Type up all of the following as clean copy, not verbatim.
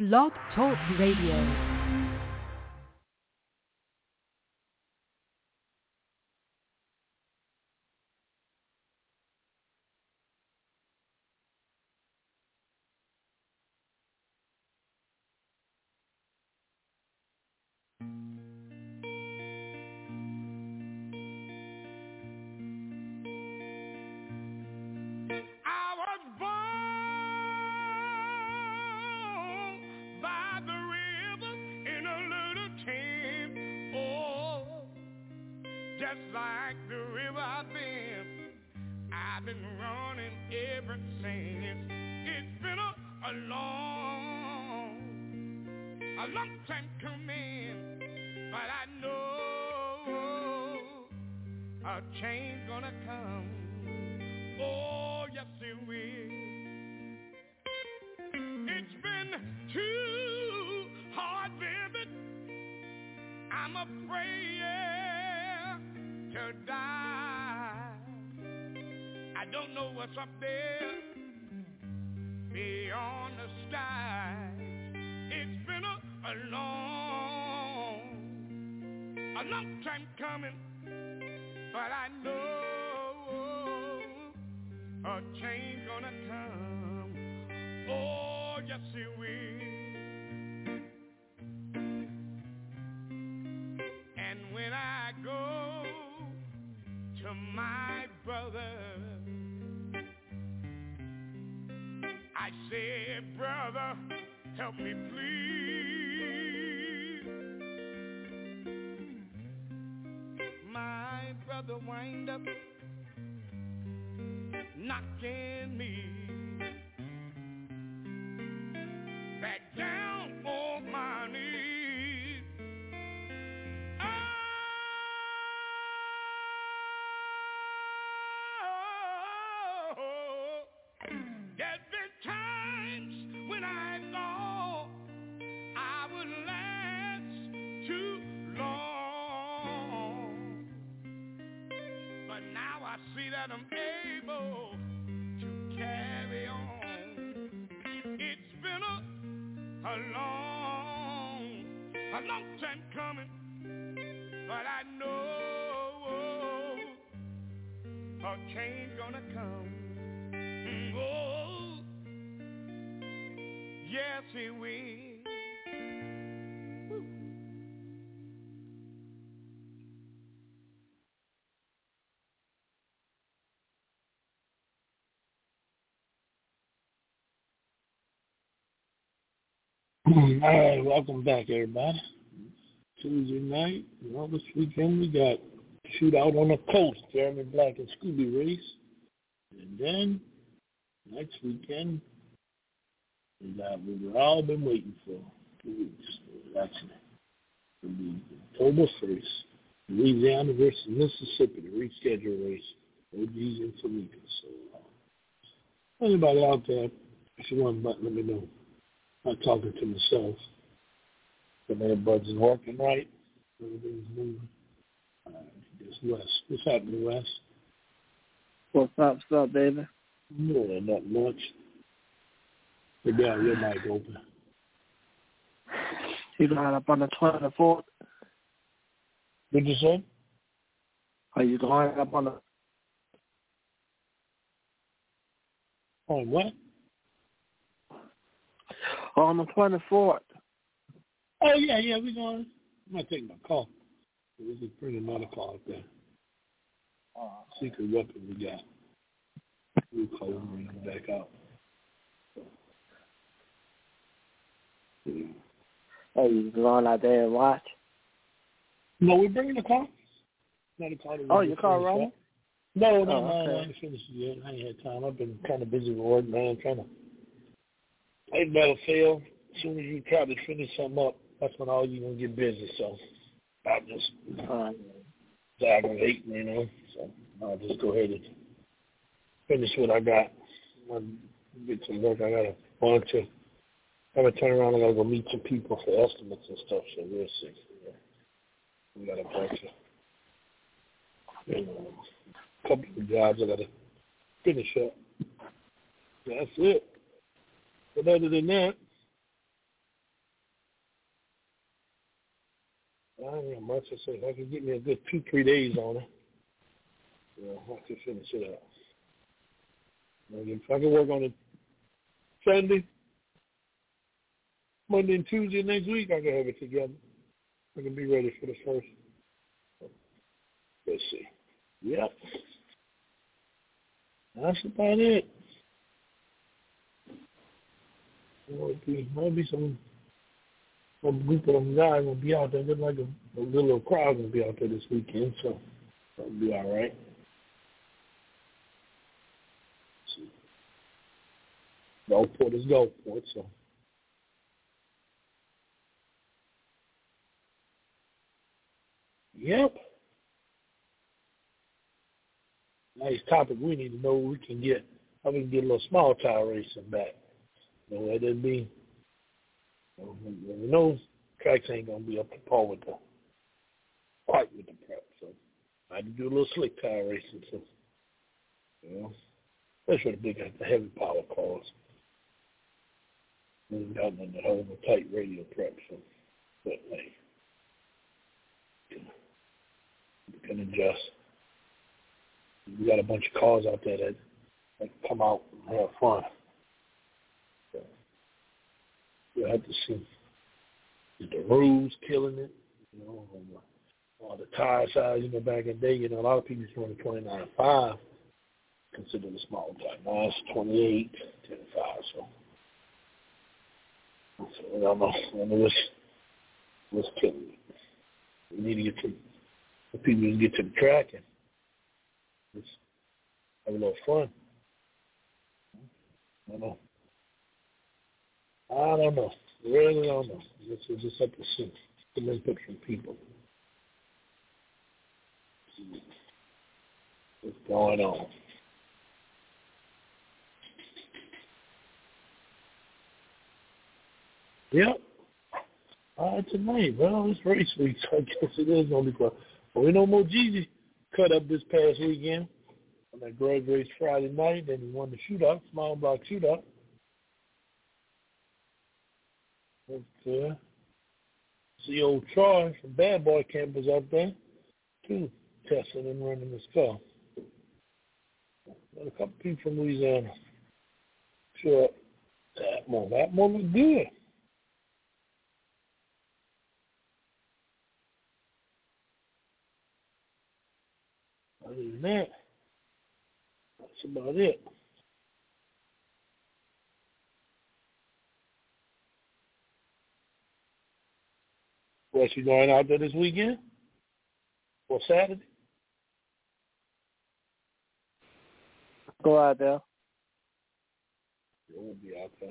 Blog Talk Radio. All right, welcome back, everybody. Tuesday night, this weekend we got Shootout on the Coast, Jeremy Black and Scooby race. And then, next weekend, we got what we've all been waiting for 2 weeks. Actually, it'll be October 1st, Louisiana versus Mississippi, the rescheduled race, OGs and Toledo. So, anybody out there, if you want to let me know. I'm talking to myself. The earbuds is working right. Everything's moving. Just West. What's happening, West? What's up, David? No, not much. But yeah, your mic open. You going up on the 24th? What'd you say? Are you going up on the... On what? On the 24th. Oh, yeah, we're going. I'm going to take my call. We just bring another call up there. Secret weapon we got. We'll call him and bring him back out. Are you going out there and watch? No, we're bringing the car. Another car. Oh, your car running? No, okay. I ain't finished it yet. I ain't had time. I've been kind of busy with work, man, trying to play Battlefield. As soon as you try to finish something up, that's when all you're going to get busy. So I'll just aggravate, So I'll just go ahead and finish what I got. I'll get some work. I got a bunch of, I'm going to turn around and I got to go meet some people for estimates and stuff. So we'll see. Yeah. We got a bunch of, couple of jobs I got to finish up. That's it. But other than that, I don't know much. I said if I could get me a good 2-3 days on it, I could finish it out. If I can work on it Sunday, Monday, and Tuesday next week, I can have it together. I can be ready for the first. Let's see. Yep. That's about it. Might be some group of them guys will be out there. Just like a little crowd will be out there this weekend, so that'll be all right. Gulfport is Gulfport, so. Yep. Nice topic. We need to know we can get how we can get a little small tire racing back. You know, that'd be. We know tracks ain't gonna be up to par with the prep, so I had to do a little slick tire racing. So, especially the heavy power cars. We've gotten in the whole tight radio prep, so but hey, you can adjust. We got a bunch of cars out there that come out and have fun. So we'll have to see. Is the rules killing it? Or the tire size, back in the day, a lot of people used to run 29.5, considered a small tire. Now it's 28, 10.5, so I don't know what's killing it. We need to get to the people to get to the track and just have a little fun. I don't know. Really don't know. We'll just have to see. Some input from people. What's going on? Yep. Tonight, well, it's race week, so I guess it is going to be fun. Well, we know Mojeezy cut up this past weekend on that grudge race Friday night, and he won the shootout, small block shootout. But, see old Troy from Bad Boy Camp was up there, too, testing and running his car. Got a couple people from Louisiana. Sure, that one looked good. Other than that, that's about it. What, you going out there this weekend? Or Saturday? Go out there. It won't be out there.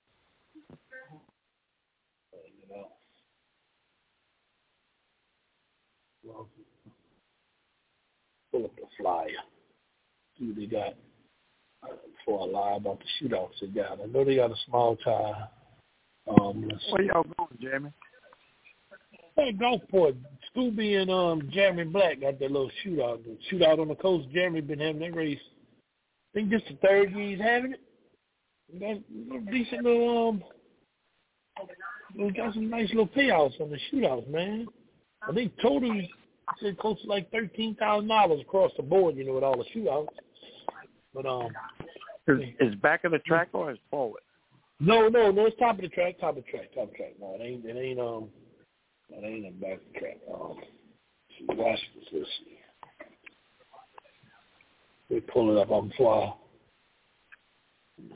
Well, pull up the flyer. See what they got for a lie about the shootouts they got. I know they got a small tire. Where y'all going, Jeremy? Hey, Gulfport. Scooby and Jeremy Black got that little shootout. The shootout on the coast. Jeremy been having that race. I think this is the third year he's having it. We got decent little we got some nice little payouts on the shootouts, man. I think total said close to like $13,000 across the board, with all the shootouts. But is back of the track or is forward? No, it's top of the track. No, it ain't in the back of the track. Watch this. Let's see. We pull it up on the fly. Let me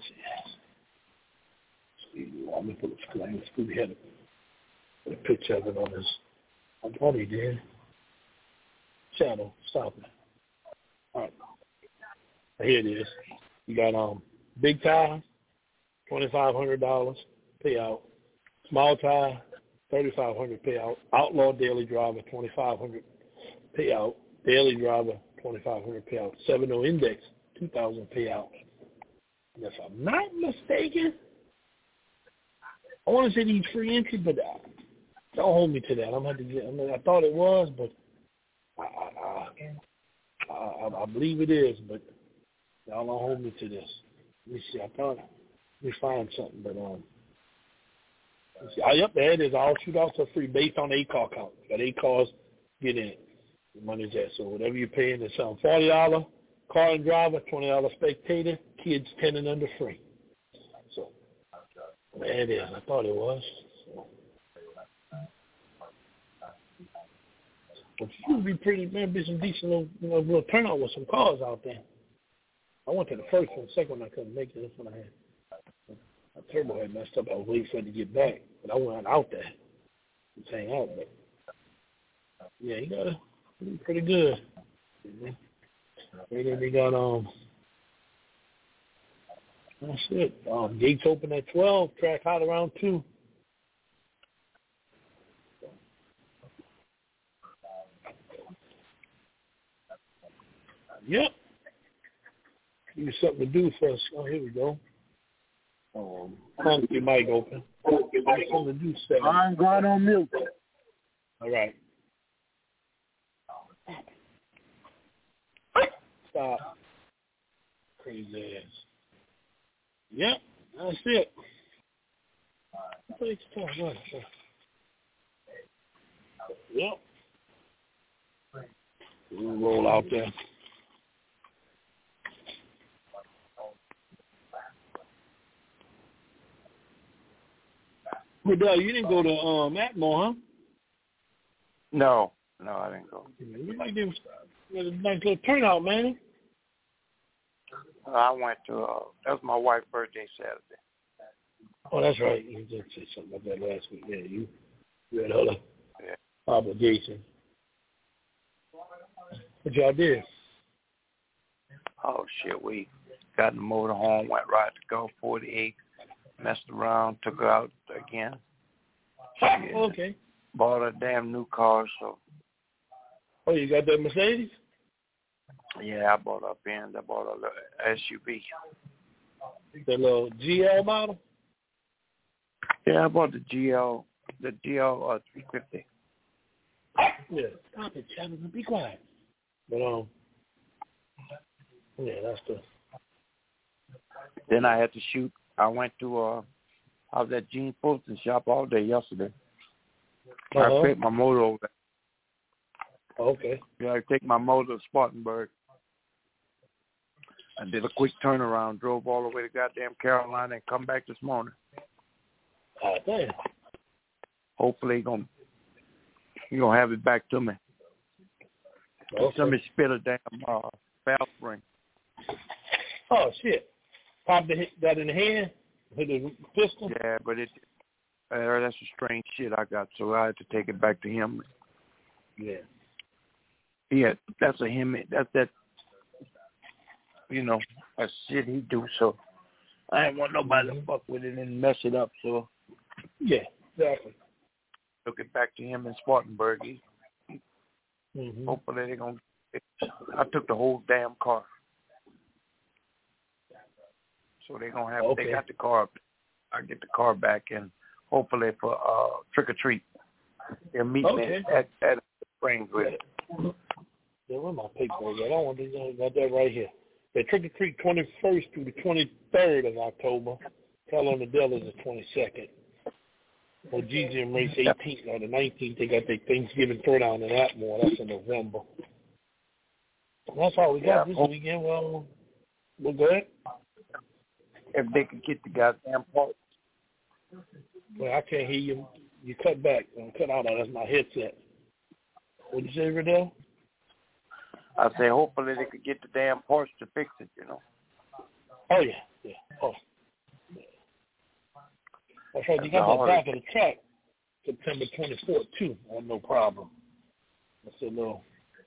see. Let me put the screen. Scooby had a picture of it on his. I thought he did. Channel, stop it. All right. Here it is. You got big tire, $2,500 payout. Small tire, $3,500 payout. Outlaw daily driver, $2,500 payout. Daily driver, $2,500 payout. 7.0 index, $2,000 payout. And if I'm not mistaken, I want to say these free entry, but don't hold me to that. I'm going to get. I thought it was, but I believe it is. But y'all don't hold me to this. Let me see. Let me find something, but Yep, there it is. All shootouts are free based on 8-car count. Got 8 cars, get in. The money's there. So whatever you're paying is $40 car and driver, $20 spectator, kids 10 and under free. So there it is. I thought it was. So. But it should be pretty, man, be some decent little turnout with some cars out there. I went to the first one, second one I couldn't make it. This one I had. My turbo had messed up. I was waiting for it to get back, but I went out there to hang out. But yeah, he got pretty good. And then they got that's it. Gates open at 12. Track hot around 2. Yep. Give you something to do for us. Oh, here we go. Keep your mic open. Something to do, Saturday. I'm going on mute. All right. Stop. Crazy ass. Yep, that's it. Yep. We'll roll out there. But you didn't go to Atmore, huh? No, I didn't go. You might give a nice little turnout, man. I went to, that was my wife's birthday Saturday. Oh, that's right. You did say something about that last week. Yeah, you had other obligation. What y'all did? Oh, shit, we got in the motor home, went right to go 48, messed around, took her out again. Shit. Okay. Bought a damn new car, so. Oh, you got that Mercedes? Yeah, I bought a Benz. I bought a little SUV. The little GL model? Yeah, I bought the GL 350. Yeah. Stop it, Chapman. Be quiet. But, yeah, that's the. Then I had to shoot. I went to, I was at Gene Fulton's shop all day yesterday. I picked my motor over there. Okay. Yeah, I take my motor to Spartanburg. I did a quick turnaround, drove all the way to goddamn Carolina, and come back this morning. Oh, damn. Hopefully you're gonna have it back to me. Okay. Somebody spit a damn valve spring. Oh, shit. Popped got in the hand? Hit the pistol? Yeah, but that's a strange shit I got, so I had to take it back to him. Yeah. Yeah, that's that, that's shit he do, so I didn't want nobody to fuck with it and mess it up, so. Yeah, exactly. Took it back to him in Spartanburg. Hopefully they're going to, I took the whole damn car. So they're going to have, they got the car, I get the car back, and hopefully for trick or treat. They'll meet me at Springs with it. Yeah, where my paper is at? I want to got that right here. The trick or treat 21st through the 23rd of October. Hell on the Dell is the 22nd. Well, GGM race 18th or the 19th. They got their Thanksgiving throwdown in Atmore. That's in November. That's all we got this weekend. Well, we're good. If they could get the goddamn parts. Well, I can't hear you. You cut back. Cut out. That's my headset. What'd you say, Riddell? I say hopefully they could get the damn parts to fix it, Oh, yeah. Yeah. Oh. Yeah. That's right. You got that back of the track September 24th, too. No problem. That's a little.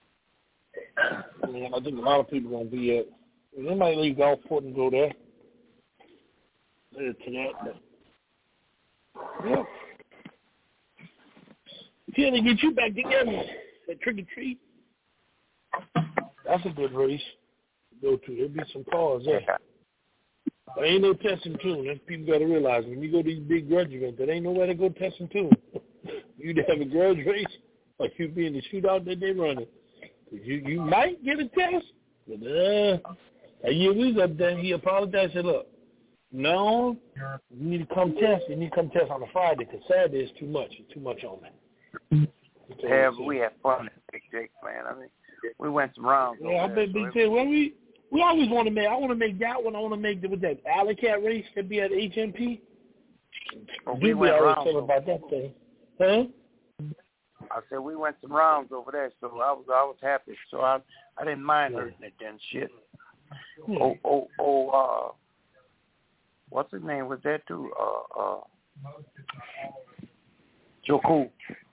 I mean, I think a lot of people going to be at. They might leave Gulfport and go there. To that, but. Yeah. Till they get you back together, that trick or treat. That's a good race to go to. There'll be some cars there. There ain't no test and tune. That's people got to realize when you go to these big grudge events, there ain't nowhere to go test and tune. You'd have a grudge race, like you'd be in the shootout that they running. You might get a test, but that year we was up there, he apologized and said, look, No, you need to come test. You need to come test on a Friday because Saturday is too much. It's too much on me. Yeah, but we had fun at Big Jake's, man. I mean, we went some rounds. Yeah, I bet Big Jake. Well, we always want to make. I want to make that one. I want to make with that Alley Cat race that be at HMP. Well, we went rounds about that thing. Huh? I said we went some rounds over there, so I was happy. So I didn't mind hurting it then. Shit. What's his name? Was that too? Joe Cool.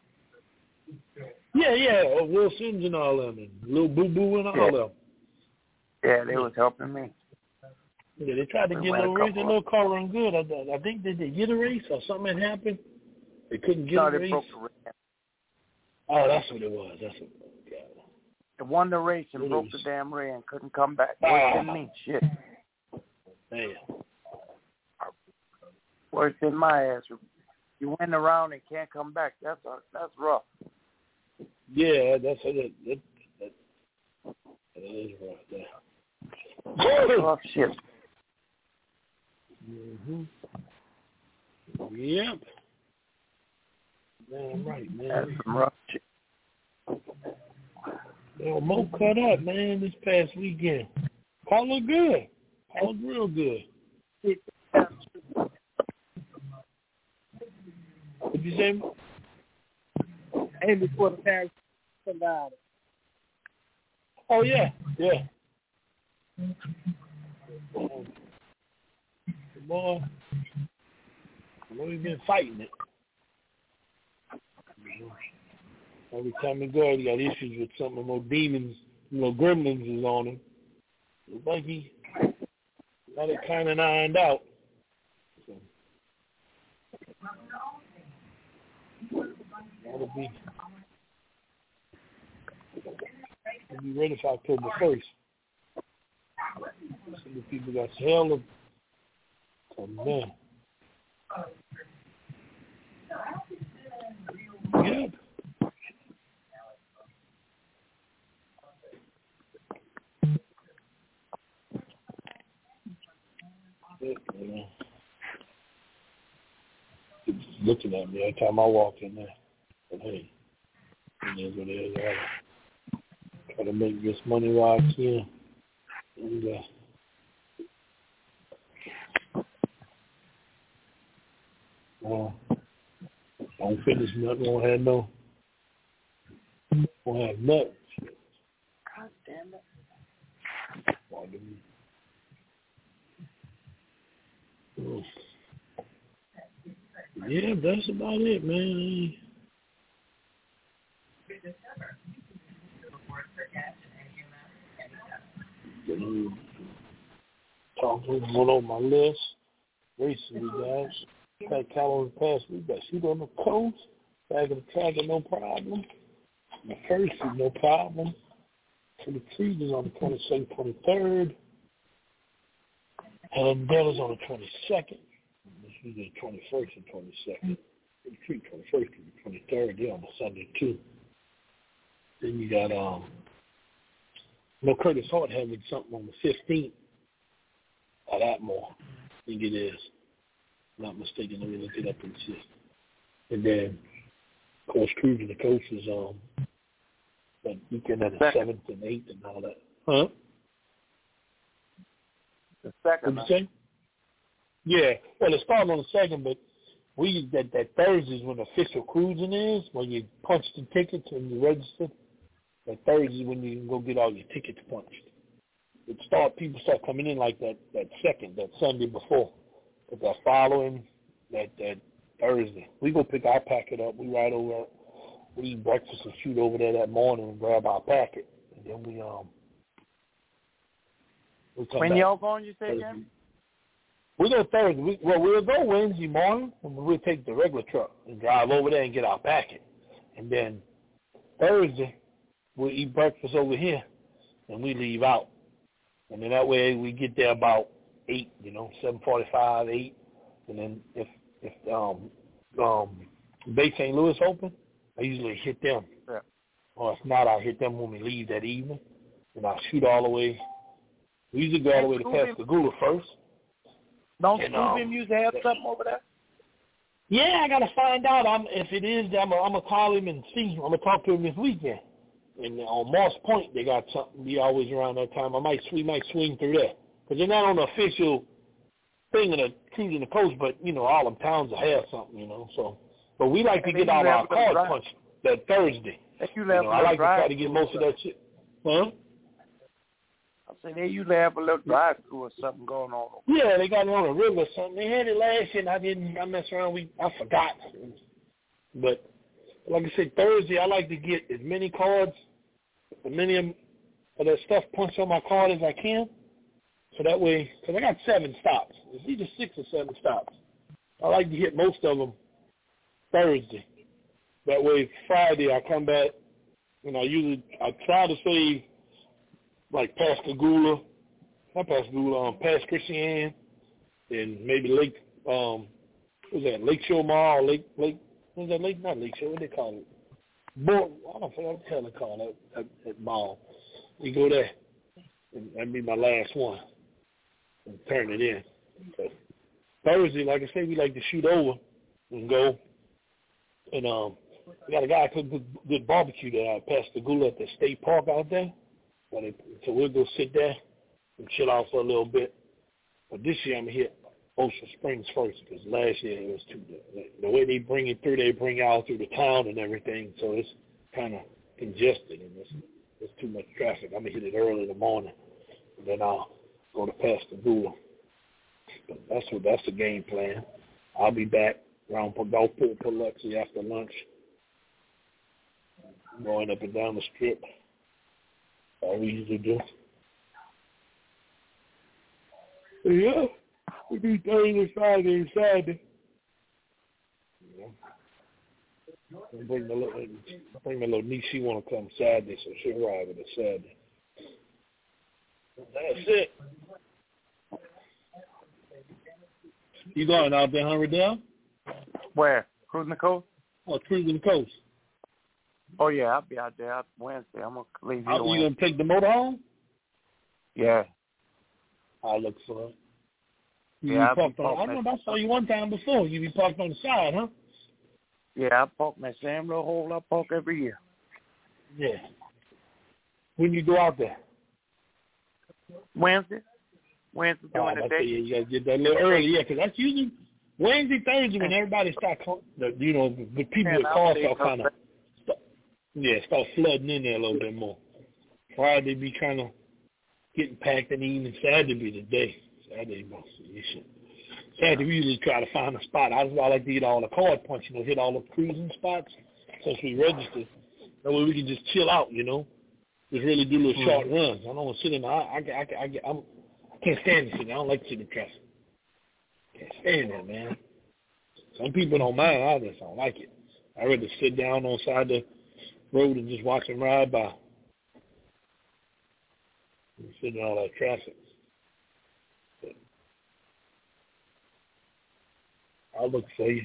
Yeah. Wilson's and all them, and Lil Boo Boo and all them. Yeah, they was helping me. Yeah, they tried to get a little race. The little car run good. I think they did get a race or something had happened. They couldn't get a race. Broke the race. Oh, that's what it was. They won the race and broke the damn race and couldn't come back. Worse than me. Shit. Man. Worse than my ass. You win the round and can't come back. That's rough. Yeah, that is rough. That's rough shit. Mhm. Yep. Damn right, man. That's some rough shit. Yo, Mo cut up, man, this past weekend. Paul looked good. Paul looked real good. What'd you say? And before the parents survived. Oh, yeah. Boy, I know he's been fighting it. Every time he goes, he got issues with something. More demons, gremlins is on him. Looks like he got it kind of ironed out. So, that'll be ready for October 1st. Some of the people got hell of man. Yep. Looking at me every time I walk in there. But hey, it is what it is. I try to make this money while I can. And don't finish nothing. Won't have nothing. God damn it. Yeah, that's about it, man. Talking on my list. Recently, guys. Pat Calloway past week. Got shoot on the coast. Back in the track, no problem. The first is no problem. For the season on the 22nd, 23rd. And Della's on the 22nd. This is the 21st and 22nd. 21st and 23rd. They're on the Sunday, too. Then you got, Curtis Hart having something on the 15th. Or that more. I think it is. Not mistaken. Let me look it up and see. And then, of course, Cruising the Coast is that weekend of the 7th and 8th and all that. Huh? The second. What did you say? Yeah. Well, it started on the 2nd, but that Thursday is when the official cruising is, when you punch the tickets and you register. That Thursday is when you can go get all your tickets punched. People start coming in like that 2nd, that Sunday before. But that following, that Thursday, we go pick our packet up. We ride over, we eat breakfast and shoot over there that morning and grab our packet. And then we come when back. y'all going, you say again? We go Thursday. We'll go Wednesday morning, and we'll take the regular truck and drive over there and get our packet. And then Thursday, we'll eat breakfast over here, and we leave out. And then that way we get there about 8, 7:45, 8. And then if Bay St. Louis open, I usually hit them. Yeah. Or if not, I'll hit them when we leave that evening. And I'll shoot all the way. We usually go all the way to Pascagoula first. Don't Scooby used to have something over there? Yeah, I got to find out. If it is, I'm going to call him and see. I'm going to talk to him this weekend. And on Moss Point, they got something. Be always around that time. We might swing through there. Because they're not on the official thing of the cruising the coast, but, all them towns will have something, So, but we like to get all our cards punched that Thursday. I like to try to get most of that shit. Huh? I said they usually have a little drive-through or something going on. Yeah, they got it on the river or something. They had it last year, and I messed around. I forgot. But like I said, Thursday I like to get as many cards, as many of that stuff punched on my card as I can. So that way, because I got 7 stops. It's either 6 or 7 stops. I like to hit most of them Thursday. That way, Friday I come back, and I try to save like Pascagoula, past Christian, and maybe Lake, Lakeshore Mall, not Lakeshore, what they call it? I don't know what the hell they call that mall. You go there, and that'd be my last one, and turn it in. So Thursday, like I say, we like to shoot over and go, and we got a guy who cook good barbecue there at Pascagoula at the state park out there. So we'll go sit there and chill out for a little bit. But this year I'm going to hit Ocean Springs first because last year it was the way they bring it through, they bring it out through the town and everything. So it's kind of congested and there's too much traffic. I'm going to hit it early in the morning and then I'll go to Pascagoula. But that's the game plan. I'll be back around Gulfport, Biloxi after lunch, going up and down the strip. All we usually do. Yeah, we do Thursday, Friday, and Saturday. I bring my little niece. She want to come Saturday, so she'll ride with us Saturday. That's it. You going out there, Riddell? Where? Cruising the coast? Oh, cruising the coast. Oh, yeah, I'll be out there Wednesday. I'm going to leave you. You going to take the motor home? Yeah. I'll look for it. Yeah, I remember I saw you one time before. You be parked on the side, huh? Yeah, I park my same little hole I park every year. Yeah. When you go out there? Wednesday during the day. You got to get that a little early, yeah, because that's usually Wednesday, Thursday when everybody starts, the people with cars start kind of, start flooding in there a little bit more. Friday be kind of getting packed in the evening. Saturday be the day. Saturday we usually try to find a spot. I like to get all the card punch, hit all the cruising spots since we registered. That way we can just chill out, just really do little short runs. I don't want to sit in I can't stand to sit. I don't like to sit in traffic. Can't stand that, man. Some people don't mind. I just don't like it. I'd rather sit down on the side of the road and just watch them ride by. Sit in all that traffic. But I'll look for you.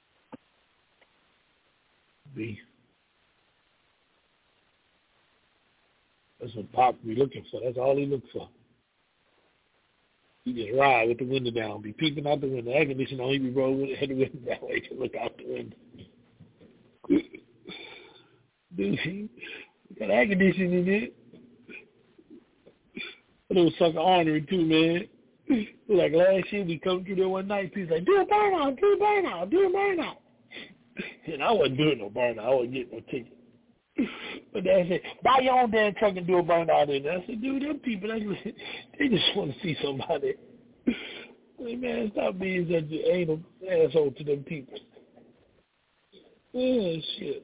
That's what Pop be looking for. That's all he looks for. He just ride with the window down, be peeping out the window. Air conditioning on, he be rolling with the window that way to look out the window. Dude, he got air conditioning in it. That little sucker ornery too, man. Like last year, we come through there one night, people like, do a burnout. And I wasn't doing no burnout. I wasn't getting no ticket. But they said, buy your own damn truck and do a burnout in there. I said, dude, them people, they just want to see somebody. Like, man, stop being such an anal asshole to them people. Oh, shit.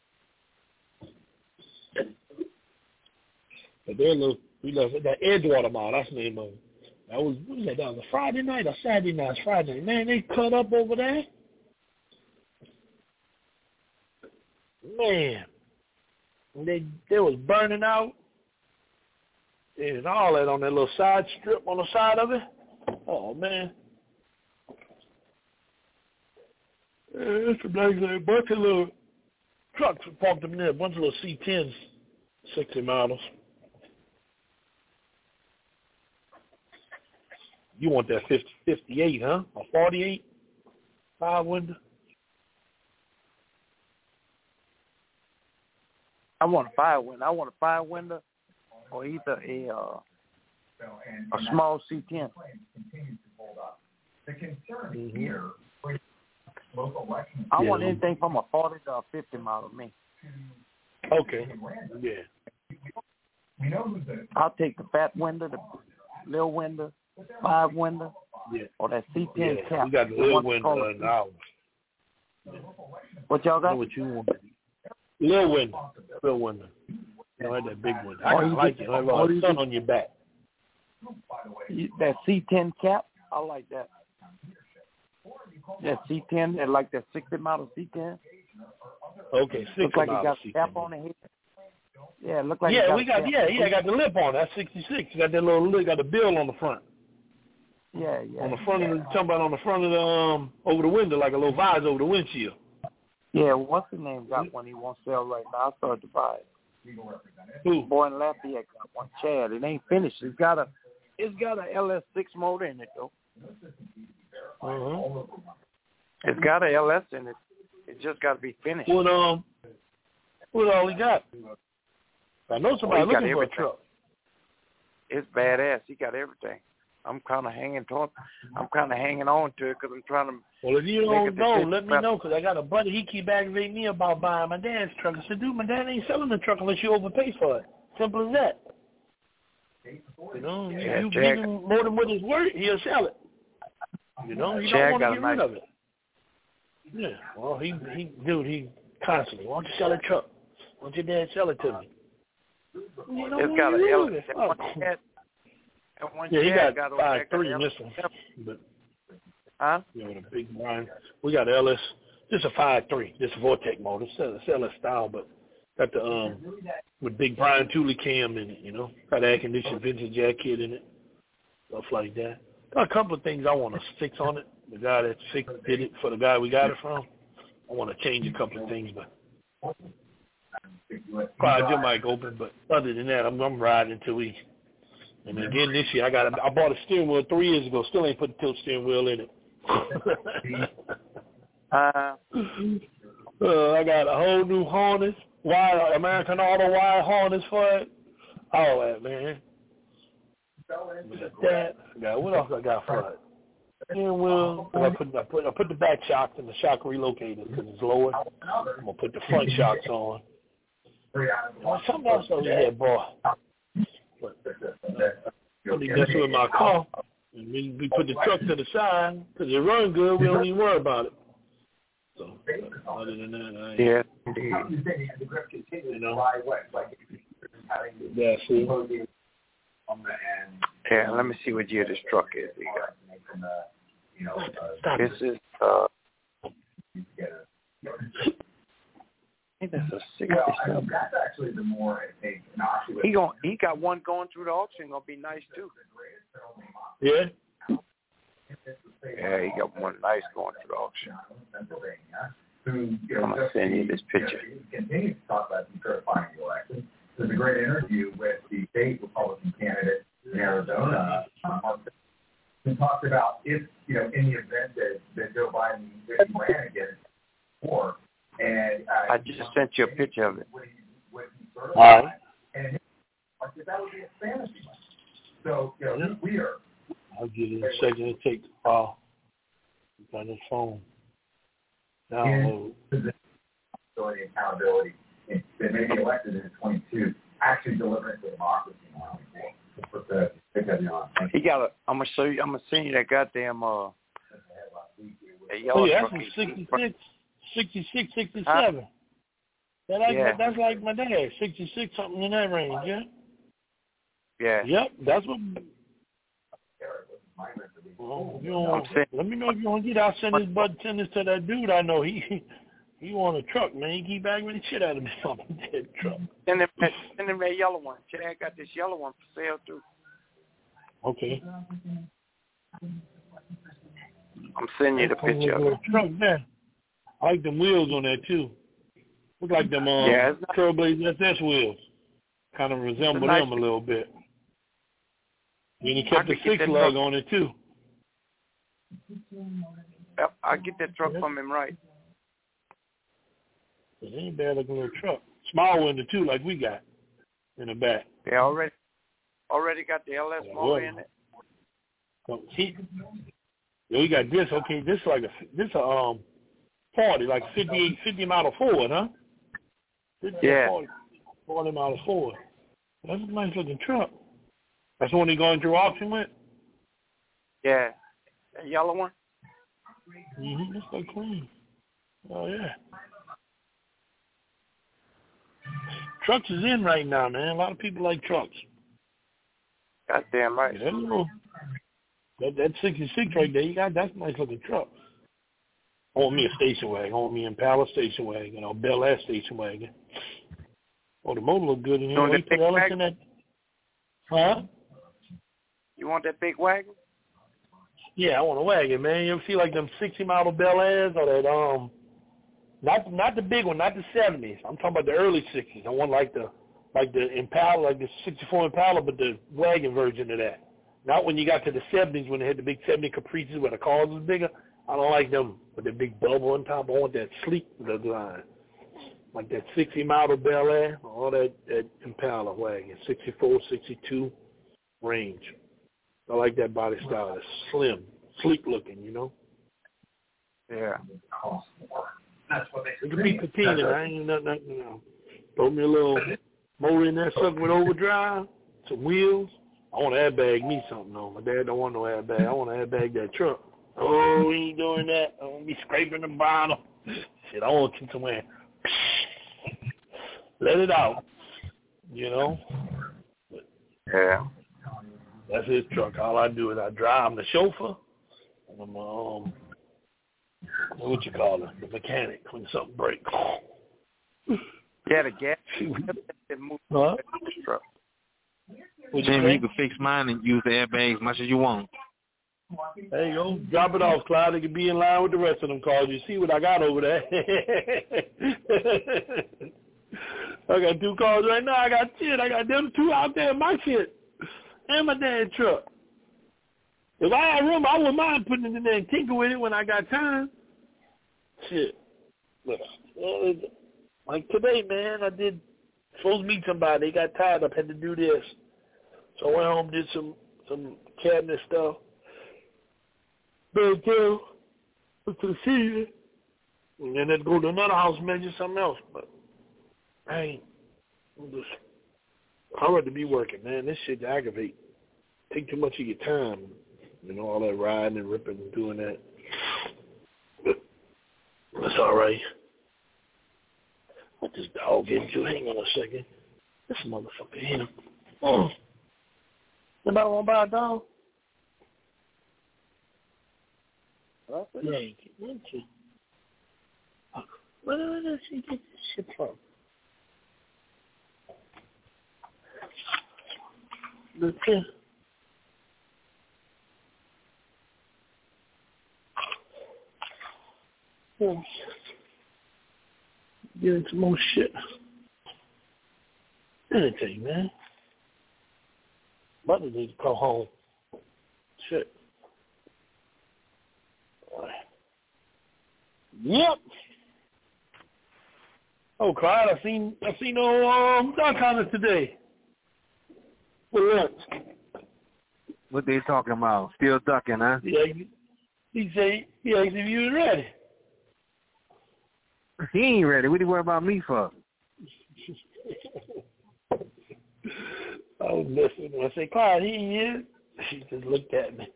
But we left that Edgewater Mall, that's the name of it. That was a Friday night or Saturday night? It's Friday. Man, they cut up over there. Man. They was burning out. And all that on that little side strip on the side of it. Oh, man. It's a bunch of little trucks parked up in there, a bunch of little C10s, 60 models. You want that 58, huh? A 48 5-window? I want a 5-window. I want a 5-window or either a small C10. I want anything from a 40 to a 50 model, me. Okay. Yeah. I'll take the fat window, the little window, 5-window, or that C10 cap. We got the little window in ours. What y'all got? What you want? Little window. Little window. You don't have that big window. I like it. I have all the sun on your back. That C10 cap, I like that. That C10, and like that 60 model C10. Okay, 60 looks like model it got C10. cap on the head. Yeah, it looked like I got the lip on. That's 66. You got that little lip, got the bill on the front. Yeah. On the front of the, talking about on the front of the over the window, like a little visor over the windshield. Yeah, what's the name got one he won't sell right now? I started to buy it. Who? Boy in Lafayette got one. Chad. It ain't finished. It's got a LS6 motor in it though. It's got a LS in it. It just got to be finished. What all he got? I know somebody looking for a truck. It's badass. He got everything. I'm kind of hanging on to it because I'm trying to. Well, if you don't know, let me know because I got a buddy. He keep aggravating me about buying my dad's truck. I said, dude, my dad ain't selling the truck unless you overpay for it. Simple as that. You know, you give him more than what it's worth, he'll sell it. You know, he don't want to get rid of it. Yeah. Well, he constantly, why don't you sell a truck? Why don't your dad sell it to me? It's got a LS. He got 5.3 in this one. But, with a big line. We got LS. This is a 5.3. This Vortec motor. It's LS style, but got the with big Brian Tooley cam in it. You know, got air conditioned vintage jack kit in it, stuff like that. Got a couple of things I want to fix on it. The guy that did it for the guy we got it from. I want to change a couple of things, but probably your mic open. But other than that, I'm riding until we. And again, this year I bought a steering wheel 3 years ago. Still ain't put the tilt steering wheel in it. I got a whole new harness, American Auto wire harness for it. All that, man. What else I got for it? Steering wheel. I put the back shocks and the shock relocator because it's lower. I'm gonna put the front shocks on. Something else over here, boy. I think that's with my car. And we put the truck to the side because it runs good. We don't even worry about it. So other than that, you know. Yeah, see. Yeah, let me see what year this truck is. This is I think that's a 67. That's actually the more he got one going through the auction. Gonna be nice too. Yeah. Yeah, he got one nice going through the auction. I'm gonna send you this picture. Continues to talk about certifying the election. There's a great interview with the state Republican candidate in Arizona. He talked about if in the event that Joe Biden ran against war. And I just sent you a picture of it. All right. And that would be a fantasy. So it's weird. I'll give you a second to take the call. It's on his phone. Download. Accountability. They may be elected in 22. Actually delivering to democracy. He got a. I'm gonna show you. I'm gonna send you that goddamn. That's a 66. 66, 67. That's like my dad, 66, something in that range, yeah? Yeah. Yep, that's what. Well, let me know if you want to get it. I'll send this to that dude I know. He want a truck, man. He keep bagging the shit out of me on that truck. Send him that yellow one. Chad got this yellow one for sale, too. Okay. I'm sending you the picture of it. Truck there. I like them wheels on that too. Look like them Trailblazer SS wheels. Kind of resemble them a little bit. And he kept the 6 lug on it too. Yep, I'll get that truck from him, right? It ain't bad looking little truck. Small window, too, like we got in the back. They already got the LS motor in it. So, see, we got this. Okay, this is like a 40, like 50 Model Ford, huh? Yeah. 40 Model Ford. That's a nice looking truck. That's the one you going through auction with? Yeah. That yellow one? Mm-hmm. That's so clean. Oh, yeah. Trucks is in right now, man. A lot of people like trucks. Goddamn right. Yeah, that 66 right there, that's a nice looking truck. I want me a station wagon. I want me an Impala station wagon or Bel Air station wagon. Oh, the motor look good in here. You Put Ellis in that. Huh? You want that big wagon? Yeah, I want a wagon, man. You ever see like them 60 model Bel Airs or that not the big one, not the 70s. I'm talking about the early 60s. I want like the Impala, like the 64 Impala, but the wagon version of that. Not when you got to the 70s when they had the big 70 Caprices where the cars was bigger. I don't like them with the big bubble on top. I want that sleek design. Like that 60 model Bel Air, all that Impala wagon, 64, 62 range. I like that body style. It's slim, sleek looking, you know? Yeah. It could be patina. I ain't nothing, you know. Throw me a little motor in there, something with overdrive, some wheels. I want to airbag me something, though. My dad don't want no airbag. I want to airbag that truck. Oh, we ain't doing that. I want to be scraping the bottom. Shit, I want to get somewhere. Let it out, you know? Yeah. That's his truck. All I do is I drive. I'm the chauffeur. And I'm, what you call it? The mechanic when something breaks. Yeah, the gas. Huh? Truck. Jimmy, you can fix mine and use the airbags as much as you want. There you go. Drop it off, Clyde. It can be in line with the rest of them cars. You see what I got over there? I got 2 cars right now. I got them 2 out there in my shit. And my dad's truck. If I had room, I wouldn't mind putting it in there and tinker with it when I got time. Shit. But, like today, man, I did supposed to meet somebody. They got tired up, had to do this. So I went home, did some cabinet stuff. Bed to the season. And then I'd go to another house, measure something else. But I rather be working, man. This shit aggravate. Take too much of your time. You know, all that riding and ripping and doing that. But that's all right. What this dog into? Hang on a second. This motherfucker here. Oh. Anybody want to buy a dog? Yeah, where did she get this shit from? Look here. Oh, getting some more shit. Anything, man. Mother needs to come home. Shit. Yep. Oh, Clyde, I seen duck hunters today. For lunch. What they talking about? Still ducking, huh? Yeah, he asked if you was ready. He ain't ready. What do you worry about me for? I was listening. I said, Clyde, he is. She just looked at me.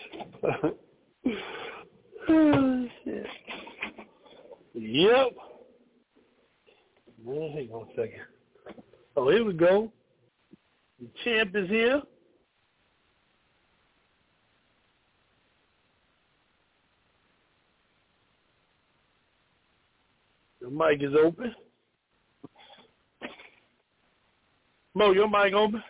Oh, shit. Yep. Hang on a second. Oh, here we go. The champ is here. The mic is open. Mo, your mic open?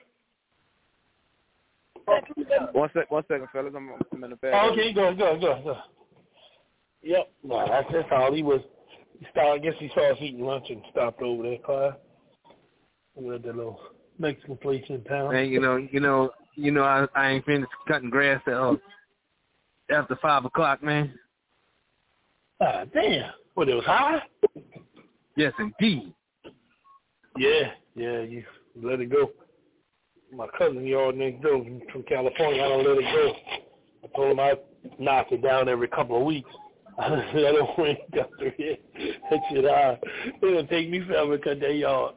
1 second, fellas. I'm in the bed. Oh, okay, go. Yep. No, that's all. I guess he saw us eating lunch and stopped over there, Clyde. We had that little Mexican place in town. Hey, I ain't finished cutting grass at home. after 5 o'clock, man. Ah, damn. What, it was high? Yes, indeed. Yeah, you let it go. My cousin, y'all next door from California, I don't let it go. I told him I'd knock it down every couple of weeks. I don't want to cut through here. That shit high. It'll take me forever to cut that yard.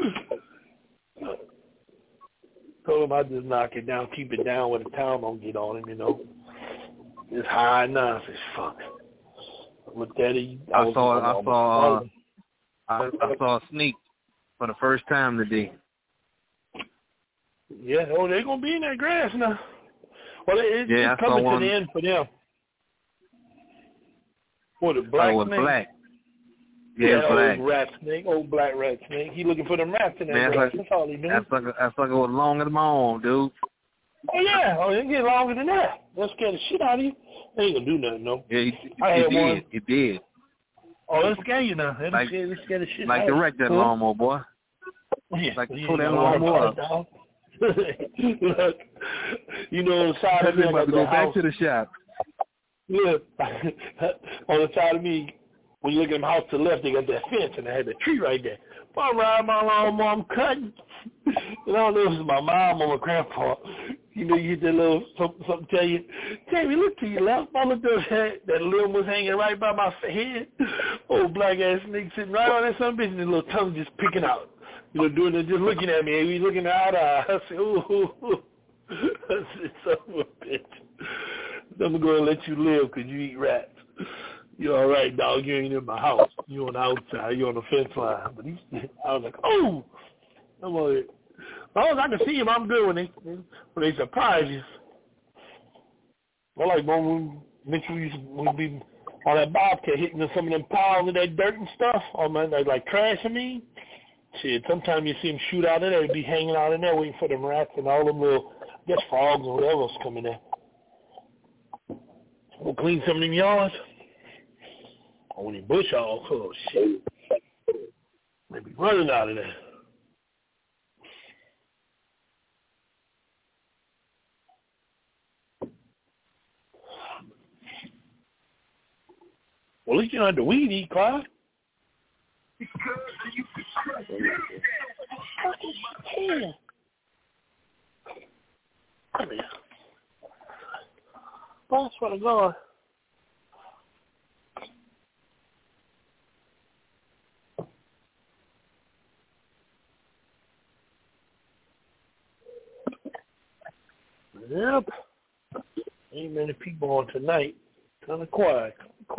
Told him I'd just knock it down, keep it down where the town don't get on him, you know. It's high enough. It's fuck. Looked at it. I saw a sneak for the first time today. Yeah, they're gonna be in that grass now. Well, it's coming to the end for them. What, a black snake? Black. Yeah, black. Old black rat snake. He looking for them rats in that grass. That's all he doing. That sucker was longer than my arm, dude. Oh, yeah. Oh, it get longer than that. They'll scare the shit out of you. They ain't gonna do nothing, no. Yeah, it did. Oh, it'll scare you now. It'll scare the shit out of you. Like to wreck that lawnmower, boy. Yeah. Like to pull that lawnmower up. Look, you know, on the side of me, about to go back to the shop. Look, on the side of me, when you look at the house to the left, they got that fence, and they had the tree right there. If I ride my lawnmower, I'm cutting. And I don't know if it's my mom or my grandpa. You know, you get that little something tell you, Jamie, look to your left. I looked up, that limb was hanging right by my head. Old black-ass snake sitting right on that son of a bitch, and the little tongue just picking out. You know, doing it, just looking at me. He's looking out. I said, ooh. I said, son of a bitch. I'm going to let you live because you eat rats. You're all right, dog. You ain't in my house. You on the outside. You on the fence line. But I was like, oh. I'm like, as long as I can see him, I'm good when they surprise you. I like when we be on that bobcat hitting some of them piles of that dirt and stuff. Oh man, like trash, I mean. Shit, sometimes you see them shoot out of there, be hanging out in there waiting for them rats and all them little, I guess frogs or whatever else coming there. We'll clean some of them yards. Oh, when you bush all, oh shit. They be running out of there. Well, at least you don't have to weed eat, Clyde. Fucking come here. Boss, what a God. Yep. Ain't many people on tonight. Kind of quiet.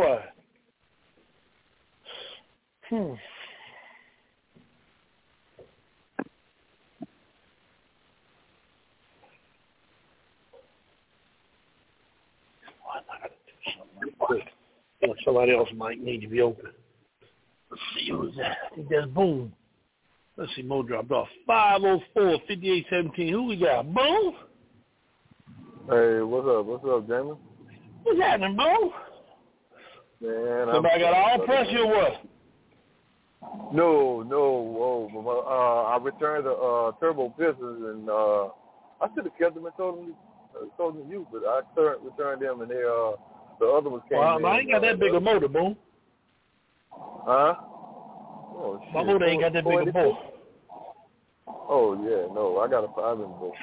Quick. You know, somebody else might need to be open. Let's see who's that. I think that's Boom. Let's see, Mo dropped off. 504-5817. Who we got? Boom? Hey, what's up, Jamie? What's happening, Boom? Man, somebody got all pressure or what? No. I returned the turbo pistons, and I should have kept them and told them you, but I returned them, and they the other ones came in. I ain't got that big a motor, Boom. Huh? Oh, shit. My motor ain't got that big a motor. Oh, yeah, no, I got a 5-inch motor.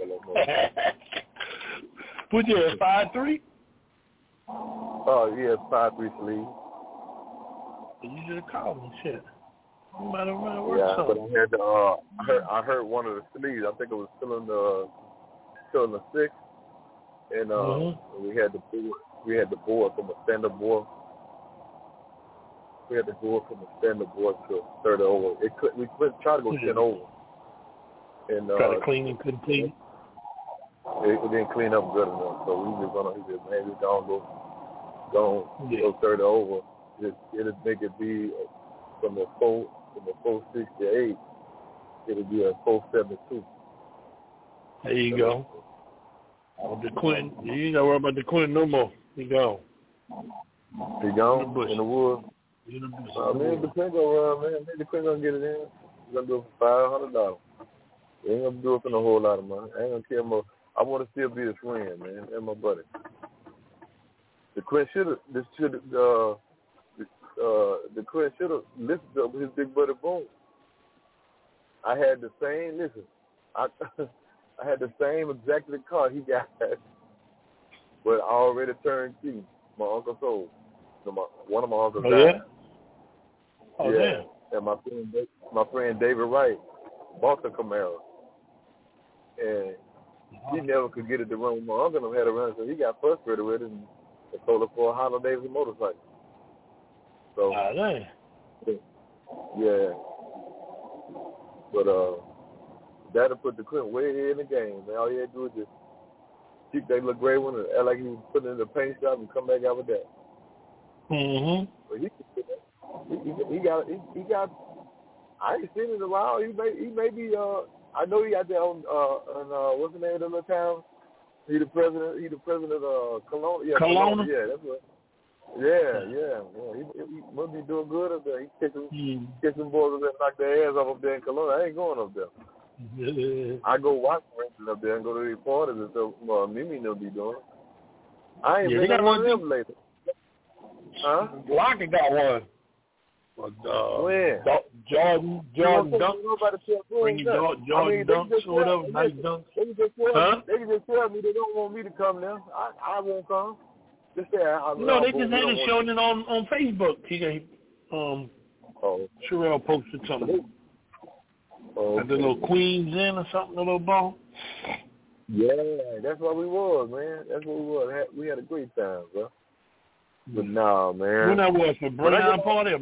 What you at, 5'3"? Oh, yeah, 5'3" sleeve. You should have called me, shit. No matter yeah, but I had to, I heard one of the sleeves. I think it was still in the 6, and we had the board from a standard board. We had to go from a standard board to a 30 over. We couldn't try to go 10 over. And try to clean and couldn't clean. It didn't clean up good enough, so we were he said, man, we go 30 over. It'll make it be from a 468. It'll be a 472. There you go. The Quinn, you ain't got to worry about the Quinn no more. He gone. He gone in the woods. Man, the Quinn go around, man. The Quinn gonna get it in. He's gonna do it for $500. He ain't gonna do it for no whole lot of money. I ain't gonna care more. I want to still be his friend, man. That's my buddy. The Quinn should have listened to his big brother Boone. I had the same. Listen, I had the same exactly car he got, but I already turned key. My uncle sold. One of my uncles died. Yeah. Oh, yeah. damn. And my friend David Wright bought the Camaro, and he never could get it to run. My uncle had to run, so he got frustrated with it and sold it for a Harley Davidson motorcycle. So, damn. yeah. But that'll put the Quint way in the game, man. All he had to do was just keep that little gray one and act like he was putting it in the paint shop and come back out with that. Mm-hmm. But he got. I ain't seen it in a while. He may be. I know he out there on what's the name of the little town? He the president of Kelowna. Yeah, Kelowna? Yeah, that's what. Yeah. He must be doing good up there. He kicking boys up there and knock their ass off up there in Kelowna. I ain't going up there. I go watch wrestling up there and go to these parties and stuff. Mimi will be doing. I ain't been to one of them lately. Huh? Locker got one. When? Jordan Dunk. Bringing Jordan Dunks or whatever. Nice Dunks. They can just tell me they don't want me to come now. I won't come. Just say no, they just had it showing it on Facebook. Sherelle posted something. Like the little Queens in or something, a little ball. Yeah, that's what we was, man. That's what we was. We had a great time, bro. But no, man. When that was for Brian Party?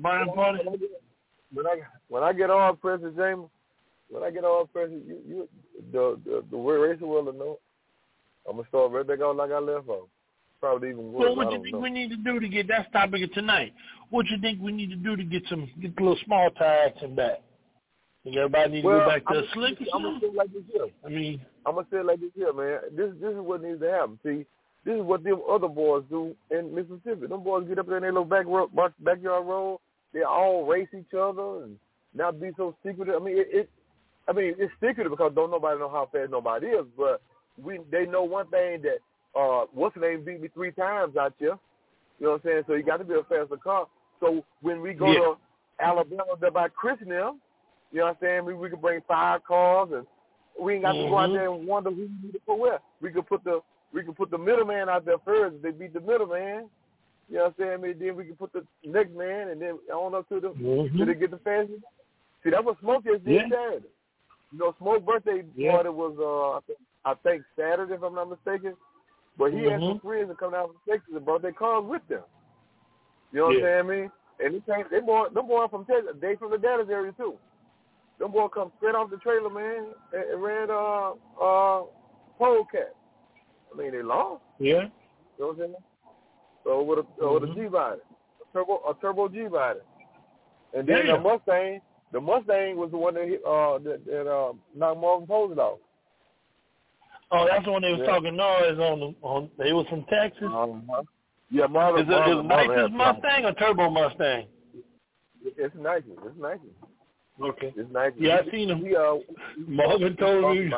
When I get on, President James, you the racer will know. I'm gonna start right back on like I left off. Probably even worse. Well, what do you think we need to do to get that topic of tonight? What do you think we need to do to get the little small tie action back? Think everybody need to go back to a slick? I'm gonna say it like this here. I'm gonna say it like this here, man. This is what needs to happen. See, this is what them other boys do in Mississippi. Them boys get up there in their little backyard road. They all race each other and not be so secretive. It's secretive because don't nobody know how fast nobody is. But they know one thing that what's the name beat me 3 times out here. You know what I'm saying? So you got to be a faster car. So when we go to Alabama to buy Chris and them, you know what I'm saying? We can bring 5 cars and we ain't got to go out there and wonder who we need to put where. We can put the middleman out there first. If they beat the middleman, you know what I'm saying? Then we can put the next man and then on up to the to they get the fastest. See, that's what Smoke did Saturday. You know, Smoke's birthday party was I think Saturday, if I'm not mistaken. But he had some friends that come down from Texas and brought their cars with them. You know what I'm saying? I mean, and them boys from Texas, they from the Dallas area too. Them boys come straight off the trailer, man, and ran Polecat. I mean, they lost. Yeah. You know what I'm saying? So with a G-body, a turbo G-body. And then the Mustang was the one that knocked Marvin Posey off. Oh, that's the one they was talking noise on. They was from Texas. Yeah, Marvin. Is it nicest Mustang or turbo Mustang? It's nice. Okay. It's nice. Yeah, I seen him. Marvin told me.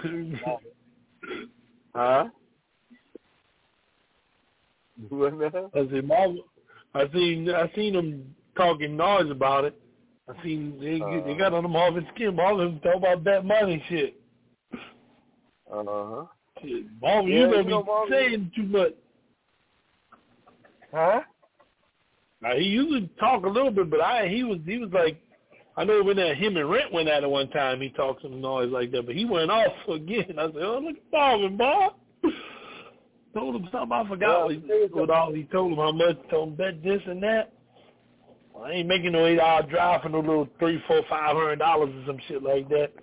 Huh? I said, Marvin. I seen them talking noise about it. I seen they got on the Marvin skin. Marvin talk about that money shit. Marvin, you gonna be saying too much. Huh? Now he usually talk a little bit, but he was like, I know when him and Rent went at it one time, he talked some noise like that, but he went off again. I said, oh, look at Marvin, boy. Told him something, I forgot he told him how much, told him bet this and that. Well, I ain't making no 8-hour drive for no little $300, $400, $500 or some shit like that.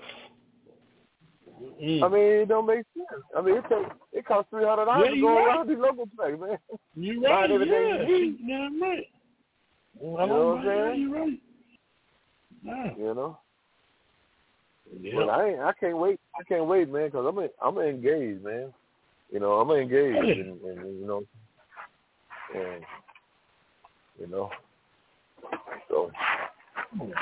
I mean, it don't make sense. I mean, it costs $300 to go around these local tracks, man. You right, everything you need. Yeah, right. You know what I'm saying? You right. Yeah. You know. Yeah. But I can't wait. I can't wait, man, because I'm engaged, man. You know, I'm engaged, and you know, and you know, so.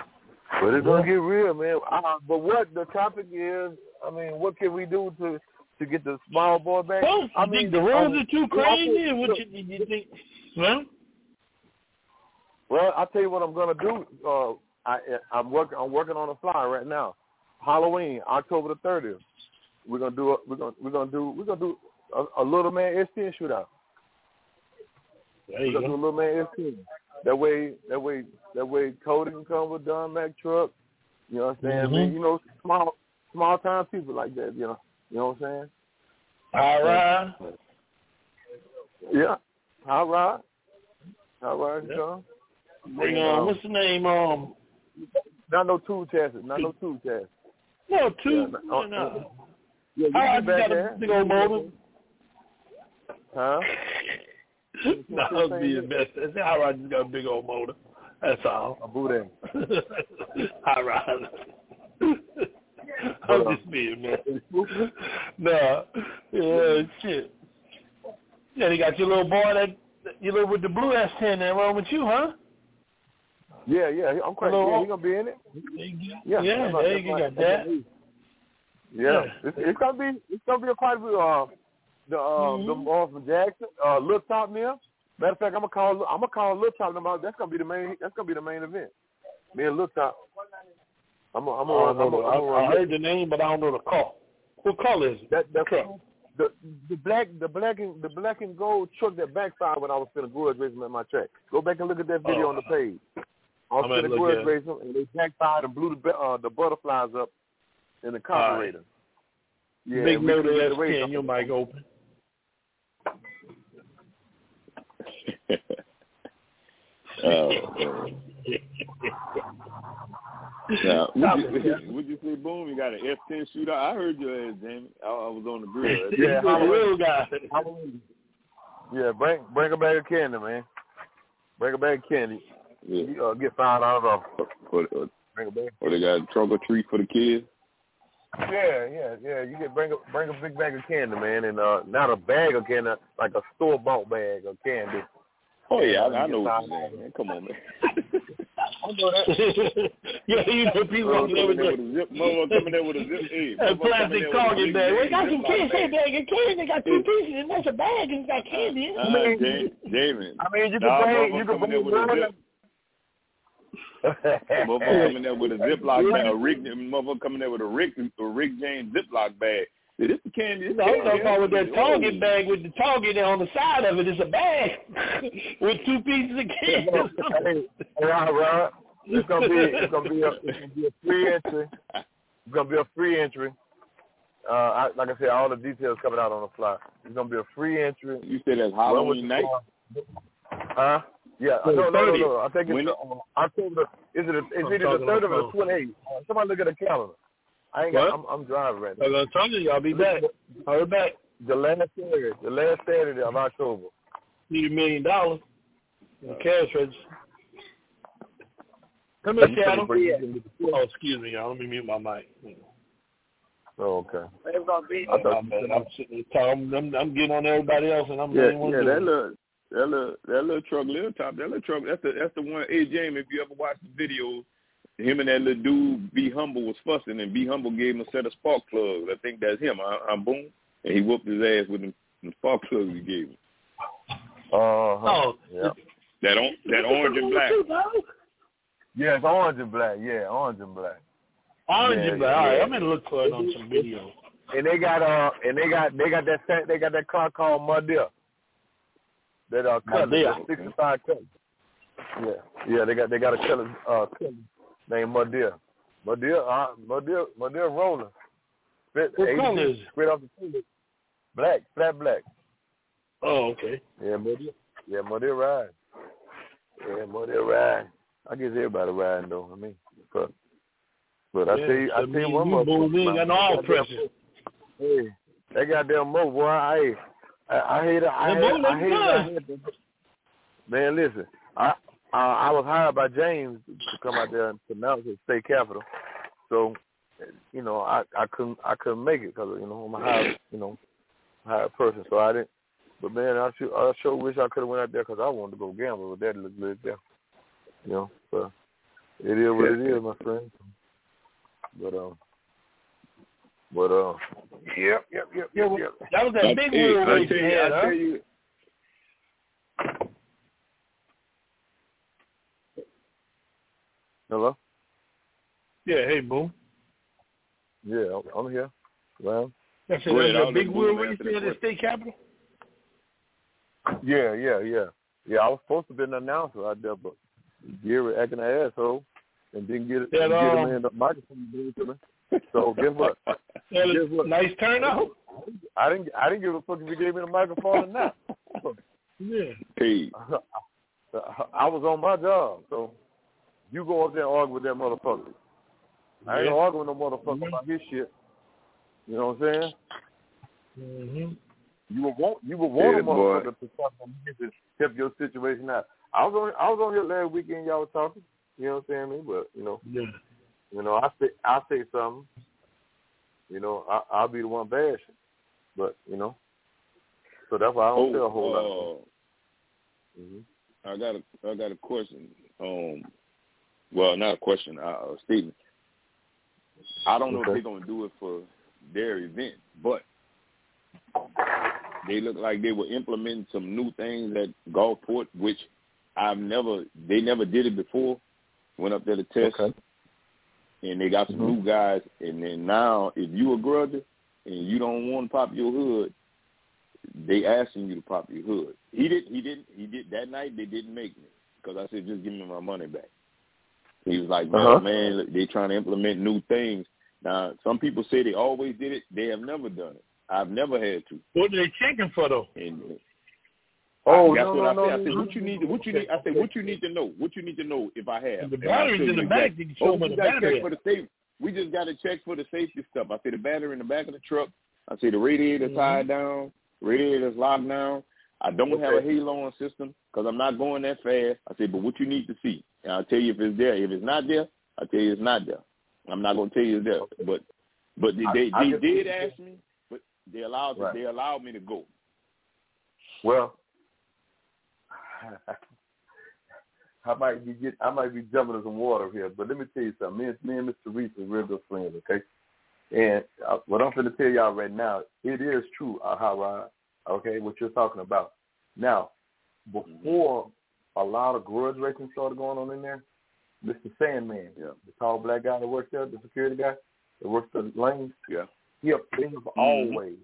But it's gonna get real, man. But what the topic is, I mean, what can we do to to get the small boy back. Well, I mean, the rules are too crazy. What you think? Well, I'll tell you what I'm gonna do. I'm working on a flyer right now. Halloween, October the 30th. We're gonna do a little man S10 shootout. We're gonna do a little man S10. That way, Cody can come with Don Mac truck. You know what I'm saying? I mean, you know, small time people like that. You know what I'm saying? All right. Yeah. All right. Yep. Bring on. What's the name? Not no two chassis. No, two. Yeah, Yeah, you got a big old motor. Huh? No, I'll be your best. That's all right. Just got a big old motor. That's all. A boot in. All right. I'm just being man. Nah. Yeah, shit. Yeah, you got your little boy that you live with the blue S10 there wrong with you, huh? Yeah, I'm quite sure he's gonna be in it. Yeah, there you got that. Yeah. It's gonna be a quite a few the boy from Jackson, Lil Top Mill. Matter of fact, I'm gonna call Lil Top them out. That's gonna be the main event. Me and Lil Top. I heard the name, but I don't know the car. What color is it? That's the black and gold truck that backfired when I was finna grudge racing at my track. Go back and look at that video on the page. I was finna grudge racing, and they backfired and blew the butterflies up in the carburetor. Yeah, big motor S10, your mic open. Now, would you say, Boom, you got an F10 shootout? I heard your ass, Jamie. I was on the grill. Yeah, the real guy. Yeah, bring a bag of candy, man. Bring a bag of candy. Yeah. You, get $5 off. Bring a bag. Or they got a trunk or treat for the kids. Yeah. You bring a big bag of candy, man, and not a bag of candy, like a store-bought bag of candy. Oh yeah, I know what you're saying, man. Come on, man. I know that. Yeah, you know people coming there with a zip. Coming there with a zip. Hey, a plastic Target bag. We got some candy bag of candy. They got 2 pieces, and that's a bag, and it's got candy in it. Jamie. I mean, you can bring with a zip. Motherfucker coming there with a Ziploc bag. Motherfucker coming there with a Rick James Ziploc bag. This the candy. I'm talking about with that Target bag with the Target on the side of it. It's a bag with 2 pieces of candy. Hey, Rob, it's gonna be a free entry. It's gonna be a free entry. Like I said, all the details coming out on the fly. It's gonna be a free entry. You said that's Halloween night? Huh? Yeah. No. I think it's October. Is it either the 30th or the 28th? Somebody look at the calendar. I'm driving right now. I'm telling you, I'll be back. I'll be back. The last Saturday of October. Need $1 million in cash register. Come here, Shadow. Oh, excuse me, y'all. Let me mute my mic. Oh, okay. I'm sitting talking. I'm getting on everybody else, and I'm the only one doing it. That little truck, that's the one. Hey, Jamie, if you ever watch the videos, him and that little dude, Be Humble, was fussing, and Be Humble gave him a set of spark plugs. I think that's him. I'm Boom, and he whooped his ass with the spark plugs he gave him. Yeah. That orange and black. Yeah, it's orange and black. Yeah, orange and black. Orange and black. All right, I'm gonna look for it on some video. And they got that car called Muddia. That color, 65 color. Yeah, they got a color named Muddia. Muddia rolling. What color is it? Straight off the tube. Black, flat black. Oh, okay. Yeah, Muddia. Yeah, Muddia ride. Yeah, Muddia ride. I guess everybody riding though. I mean, but I tell you one more. We ain't got no all pressure. Hey, that goddamn Mo, boy. I hate it. Man, listen. I was hired by James to come out there and pronounce the state capitol. So, you know, I couldn't make it because I'm a hired person. So I didn't. But man, I sure wish I could have went out there because I wanted to go gamble, but that looked good there. So it is what it is, my friend. But But Yep. That was that big wheel race you had, huh? Hello? Yeah, hey, Boom. Yeah, I'm here. Well, That's a big wheel race there at the state capitol? yeah. I was supposed to be an announcer out there, but Gary acting an asshole and didn't get him in the microphone. So guess what? Nice turnout. I didn't give a fuck if he gave me the microphone or not. Yeah. Hey. I was on my job, so you go up there and argue with that motherfucker. I ain't arguing with no motherfucker about his shit. You know what I'm saying? Mm-hmm. You would want a motherfucker to talk on you to help your situation out. I was on here last weekend. Y'all was talking. You know what I'm saying? But I say something. You know, I'll be the one bashing. But so that's why I don't say a whole lot. Mm-hmm. I got a question. Well, not a question. A statement. I don't know if they're gonna do it for their event, but they look like they were implementing some new things at Gulfport, which they never did it before. Went up there to test, and they got some new guys. And then now, if you a grudger and you don't want to pop your hood, they asking you to pop your hood. He did that night. They didn't make me because I said just give me my money back. He was like, man, they trying to implement new things. Now, some people say they always did it. They have never done it. I've never had to. What are they checking for, though? And, I said, what you need to know? What you need to know if I have? The battery's in the back. You can show me the battery. We just got to check for the safety stuff. I say the battery in the back of the truck. I say the radiator's tied down. Radiator's locked down. I don't have a halo-on system because I'm not going that fast. I say, but what you need to see, and I'll tell you if it's there. If it's not there, I'll tell you it's not there. I'm not going to tell you it's there. But they did ask me, but they allowed me to go. Well, I might be jumping in some water here, but let me tell you something. Me and Mr. Reese are real good friends, okay? And what I'm going to tell y'all right now, it is true, okay, what you're talking about. Now, before a lot of grudge racing started going on in there, Mr. Sandman, the tall black guy that works there, the security guy that works the lanes, they have always,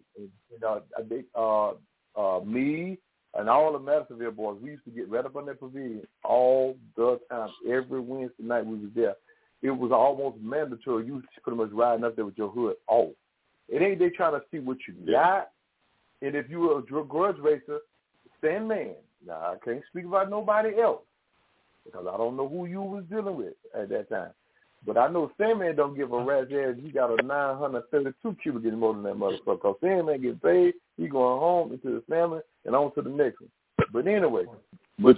me and all the Madisonville boys, we used to get right up on that pavilion all the time. Every Wednesday night we was there. It was almost mandatory. You was pretty much riding up there with your hood off. It ain't they trying to see what you got. And if you were a grudge racer, Sandman. Now, I can't speak about nobody else because I don't know who you was dealing with at that time. But I know Sandman don't give a rat's ass. He got a 932 cubic getting more than that motherfucker. Because Sandman getting paid, he going home into his family and on to the next one. But anyway, for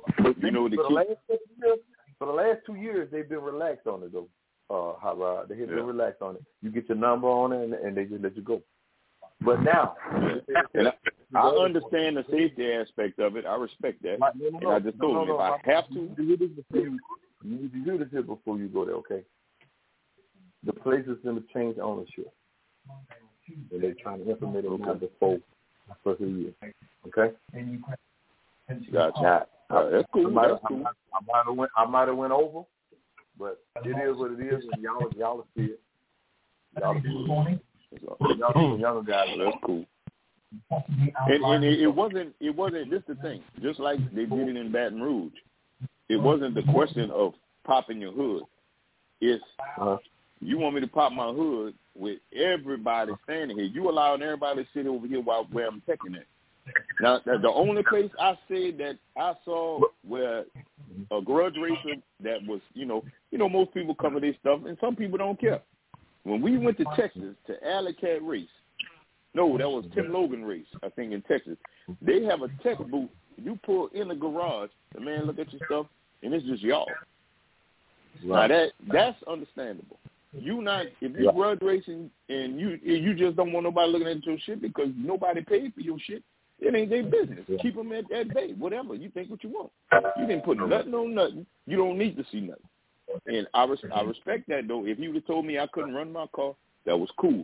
the last 2 years, they've been relaxed on it, though, Hot Rod. They have been relaxed on it. You get your number on it, and they just let you go. But now, I understand the safety aspect of it. I respect that. And I just told him if I have to. You need to hear this here before you go there, okay? The place is going to change ownership. And they're trying to implement it now before the first of the year. Okay? Gotcha. That's cool. I might have went over, but it is what it is, and y'all see it. Y'all see it. Y'all younger guys. That's cool. And it wasn't. This the thing. Just like they did it in Baton Rouge, it wasn't the question of popping your hood. It's you want me to pop my hood with everybody standing here. You allowing everybody to sit over here where I'm taking it. Now, the only place I said that I saw where a grudge racer that was, most people cover their stuff, and some people don't care. When we went to Texas to Alley Cat race, no, that was Tim Logan race, I think, in Texas. They have a tech booth. You pull in the garage, the man look at your stuff, and it's just y'all. Right. Now, that's understandable. If you're grudge racing and you just don't want nobody looking at your shit because nobody paid for your shit, it ain't their business. Keep them at bay, whatever. You think what you want. You didn't put nothing on nothing. You don't need to see nothing. And I respect that, though. If you would have told me I couldn't run my car, that was cool.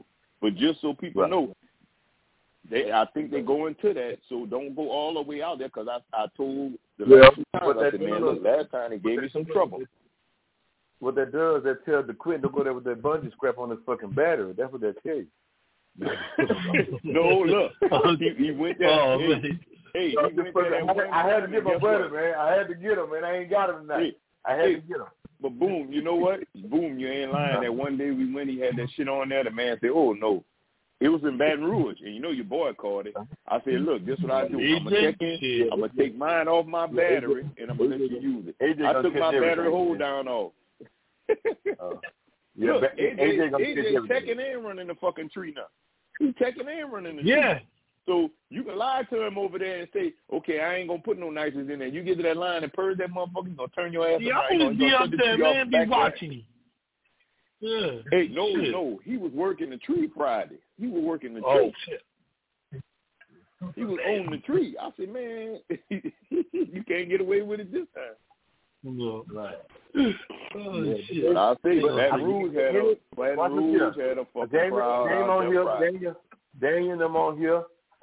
But just so people know, I think they go into that, so don't go all the way out there because I told the last two times, I said, man, look, last time they gave me some trouble. What that does, that tells the Quentin to go there with that bungee strap on his fucking battery. That's what that tells you. No, look, he went there. Hey, he went there. I had to get my brother, man. I had to get him, man. I ain't got him tonight. I had to get him. But boom, you know what? Boom, you ain't lying. That one day we went, he had that shit on there. The man said, "Oh no." It was in Baton Rouge, and you know your boy called it. I said, look, this is what I do. I'm going to check in. I'm going to take mine off my battery, and I'm going to let you use it. I took my battery hold down off. Look, AJ checking in running the fucking tree now. He's checking in running the tree. Yeah. So you can lie to him over there and say, okay, I ain't going to put no nitrous in there. You get to that line and purge that motherfucker, he's going to turn your ass around. Yeah, always be up there, man. Be watching him. Yeah. Hey, no. He was working the tree Friday. He was working the tree. Oh, shit. He was on the tree. I said, man, you can't get away with it this time. No. Right. Oh, shit. But I'll say Baton Rouge had a fucking crowd out there. Daniel, them on here.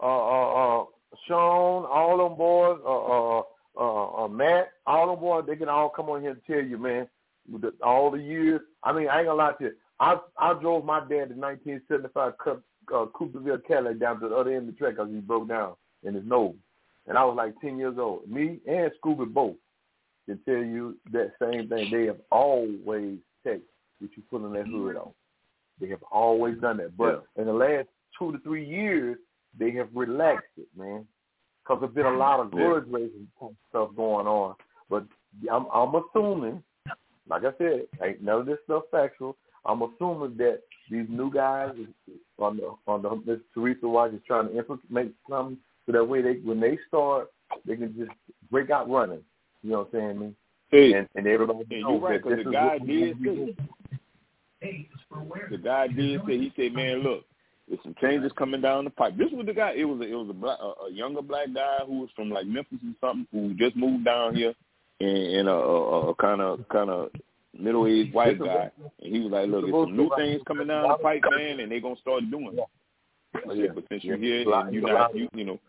Sean, all them boys, Matt, all them boys, they can all come on here and tell you, man, all the years. I mean, I ain't gonna lie to you. I drove my dad in 1975 Cooperville Cadillac down to the other end of the track because he broke down in his nose. And I was like 10 years old. Me and Scooby both can tell you that same thing. They have always checked what you put on that hood on. They have always done that. But in the last 2 to 3 years, they have relaxed it, man. Because there's been a lot of grudge racing stuff going on. But I'm assuming, like I said, ain't none of this stuff factual. I'm assuming that these new guys on the Miss Teresa Watch is trying to implement something so that way when they start, they can just break out running. You know what I'm saying, man? Hey, and everybody knows right, that the guy did say. The guy did say, he said, man, look, there's some changes coming down the pipe. This was the guy. It was a younger black guy who was from like Memphis or something who just moved down here, and a kind of middle-aged white guy, and he was like, look, there's some new things coming down the pipe, man, and they're going to start doing it. I said, but since you're here and you're not, you know,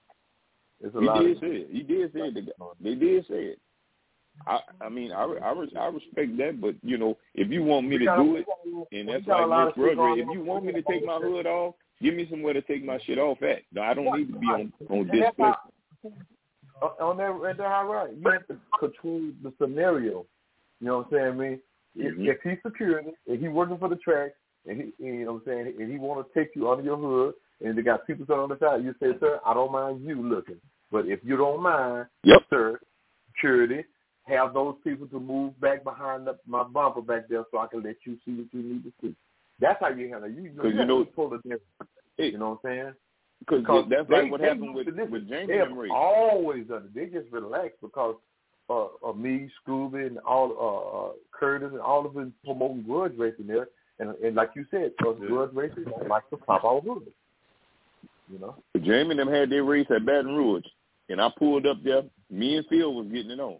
he did say it. They did say it. I mean, I respect that, but, you know, if you want me to do it, and that's like Miss Rodriguez, if you want me to take my hood off, give me somewhere to take my shit off at. No, I don't need to be on display. On that high right, you have to control the scenario. You know what I'm saying, man? If he's security, if he's working for the track, and he, you know what I'm saying, and he want to take you under your hood, and they got people on the side, you say, sir, I don't mind you looking. But if you don't mind, sir, security, have those people to move back behind my bumper back there so I can let you see what you need to see. That's how you handle it. You know, pull the difference. You know what I'm saying? Because that's like what happened with Jamie they have and Ray. Always done it. They just relaxed because of me, Scooby, and all Curtis, and all of them promoting grudge racing there. And like you said, grudge racing like to pop our hood. You know? Jamie and them had their race at Baton Rouge, and I pulled up there. Me and Phil was getting it on.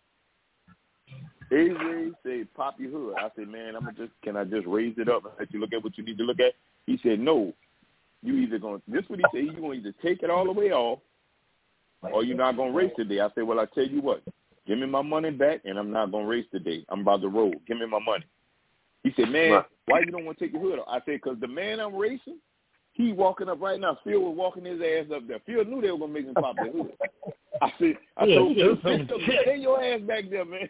AJ said, pop your hood. I said, man, can I just raise it up and let you look at what you need to look at? He said, no. You either going to, this is what he said, you're going to either take it all the way off or you're not going to race today. I said, well, I tell you what, give me my money back and I'm not going to race today. I'm about to roll. Give me my money. He said, man, why you don't want to take your hood off? I said, because the man I'm racing, he walking up right now. Phil was walking his ass up there. Phil knew they were going to make him pop the hood. I told Phil, stay your ass back there, man.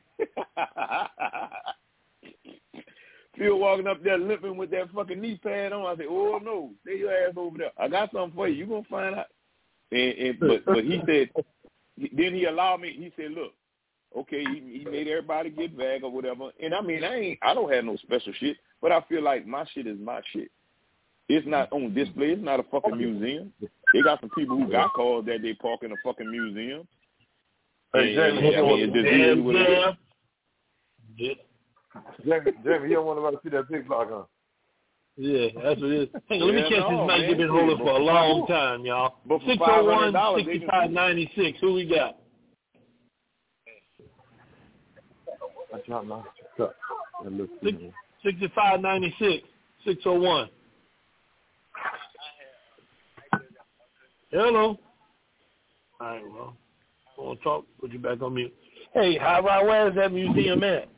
Phil walking up there limping with that fucking knee pad on. I said, oh, no, stay your ass over there. I got something for you. You're going to find out. But he said, then he allowed me, he said, look, okay, he made everybody get back or whatever. And I mean, I don't have no special shit, but I feel like my shit is my shit. It's not on display. It's not a fucking museum. They got some people who got cars that they park in a fucking museum. Hey, Jamie, Jamie, you don't want to see that big block, huh? Yeah, that's what it is. Hey, let me catch this man. You've been rolling for a long time, y'all. 601-6596. Who we got? 6596. 601. Hello. All right, well, I want to talk. Put you back on mute. Hey, where is that museum at?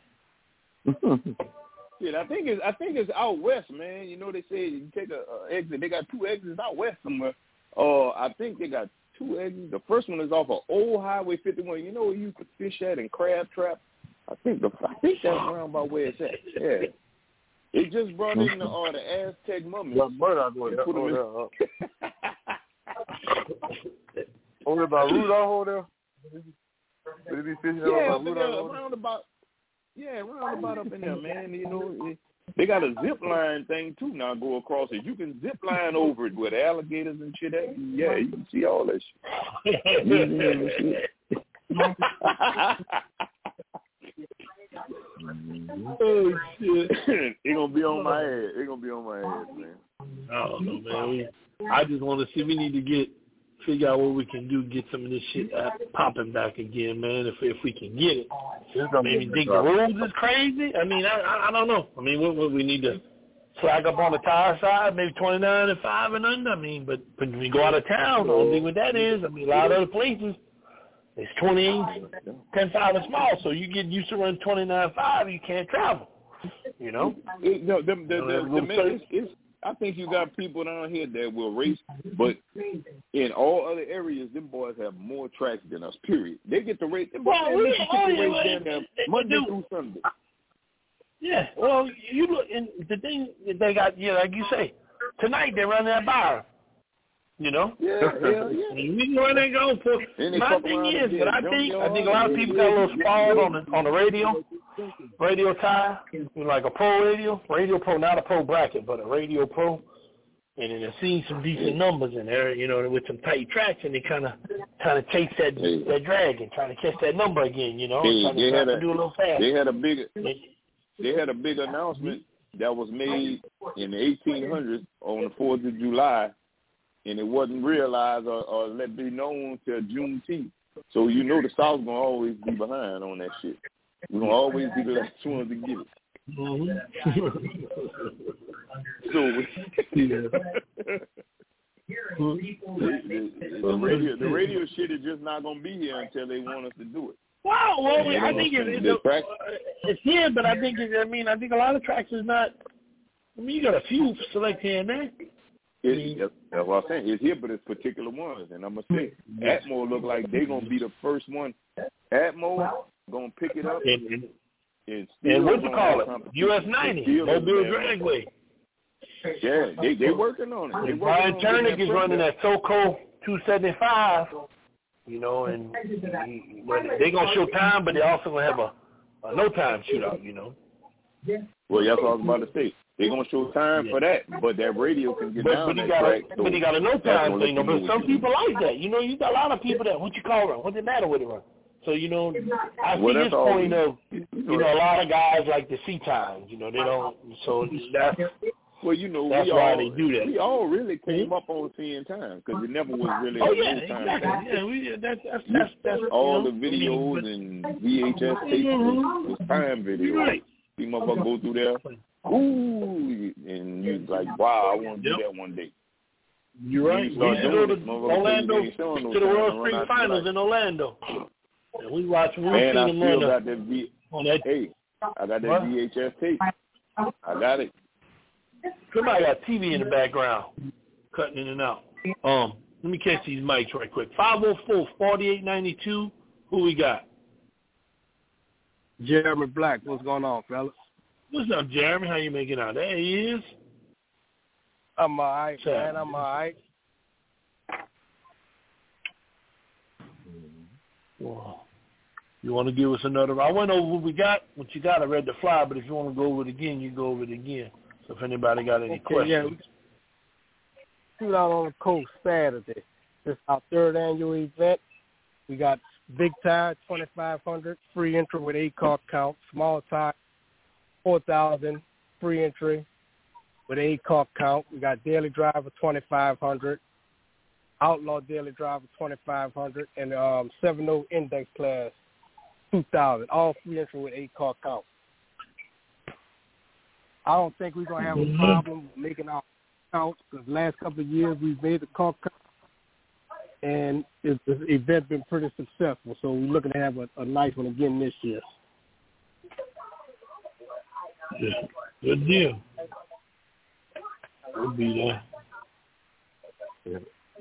Shit, I think it's out west, man. You know, they say you take a exit. They got 2 exits out west somewhere. I think they got 2 exits. The first one is off of Old Highway 51. You know where you could fish at and crab trap? I think that's around about where it's at. Yeah. It just brought in the Aztec mummies. Over by Rudolph over there? Did he be fishing round about up in there, man. You know, they got a zip line thing too now. Go across it. You can zip line over it with alligators and shit. Yeah, you can see all that shit. Oh shit! It gonna be on my head. Man. I don't know, man. I just want to see. We need to figure out what we can do, get some of this shit popping back again, man. If we can get it, maybe think the rules is crazy. I mean, I don't know. I mean, what we need to slack up on the tire side, maybe 29 and 5 and under. I mean, but when we go out of town, the only thing with that is, I mean, a lot of other places. It's 28, 10-5 and small, so you get used to running 29-5, you can't travel, you know? I think you got people down here that will race, but in all other areas, them boys have more tracks than us, period. They get to race. Monday through Sunday. Yeah, well, you look, and the thing that they got, like you say, tonight they run that bar. You know? Yeah. You know where they go for. My thing is, but I think a lot of people got a little spoiled on the radio tie, like a pro radio pro, not a pro bracket, but a radio pro, and then they're seeing some decent numbers in there, you know, with some tight tracks, and they kind of chase that drag and trying to catch that number again, you know, trying to do a little fast. They had a big announcement that was made in the 1800s on the 4th of July. And it wasn't realized or let be known till Juneteenth. So you know the South's going to always be behind on that shit. We're going to always be the last ones to get it. Mm-hmm. The radio shit is just not going to be here until they want us to do it. Well, I think it's here, but I think a lot of tracks is not. I mean, you got a few select here and there. That's what I'm saying. It's here, but it's particular ones. And I'm going to say, Atmo look like they're going to be the first one. Atmo going to pick it up. And what you call it? US 90, Mobile Dragway. Yeah, they working on it. Brian Turnick is running that SoCo 275, you know, and they're going to show time, but they also going to have a no-time shootout, you know. Well, that's what I was about to say. They're going to show time for that, but that radio can get down that track. But he got a no-time thing, but some people like that. You know, you got a lot of people that, what you call run? What's the matter with it run? So, you know, I see this point of, you know, a lot of guys like the C-times, you know, they don't, so that's, well, you know, that's why they do that. We all really came up on seeing time because it never was really time. Exactly. Yeah, that's all the videos and VHS tapes was time videos. Right. See motherfuckers go through there. Ooh, and you're like, wow, I want to do that one day. You're right. We used to go to Orlando to the World Spring Finals in Orlando. And we watched them on that. Hey, I got that VHS tape. I got it. Somebody got TV in the background, cutting in and out. Let me catch these mics right quick. 504-4892. Who we got? Jeremy Black. What's going on, fellas? What's up, Jeremy? How you making out? There he is. I'm all right, man. I'm all right. Well, you want to give us another? I went over what you got. I read the flyer, but if you want to go over it again, you go over it again. So if anybody got any questions. Yeah, shoot out on the coast Saturday. This is our 3rd annual event. We got big tire, 2,500, free entry with 8-car count. Small tire, 4,000, free entry with 8-car count. We got daily driver, 2,500. Outlaw daily driver, 2,500. And 7.0 index class, 2,000. All free entry with 8-car count. I don't think we're going to have a problem making our counts because the last couple of years we've made the car count and the event's been pretty successful. So we're looking to have a nice one again this year. Yeah, good deal. We'll be there.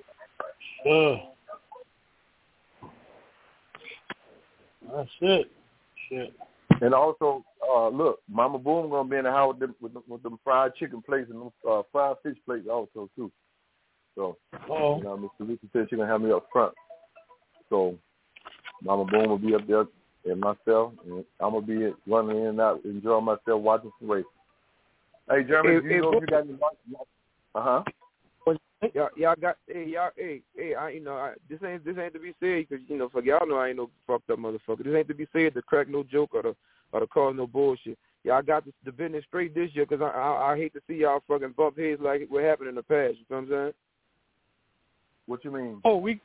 That's it. Shit. And also, look, Mama Boom gonna be in the house with them fried chicken plates and them fried fish plates also too. So, Mr. Richard said she's gonna have me up front. So, Mama Boom will be up there and myself, and I'm gonna be running in and out, enjoying myself, watching some races. Hey, Jeremy, do you know if you got any? Y'all got this ain't to be said because for y'all know I ain't no fucked up motherfucker. This ain't to be said to crack no joke or to cause no bullshit. Y'all got the business straight this year because I hate to see y'all fucking bump heads like what happened in the past. You know what I'm saying? What you mean? Oh, me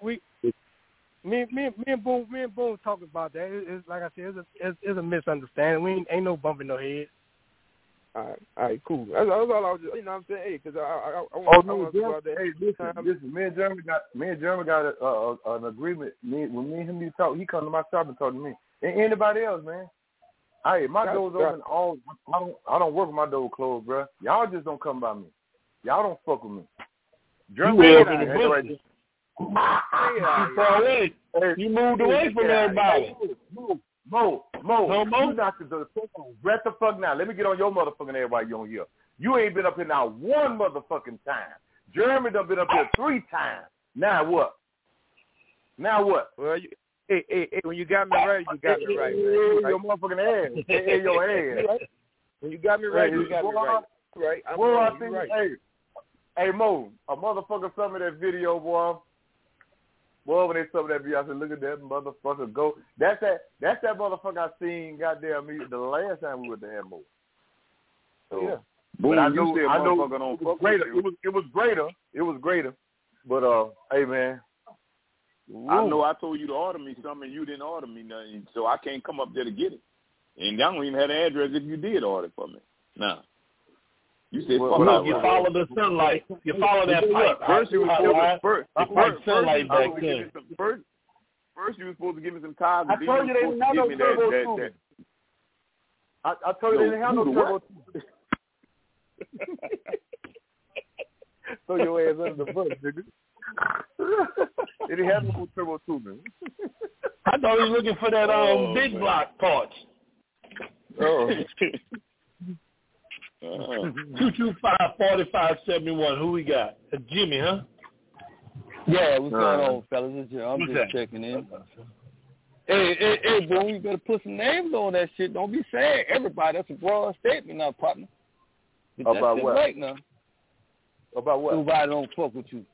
and Boone talking about that. It's like I said, it's a misunderstanding. We ain't no bumping no heads. All right, cool. That's all I was just, you know what I'm saying? Hey, because I want to talk about that. Hey, listen, me and Jeremy got an agreement. When me and him talk, he come to my shop and talk to me. And anybody else, man. Hey, my door's open all. I don't work with my door closed, bro. Y'all just don't come by me. Y'all don't fuck with me. Jeremy, you moved away from everybody. Mo, you not the breath the fuck now. Let me get on your motherfucking air while you on here. You ain't been up here now one motherfucking time. Jeremy done been up here 3 times. Now what? Well, when you got me right, you got me right, man. Your motherfucking ass. In your ass. When you got me right, you got me right. Right? I'm right. Hey, Mo, a motherfucker sent me that video, boy. Boy, when they saw that video, I said, look at that motherfucker go. That's that motherfucker I seen goddamn me the last time we went to Hammo. So, yeah. But I know motherfucker don't fuck with you. It was greater. But hey man. I know I told you to order me something and you didn't order me nothing, so I can't come up there to get it. And I don't even have the address if you did order it for me. Nah. You said you follow the sunlight. You follow that pipe. First you was sunlight back then. First you were supposed to give me some tires. I told you they didn't have no turbo tube. I told you they didn't have no turbo tube. Throw your ass under the bus, nigga. They didn't have no turbo tubing. I thought he was looking for that big block parts. Oh. 225-4571. Who we got? Jimmy, huh? Yeah, what's going on, fellas? I'm just checking in. Hey, boy, you better put some names on that shit. Don't be saying everybody. That's a broad statement now, partner. About what? Right now. About what? Nobody don't fuck with you.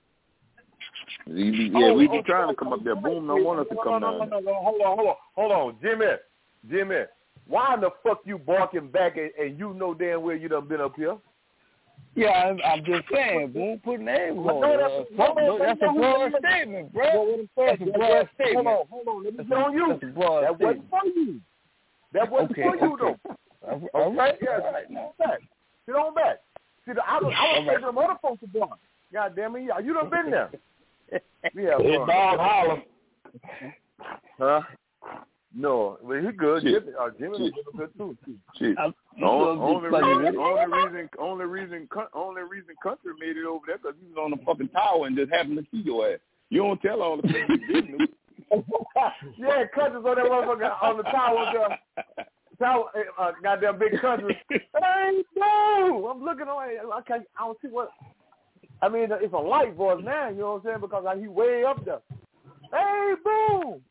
We be trying to come up there. Boom, don't want us to come down. No. Hold on. Jimmy. Why in the fuck you barking back and you know damn well you done been up here? Yeah, I'm just saying, boom, put names on it. That's a broad statement, bro. That's a broad statement. Hold on. Let me get on you. That wasn't for you. That wasn't for you, though. All right. Sit on back. See, I was taking them other folks to bark. God damn it, you done been there. Yeah, Bob Holler. Huh? No, well, he good. Jimmy good too. Shit. Only reason Country made it over there because he was on the fucking tower and just happened to see your ass. You don't tell all the people you didn't. Yeah, Country's on that motherfucker on the tower. Goddamn big Country. Hey, no! I'm looking away. I don't see what. I mean, it's a light voice now. You know what I'm saying? Because he way up there. Hey, boom!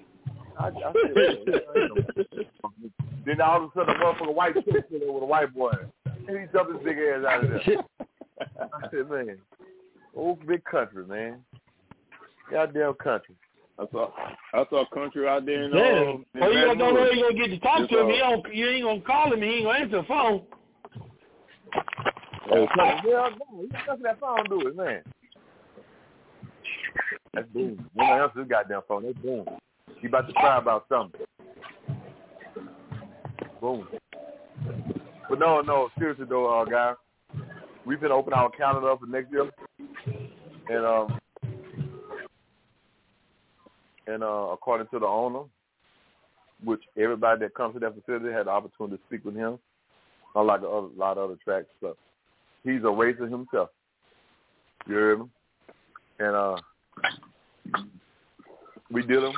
Then all of a sudden, a motherfucker white chick with a white boy. And he dumped his big ass out of there. I said, man, old big Country, man. Goddamn Country. I saw Country out there. You don't know where you're going to get to talk to him. You ain't going to call him. He ain't going to answer the phone. He's stuck that phone, do it, man. That's boom. No one else this goddamn phone. That's boom. He about to cry about something. Boom. But no, seriously though, guys, we've been opening our calendar up for next year, and And according to the owner, which everybody that comes to that facility had the opportunity to speak with him, unlike a lot of other track stuff. He's a racer himself. You heard him? And we dealing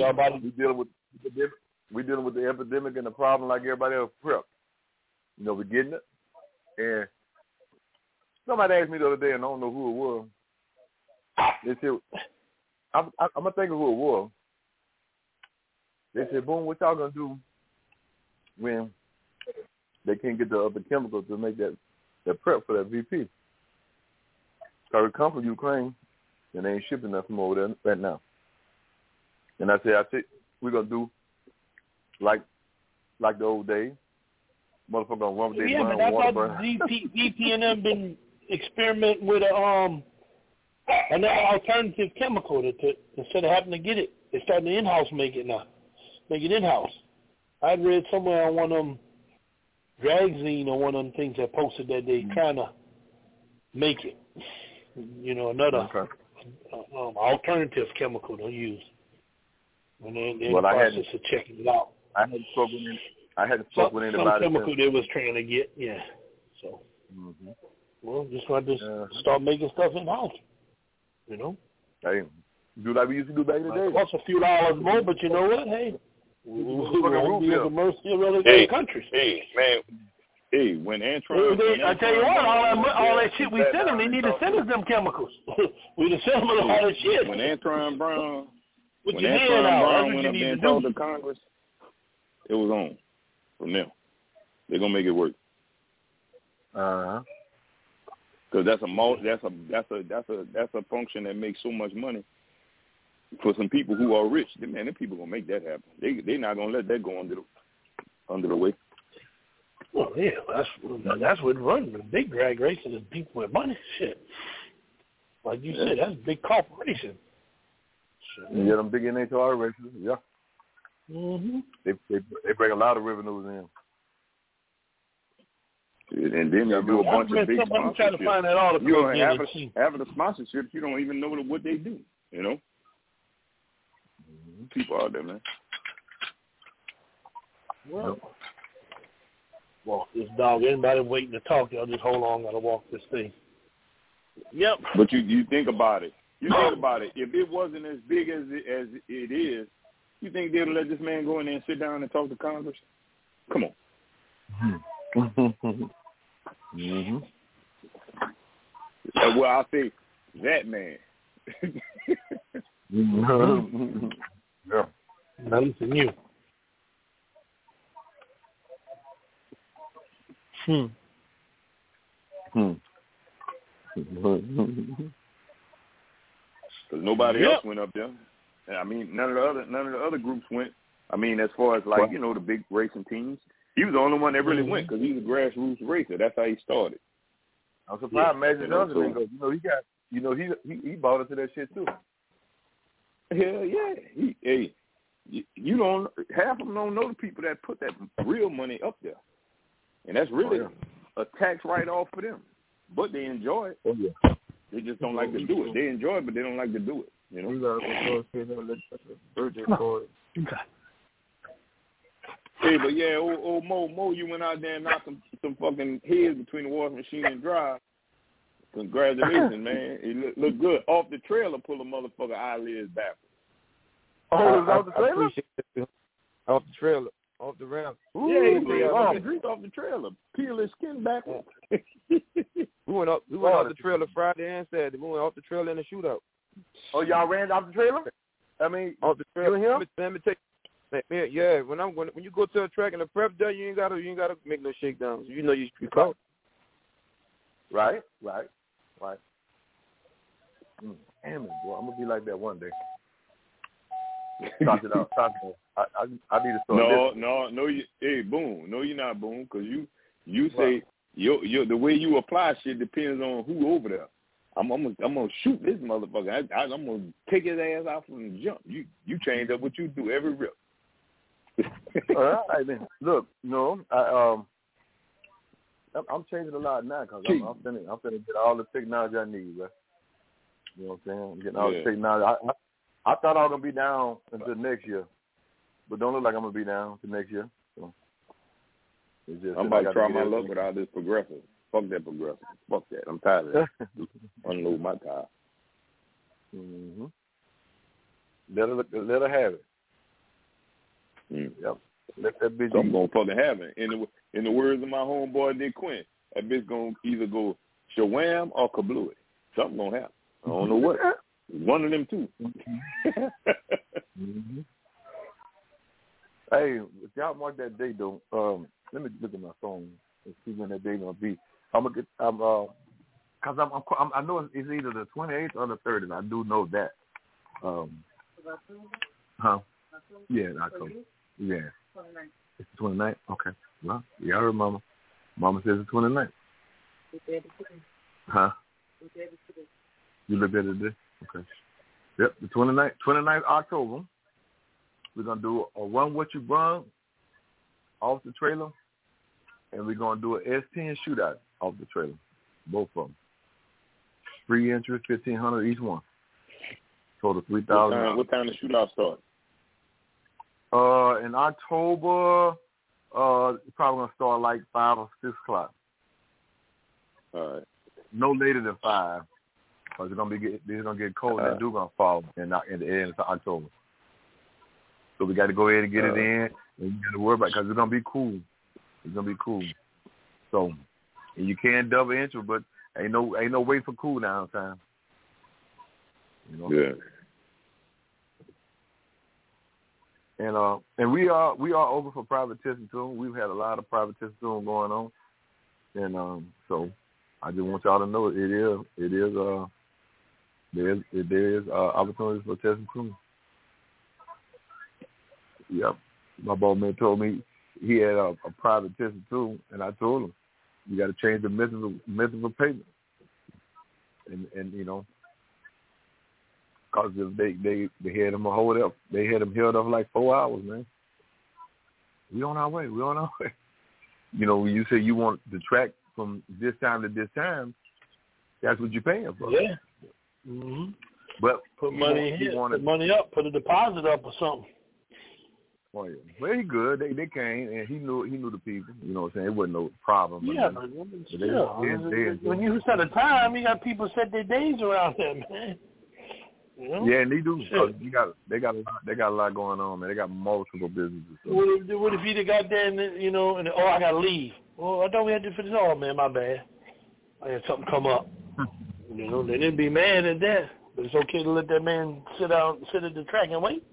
with the epidemic and the problem like everybody else prep. You know, we're getting it. And somebody asked me the other day, and I don't know who it was. They said, I'm gonna think of who it was. They said, "Boom, what y'all gonna do when they can't get the other chemicals to make that prep for that VP? Because it come from Ukraine, and they ain't shipping nothing over there right now." And I said, we're gonna do like the old days. Motherfucker gonna run with their burn, but I water thought burn. VP and them been experimenting with an alternative chemical to instead of having to get it, they're starting to in-house make it now. Make it in-house. I read somewhere on one of them Dragzine or one of them things that posted that they trying to make it. You know, another alternative chemical to use. And they're in the process of checking it out. I hadn't spoken with anybody. Some chemical they was trying to get, yeah. So, well, just want to start making stuff in-house, you know? Hey, do like we used to do back in the day. It costs a few dollars more, but you know what? Hey, we won't be at the mercy of other countries. Hey, man. Hey, when Antron... I tell you what, all that shit we send them, they need to send us them chemicals. We just send them all that shit. When Antron Brown... When Antron Brown went up there and talked to Congress, it was on from them. They're gonna make it work. Because that's a function that makes so much money for some people who are rich. Man, them people gonna make that happen. They're not gonna let that go under the way. Well, yeah, that's what runs the big drag races is people with money. Shit, like you said, that's a big corporation. Yeah, them big NHR races, yeah. They bring a lot of revenues in. And then they do a bunch of big sponsorships. Trying to find that article. You know, after the sponsorships, you don't even know what they do, you know? People out there, man. Walk this dog. Anybody waiting to talk, y'all just hold on. Got to walk this thing. Yep. But you think about it. If it wasn't as big as it is, you think they'll let this man go in there and sit down and talk to Congress? Come on. Well, I'll say that man. Yeah. Nothing from you. Because nobody else went up there. I mean, none of the other groups went. I mean, as far as like, you know, the big racing teams, he was the only one that really went because he was a grassroots racer. That's how he started. I'm surprised Magic Johnson didn't go. He bought into that shit too. Hell yeah. You don't, half of them don't know the people that put that real money up there. And that's really a tax write-off for them. But they enjoy it. Oh, yeah. They just don't like to do it. They enjoy it, but they don't like to do it. You know? Hey, but yeah, old Mo, you went out there and knocked some fucking heads between the washing machine and drive. Congratulations, man. It looked good. Off the trailer, pull a motherfucker eyelids backwards. Oh, it was off the trailer? Off the trailer. Off the ramp. Yeah, he grease off the trailer. Peel his skin backwards. We went off the trailer Friday and Saturday. We went off the trailer in the shootout. Oh, y'all ran off the trailer? I mean, off the trailer. You and him? Let me take. Yeah, when you go to a track and the prep day, you ain't gotta make no shakedowns. You know you caught. Right. Damn it, boy! I'm gonna be like that one day. Talk it out. I need to start. No. Hey, Boom. No, you're not, Boom, because you say the way you apply shit depends on who over there. I'm gonna shoot this motherfucker. I'm gonna take his ass out from the jump. You change up what you do every rip. All right, then. Look, I'm changing a lot now because I'm finna get all the technology I need, bro. You know what I'm saying? I'm getting all the technology. I thought I was gonna be down until next year, but don't look like I'm gonna be down until next year. So it's just I'm about to try my luck without this Progressive. Fuck that Progressive. Fuck that. I'm tired of that. Unload my tire. Mm-hmm. Let her have it. Yep. Let that bitch. I'm gonna fucking have it. In the words of my homeboy Nick Quinn, that bitch gonna either go shawam or kablooey. Something gonna happen. I don't know what. One of them two. Mm-hmm. Hey, if y'all mark that date though, let me look at my phone and see when that date gonna be. I know it's either the 28th or the 30th. I do know that. Yeah, in October. Yeah. It's the 29th? Okay. Well, yeah, I heard Mama. Mama says the 29th. Huh? You looked at it today? Okay. Yep, the 29th October. We're going to do a Run What You Brung off the trailer, and we're going to do an S10 shootout off the trailer, both of them. Free entry, $1,500 each one. Total $3,000. What time the shootout start? In October, it's probably going to start like 5 or 6 o'clock. All right. No later than 5, because it's going to get cold and the dew going to fall in the end of October. So we got to go ahead and get it in, and you got to worry about it because it's going to be cool. It's going to be cool. So and you can double entry, but ain't no wait for cool down time. You know? Yeah. And we are open for private testing too. We've had a lot of private testing going on, and so I just want y'all to know there is opportunities for testing too. Yep, my boss man told me he had a private testing too, and I told him you got to change the method of payment, and you know. Because they had him held up. They had him held up for like 4 hours, man. We on our way. You know, when you say you want the track from this time to this time, that's what you're paying for. Yeah. Mm-hmm. But put money in, put money up, put a deposit up or something. Oh yeah. Well, he good. They came and he knew the people. You know what I'm saying? It wasn't no problem. Yeah, but when you set a time, you got people set their days around that, man. You know? Yeah, and they do. They got a lot going on, man. They got multiple businesses. So. What if you got there and I gotta leave? Well, I thought we had to finish. Oh man, my bad. I had something come up. You know, they didn't be mad at that, but it's okay to let that man sit at the track and wait.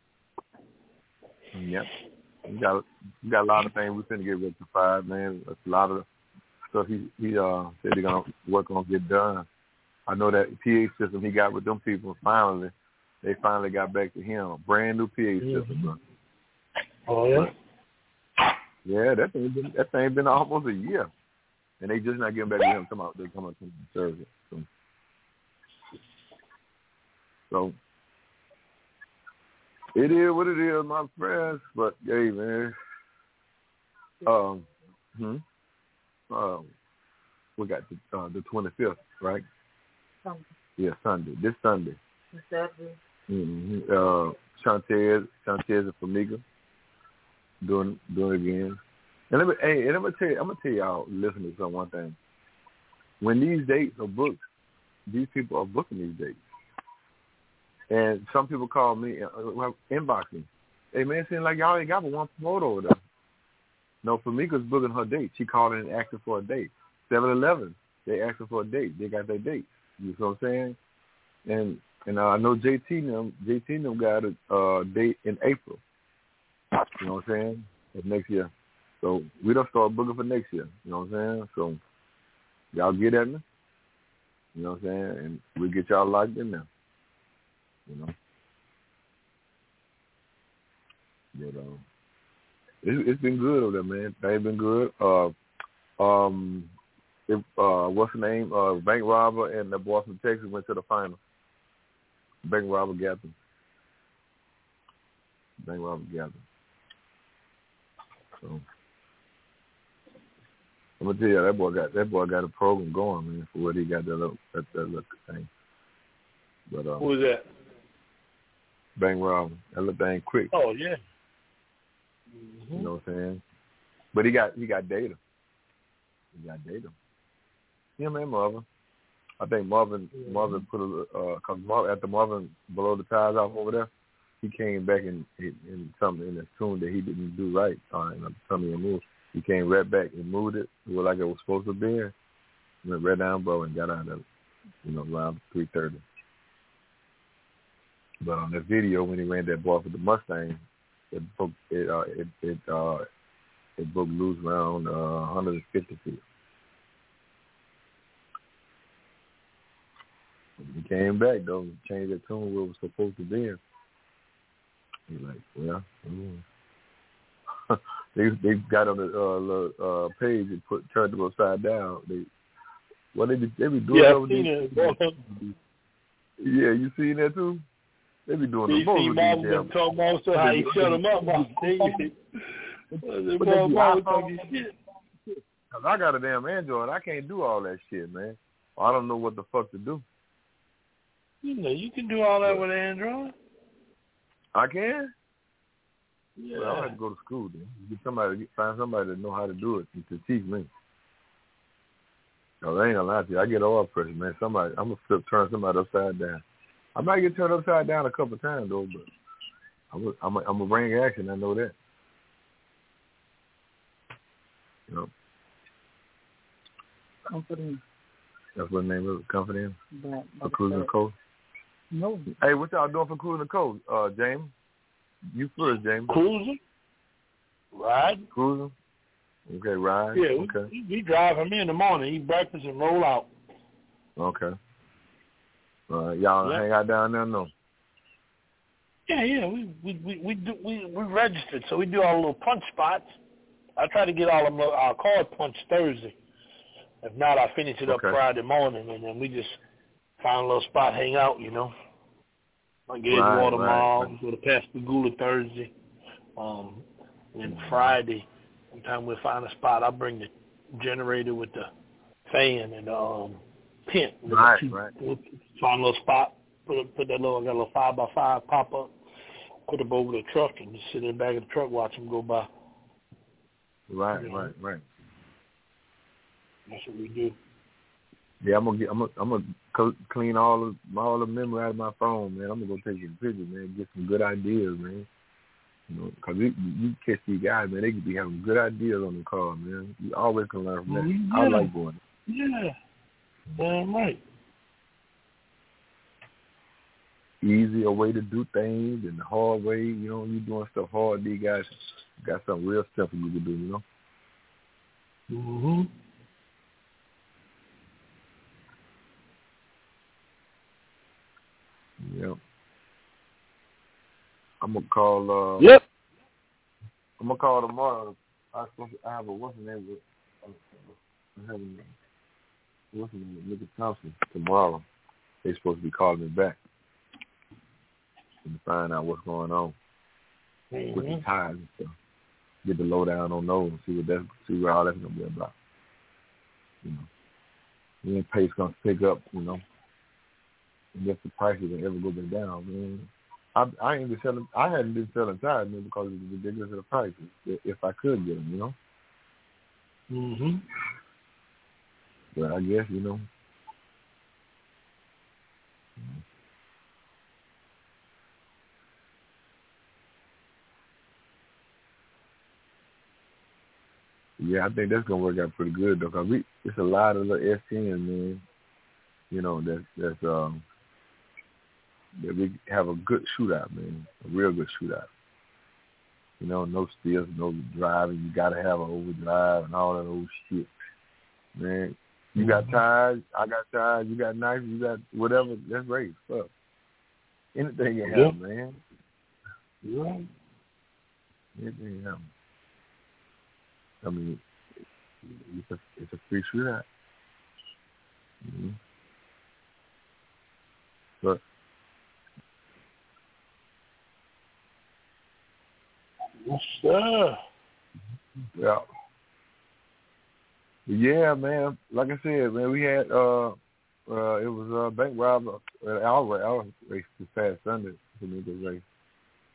Yep. We got a lot of things we finna get rectified, man. That's a lot of stuff he said they're gonna work on get done. I know that PA system he got with them people, they finally got back to him. A brand new PA system, bro. Oh, yeah? Yeah, that thing been almost a year. And they just not getting back to him. They're coming to serve it. So, it is what it is, my friends. But, hey, man. We got the 25th, right? Sunday. Yeah, Sunday. This Sunday. Saturday. Mm-hmm. Chantez and Famika doing it again. And I'm gonna tell y'all, listeners, one thing. When these dates are booked, these people are booking these dates. And some people call me, inbox me. Hey man, it seems like y'all ain't got but one promoter over there. No, Famika's booking her date. She called in and asking for a date. 7-Eleven, they asking for a date. They got their date. You know what I'm saying? And I know JT them got a date in April. You know what I'm saying? Of next year. So we don't start booking for next year. You know what I'm saying? So y'all get at me. You know what I'm saying? And we'll get y'all locked in there. You know? But it's been good over there, man. They've been good. What's the name? Bank Robber and the Boston Texans went to the final. Bank Robber got them. So I'm gonna tell you, that boy got a program going, man, for what he got that little thing. But who is that? bank robber. That little thing quick. Oh yeah. Mm-hmm. You know what I'm saying? But he got data. He got data. Him and Marvin. I think Marvin put cause after Marvin blow the tires off over there, he came back in something in a tune that he didn't do right. In some of the moves, he came right back and moved it like it was supposed to be. Went right down below and got out of it, around 3:30. But on the video when he ran that ball for the Mustang, it broke loose around 150 feet. He came back though, and changed that tune where it was supposed to be. He's like, well, they got on the page and turned it upside down. They be doing that. Yeah, you seen that too? They be doing the most. You see Bob been talking about how he shut him up. Cause I got a damn Android. I can't do all that shit, man. I don't know what the fuck to do. You can do all that with Android. I can? Yeah. Well, I have to go to school then. Find somebody that know how to do it and to teach me. No, they ain't gonna lie to you. I get oil pressure, man. I'm gonna turn somebody upside down. I might get turned upside down a couple of times though, but I'm a bring action. I know that. Company. That's what the name of it. Company. For Cruising the Coast. No. Hey, what y'all doing for Cruising the Coast, James? You first, James. Cruising. Ride. Cruising. Okay, ride. Yeah, okay. We drive him in the morning, eat breakfast, and roll out. Okay. Y'all hang out down there, no? Yeah. We registered, so we do our little punch spots. I try to get all of our card punch Thursday. If not, I finish it up Friday morning, and then we just find a little spot, hang out, Like Edgewater Mall, go to Pascagoula Thursday. And Friday, sometime we'll find a spot. I'll bring the generator with the fan and the tent. Right. We'll find a little spot, put that little, I got a little 5x5 pop up, put it over the truck, and just sit in the back of the truck, watch them go by. Right. That's what we do. Yeah, I'm gonna clean all the memory out of my phone, man. I'm gonna go take some pictures, man. Get some good ideas, man. Cause you catch these guys, man. They could be having good ideas on the car, man. You always can learn from that. Yeah. I like doing it. Yeah, damn right. Easier way to do things than the hard way. You doing stuff hard. These guys got something real simple you can do. Mhm. Yep. I'm gonna call. Yep. I'm gonna call tomorrow. I have a what's the name? Nicky Thompson tomorrow. They're supposed to be calling me back to find out what's going on with the tires and stuff. Get the lowdown on those and see where all that's gonna be about. When pace gonna pick up, and if the prices will ever go back down, man. I ain't been selling. I hadn't been selling tires, man, because of the ridiculous of the prices. If I could get them, Mhm. But I guess Yeah, I think that's gonna work out pretty good though, cause it's a lot of little S10, man. That we have a good shootout, man, a real good shootout. No steals, no driving. You gotta have an overdrive and all that old shit, man. You got tires, I got tires. You got knives, you got whatever. That's great stuff. Anything can happen, man. Yeah. Anything can happen. I mean, it's a free shootout. Mm-hmm. But yes, sir. Yeah, man. Like I said, man, we had it was bank robber our race this past Sunday. The race.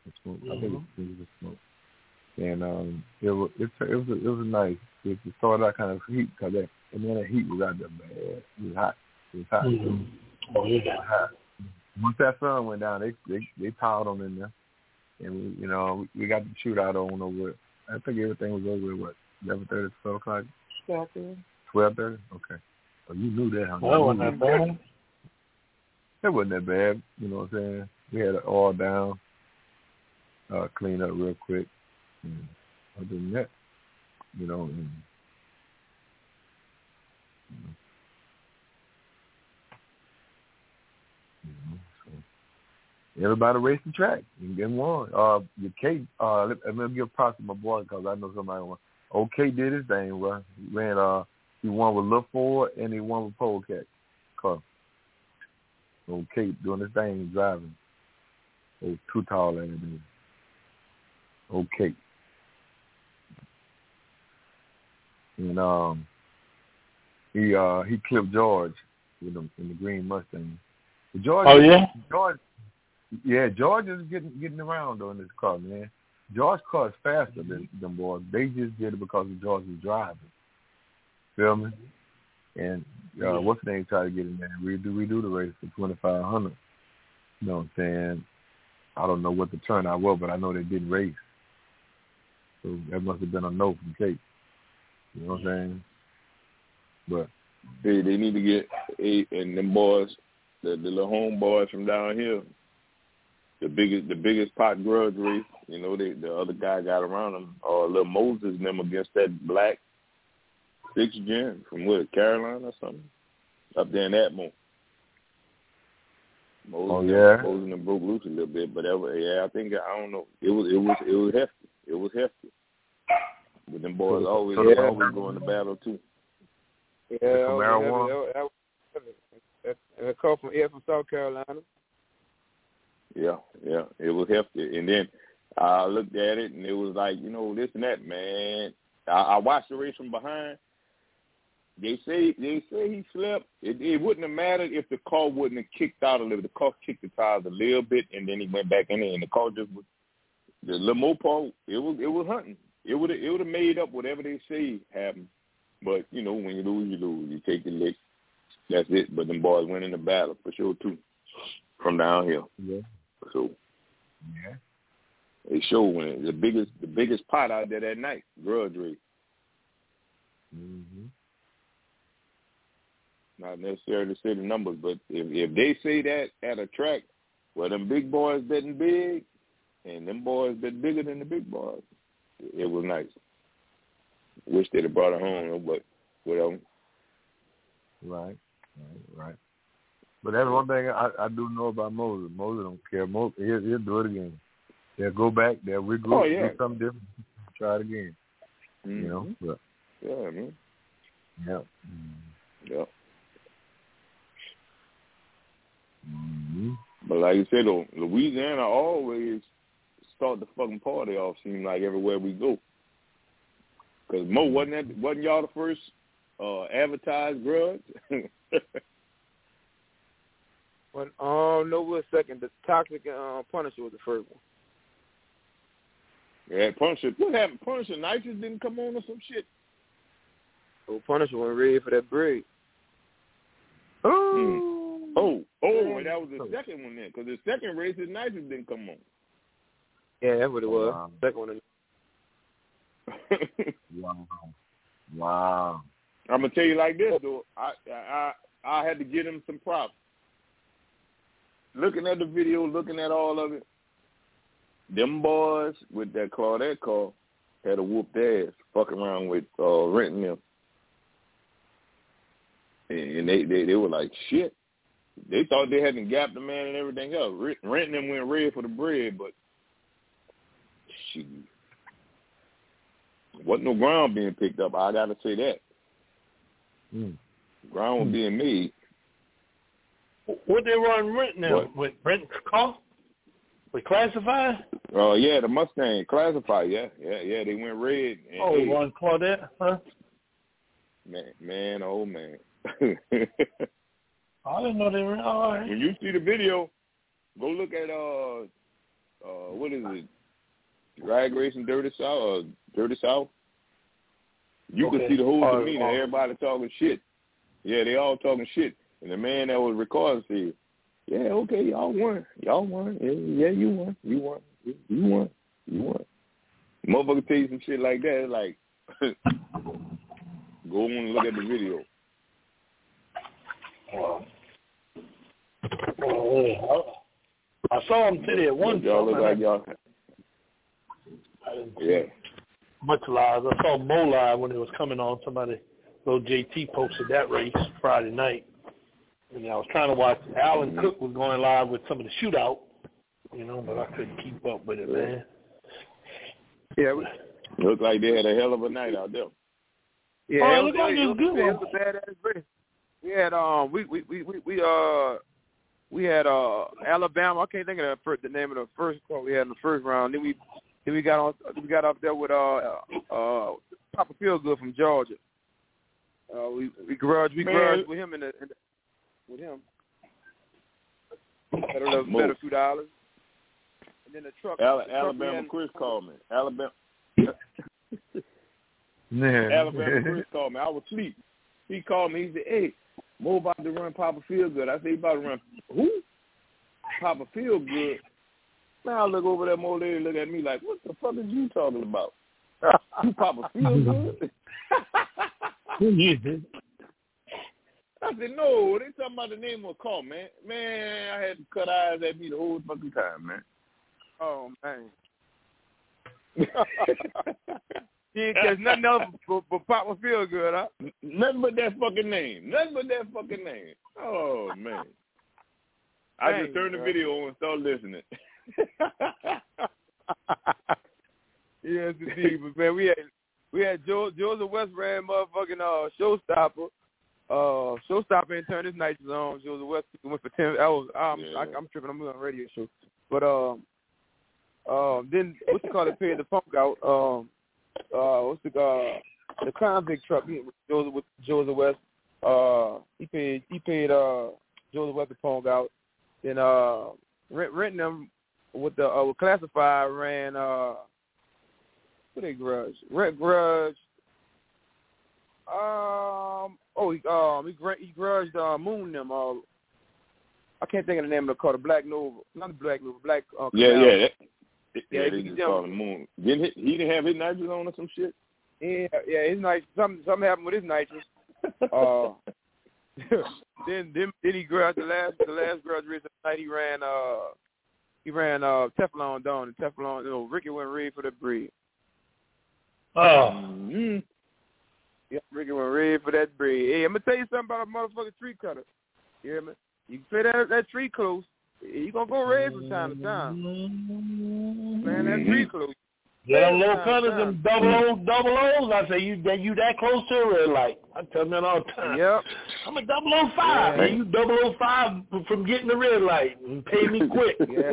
Smoke. I think it was Smoke. And it was nice. It started out kind of heat because that heat was out there bad. It was hot. Mm-hmm. Oh yeah. It was hot. Once that sun went down, they piled on in there, and we got the shootout on over. I think everything was over at what 11:30, 12 o'clock. 12:30. 12:30. Okay. So you knew that. Huh? Well, wasn't that bad? It wasn't that bad. You know what I'm saying? We had it all down, clean up real quick. And other than that, so everybody raced the track and won. Your Kate, let me give props to my boy because I know somebody won. OK did his thing, bro. He ran. He won with Lil Ford and he won with Polecat car. OK doing his thing, driving. It was too tall at it. OK. And he clipped George with him in the green Mustang. George, George is getting around though in this car, man. George's car is faster than them boys. They just did it because of George was driving. Feel me? And what's the name tried to get in there? We do the race for 2,500. You know what I'm saying? I don't know what the turnout was, but I know they didn't race. So that must have been a no from Kate. You know what I'm saying? But hey, they need to get and them boys, the little homeboys from down here, the biggest pot grudge race. The other guy got around them, or little Moses and them against that black 6th gen from Carolina or something, up there in Atmore. Moses and them broke loose a little bit, but I think I don't know. It was hefty. It was hefty. But them boys always go into battle too. Yeah, marijuana. That call from South Carolina. Yeah, it was hefty. And then I looked at it, and it was like, this and that, man. I watched the race from behind. They say he slept. It wouldn't have mattered if the car wouldn't have kicked out a little. The car kicked the tires a little bit, and then he went back in there, and the car just was the little Mopar. It was hunting. It would have made up whatever they say happened. But when you lose, you lose. You take the lick. That's it. But them boys went in the battle for sure too, from down here. Yeah. So they show when the biggest pot out there that night, grudge race. Mm-hmm. Not necessarily to say the numbers, but if they say that at a track where them big boys betting big and them boys bet bigger than the big boys, it was nice. Wish they'd have brought it home, but whatever. Right. But that's one thing I do know about Moses. Moses don't care. He'll do it again. They'll go back. They'll regroup, do something different, try it again. Mm-hmm. But yeah, man. Yep. Yep. Mm-hmm. But like you said, though, Louisiana always start the fucking party off. Seem like everywhere we go. Because Mo, wasn't y'all the first advertised grudge? But no, we're second. The Toxic Punisher was the first one. Yeah, Punisher. What happened? Punisher Nitrous didn't come on or some shit. Oh, Punisher wasn't ready for that break. Oh, and that was the second one then, because the second race is Nitrous didn't come on. Yeah, that's what it was. Second one. Wow. I'm gonna tell you like this though. I had to give him some props. Looking at the video, looking at all of it, them boys with that Claudette car had a whooped ass fucking around with renting them. And they were like, shit. They thought they hadn't gapped the man and everything else. Renting them went red for the bread, but shit. Wasn't no ground being picked up. I got to say that. Ground was being made. What they run renting them? With renting car? With Classified? Oh, yeah, the Mustang. Classified, yeah. They went red. And one Claudette, huh? Man, oh, man. I didn't know they were all right. When you see the video, go look at what is it? Drag Racing Dirty South, Dirty South. You could see the whole demeanor. Everybody talking shit. Yeah, they all talking shit. And the man that was recording said, "Yeah, okay, y'all won. Yeah, you won. You won. Motherfucker tell you some shit like that. It's like, go on and look at the video. I saw him today at one time. Y'all look like y'all. Yeah. Much live. I saw Mo live when it was coming on. Somebody, little JT, posted that race Friday night. And I was trying to watch. Alan Cook was going live with some of the shootout, but I couldn't keep up with it, man. Yeah. Looked like they had a hell of a night out there. Yeah, it looked like it was good. It was a badass race. We had we had Alabama. I can't think of the name of the first call we had in the first round. Then we got up there with Papa Feelgood from Georgia. We grudged with him with him. Had a better few dollars. And then the truck. Alabama Chris called me. Alabama Chris called me. I was asleep. He called me. He said, "Hey, Mo about to run Papa Feelgood." I said, "He about to run who? Papa Feelgood." Now I look over there, Mo lady look at me like, "What the fuck is you talking about? You Papa Feelgood?" I said, "No, they talking about the name of a car, man. Man, I had to cut eyes at me the whole fucking time, man." Oh, man. He ain't catch nothing else but Papa Feelgood, huh? Nothing but that fucking name. Oh, man. I just turned the video on and started listening. Yes, indeed. But, man, we had Joseph West ran motherfucking Showstopper. Showstopper ain't turned his nights on. Joseph West went for 10 hours. I'm tripping. I'm on a radio show. But then what's it called? They paid the punk out. The convict truck with Joseph West. He paid Joseph West the punk out. Then renting them with the with Classified ran what they grudge? Rent grudge. He grudged Moon them. I can't think of the name of the car. The Black Nova, not the Black Nova, Black. Yeah, they just called him Moon. He didn't have his nitrous on or some shit? Yeah, his nitrous. Something happened with his nitrous. Then he grudged the last grudge race of the night. He ran Teflon Dawn and Teflon. Ricky went red for the breed. Mm-hmm. Yeah, Ricky went red for that breed. Hey, I'm gonna tell you something about a motherfucking tree cutter. You hear me? You play that tree close, you gonna go red from time to time. Man, that tree close. Yeah, them low cutters and double O's. I say you that close to a red light. I tell them that all the time. Yep. I'm a 005, man. You 005 from getting the red light and pay me quick. Yeah.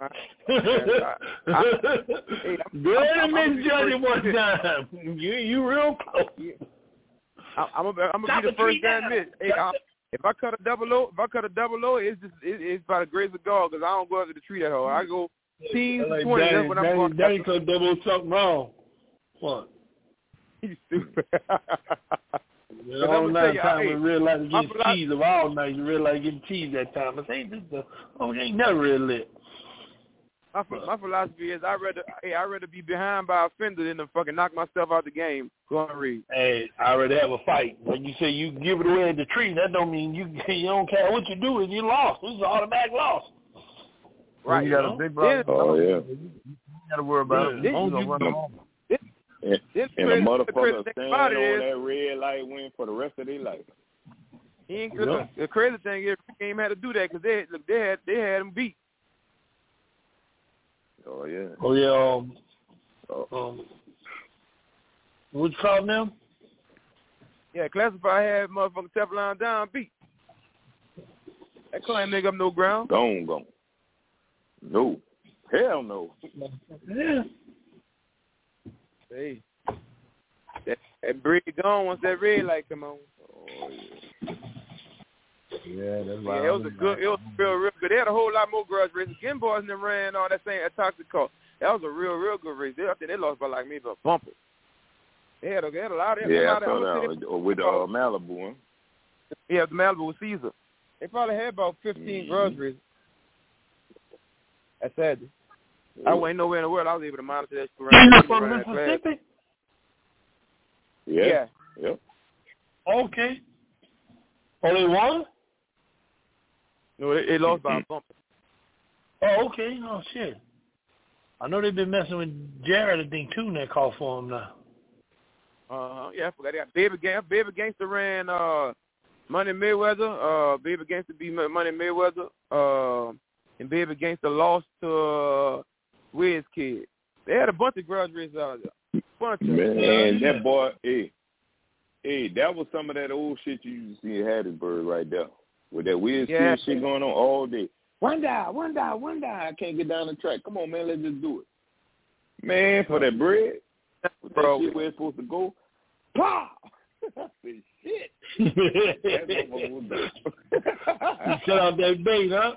Go ahead and misjudge it one time. You real close. I'm gonna be the first to admit. Hey, if I cut a double O, it's by the grace of God, because I don't go after the tree that hard. I go teams 20. That's what I'm going. Danny could double something wrong. What? You stupid. All night time we realize getting cheese of all night. You realize getting cheese that time. It ain't never really lit. My philosophy is I'd rather be behind by a fender than to fucking knock myself out the game. Go on, read. Hey, I already have a fight. When you say you give it away at the tree, that don't mean you don't care what you do and you lost. This is an automatic loss. Right. You got a big brother. Oh, yeah. You got to worry about it. And a motherfucker standing on that red light win for the rest of their life. The crazy thing is, he ain't had to do that because they had him beat. Oh yeah. What you call them? Yeah, Classified had motherfucking Teflon Down beat. That car ain't make up no ground. Gone. No. Hell no. Yeah. Hey. That breed gone once that red light come on. Oh, yeah. Yeah, that's why. Yeah, it was real good. They had a whole lot more grudge races. Game Boys and them ran all that same Toxic Car. That was a real good race. I think they lost by like maybe a bumper. They had a lot of. Yeah, I saw that with Malibu. Huh? Yeah, the Malibu with Caesar. They probably had about 15 grudge races. That's sad. I wasn't nowhere in the world. I was able to monitor that. From Mississippi? Yeah. Yep. Okay. Oh, they won? No, they lost by a bumper. Oh, okay. Oh, shit. I know they've been messing with Jared, I think, too, in that call for him now. Yeah, I forgot. They got Baby Gangster ran Money Mayweather. Baby Gangster beat Money Mayweather. And Baby Gangster lost to Wiz Kid. They had a bunch of grudge races out there. Man, that boy, hey, that was some of that old shit you used to see in Hattiesburg right there. With that Wiz Kid shit going on all day. One die. I can't get down the track. Come on, man, let's just do it. Man, for that bread, bro, that shit where it's supposed to go. Pow! I said, shit. That motherfucker was done. You shut out that bait, huh?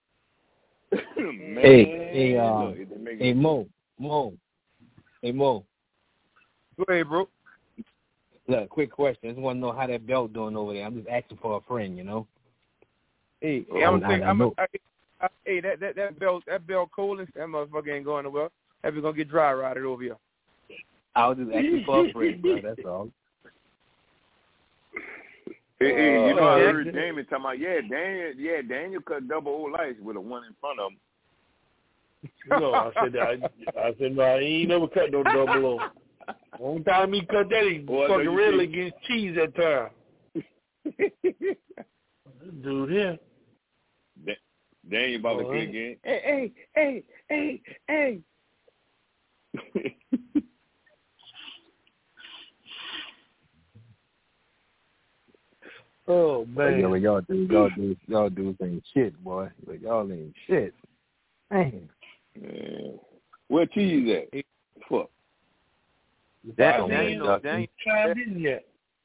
Man, Hey, Mo. Hey, Mo. Go ahead, bro. Look, quick question. I just want to know how that belt doing over there. I'm just asking for a friend, you know. Hey, that belt cold and that motherfucker ain't going nowhere. That be gonna get dry rotted over here. I was just asking for a friend, bro. That's all. Hey, you know, I heard Damon talking about, Daniel cut double O lights with a one in front of him. No, I said, no, he ain't never cut no double O. One time he cut that, he fucking really against cheese that time. Dude here. Daniel about to click in. Hey. Oh man, yeah, y'all do ain't shit, boy. But y'all ain't shit. Man. Where cheese at? Fuck. Daniel chimed in yet.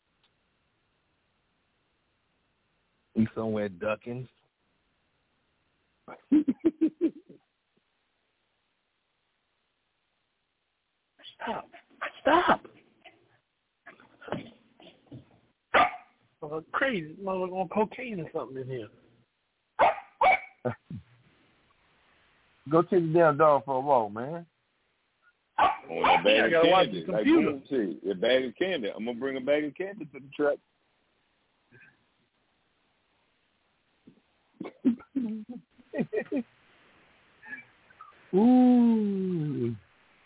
He's somewhere ducking. Stop. Crazy. Motherfucker on cocaine or something in here. Go take the damn dog for a walk, man. On that bag of candy. Like Boom said, a bag of candy. I'm going to bring a bag of candy to the track. Ooh.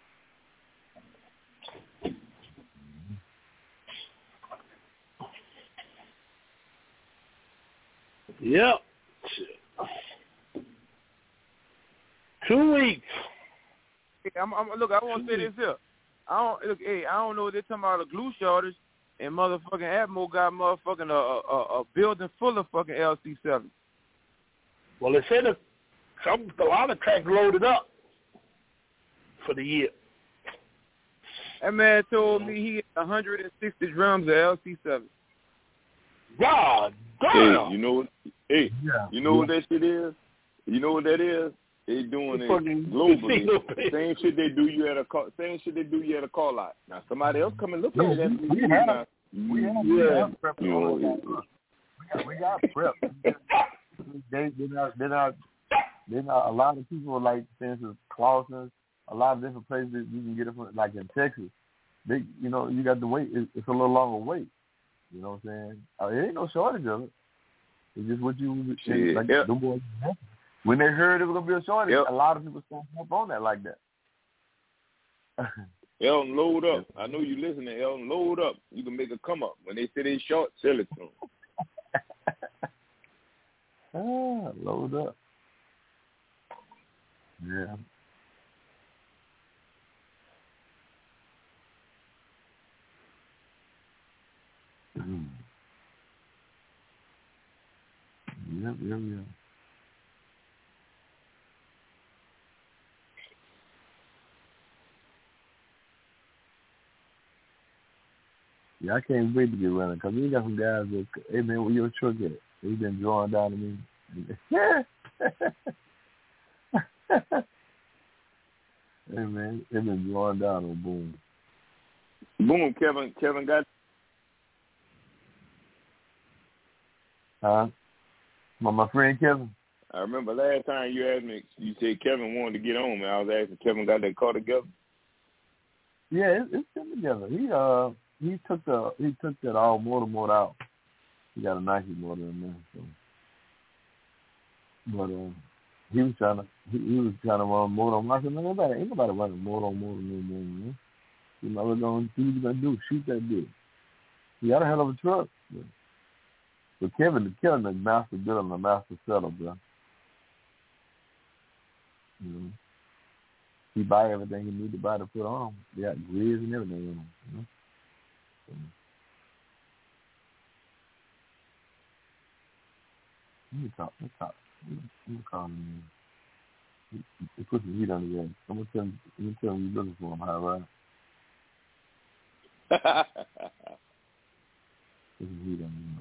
Yep. 2 weeks. Look, I want to say this here. I don't know if they're talking about a glue shortage and motherfucking Atmo got motherfucking a building full of fucking LC7. Well, they said a lot of tracks loaded up for the year. That man told me he had 160 drums of LC7. God damn. Hey, you know what that shit is? You know what that is? They doing it globally. Same shit they do you at a call lot. Now somebody else come and look at that. We got prep. They're not a lot of people, like, for instance, Clausen's, a lot of different places you can get it from, like in Texas. You got to wait. It's a little longer wait. You know what I'm saying? There ain't no shortage of it. It's just what you like. The boys, when they heard it was gonna be a shortage, a lot of people started up on that like that. Elton, load up. I know you listening. Elton, load up. You can make a come up. When they say they short, sell it to them. Load up. Yeah. Yep. Yeah, I can't wait to get running because we got some guys that, hey man, where your truck at? They've been drawing down to me. Hey man, they've been drawing down on Boom. Boom, Kevin got. Huh? My friend Kevin. I remember last time you asked me, you said Kevin wanted to get on, man. I was asking Kevin got that car together. Yeah, it's been together. He took that all motor out. He got a Nike motor in there. So. But he was trying to run motor on. I said, man, ain't nobody running motor no more, man. You know, we're going to see what you're gonna do. Shoot that dude. He got a hell of a truck. But Kevin, the master builder and the master seller, bro. You know, he buy everything he need to buy to put on. They got grids and everything on them. You know? Let me talk. Let me call him. He put some heat on the end. I'm gonna tell him you're looking for him, high right? Put some heat on him.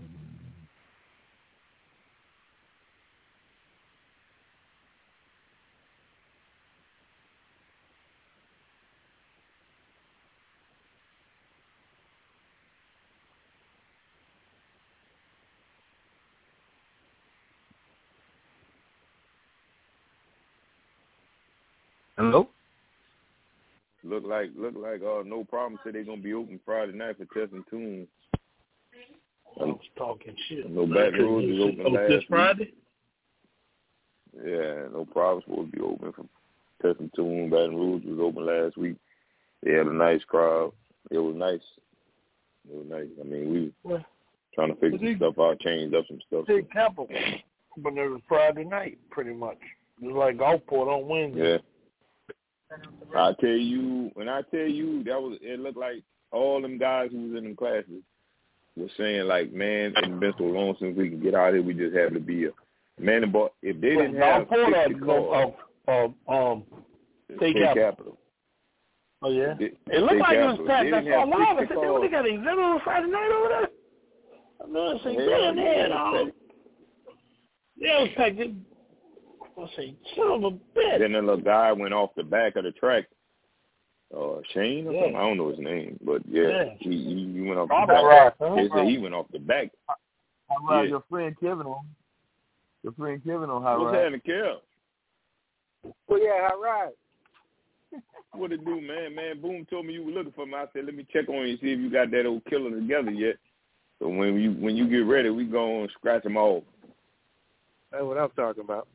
Hello? Look like no problem said they're gonna be open Friday night for testing tunes. I was talking shit. No Baton Rouge is open last this Friday? week. Yeah, no problem supposed to be open for testing tunes. Baton Rouge was open last week. They had a nice crowd. It was nice. I mean, we were trying to figure some stuff out, change up some stuff. Big Capital, but it was Friday night, pretty much. It was like Gulfport on Wednesday. Yeah. When I tell you it looked like all them guys who was in them classes were saying like, man, it's been so long since we can get out of here. We just have to be here. Man, if they didn't have 60 cars, State Capital. Oh yeah. It looked like it was packed. I saw a lot of it. They got an exhibit on Friday night over there. I know. Say, damn, yeah, it was packed. I say, son of a bitch. Then the little guy went off the back of the track. Shane or something? I don't know his name, but he went off the back. They say he went off the back. Your friend Kevin on High Ride. What's happening, Kev? Well, yeah, High Ride. What it do, man? Man, Boom told me you were looking for me. I said, let me check on you and see if you got that old killer together yet. So when you get ready, we go and scratch them off. That's what I'm talking about.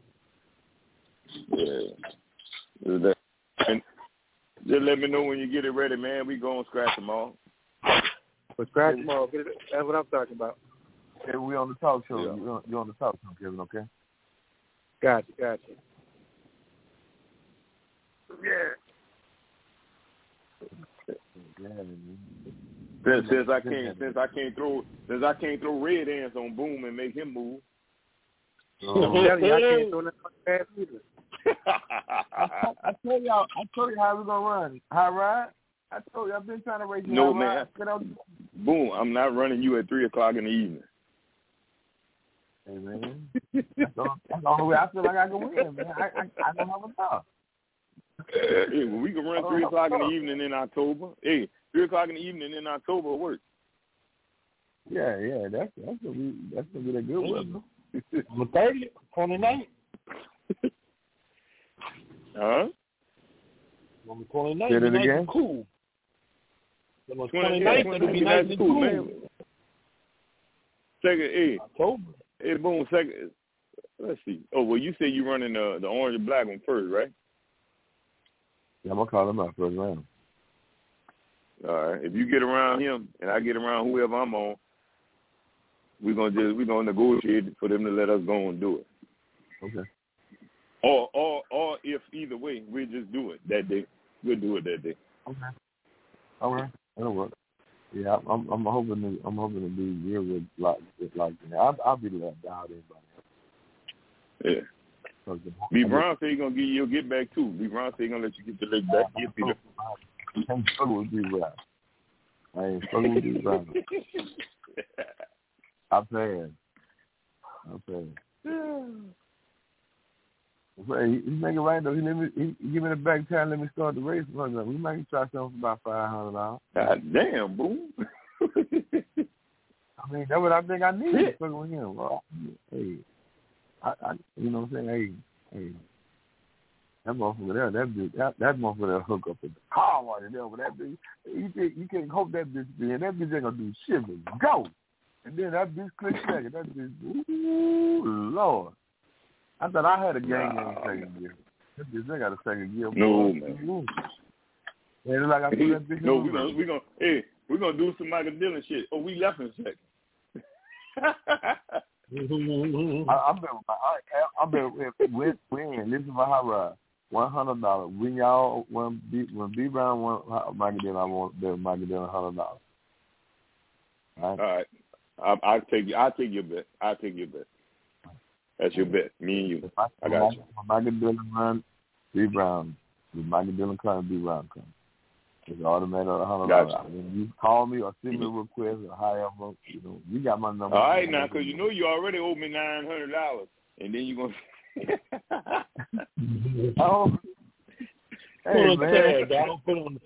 Yeah. Just let me know when you get it ready, man. We go and scratch them off. But scratch them off. That's what I'm talking about. Hey, we on the talk show. Yeah. You're on the talk show, Kevin, okay? Gotcha. Since I can't throw red ants on Boom and make him move. I can't throw that fast either. I told you how we're gonna run. High Ride. I told you I've been trying to raise you. No, man. Boom, I'm not running you at 3:00 in the evening. Hey man, that's the only way I feel like I can win, man. I don't have a thought. Hey, well, we can run 3:00 in the evening in October. Hey, 3:00 in the evening in October will work. Yeah, that's gonna be a good one. On the 30th, 29th. Huh? On the 29th, it'll be nice and cool. On the 29th, it'll be nice and cool. Man. Second, October. Hey, Boom, second. Let's see. Oh, well, you say you running the orange and black one first, right? Yeah, I'm gonna call him out first round. All right. If you get around him and I get around whoever I'm on, we're gonna negotiate for them to let us go and do it. Okay. Or if either way, we'll just do it that day. We'll do it that day. Okay. All right. That'll work. Yeah, I'm hoping to be real with like I'll be let down in by now. Yeah. B. Brown said he's gonna give you your get back too. B. Brown said he's gonna let you get your leg back. I ain't fucking with these brothers. I'm paying. He make it right though. He give me the back time. Let me start the race. We might try something for about $500. God damn, boom. I mean, that's what I think I need to fuck with him. Well, hey, I you know what I'm saying? Hey, that motherfucker there, that motherfucker there hook up with the car water there with that bitch. You can't hope that bitch be, and that bitch ain't gonna do shit but go. And then that bitch click second. That bitch, ooh, Lord. I thought I had a gang second gear. That bitch, they got a second gear. No, man. And like I put that bitch no, we're gonna do some Michael Dillon shit. Oh, we left in a second. I bet when listen to my hot ride, $100. When B Brown won Michael Dillon, I want Michael Dillon $100. All right. I'll take your bet. That's your bet. Me and you. I got you. Michael Dillon run, B Brown. If Michael Dillon comes, B Brown comes. It's automatic $100. Gotcha. When you call me or send me a request or however, you got my number. All right, now, because you already owe me $900, and then you're going to... Oh. Hey, man. Don't put on the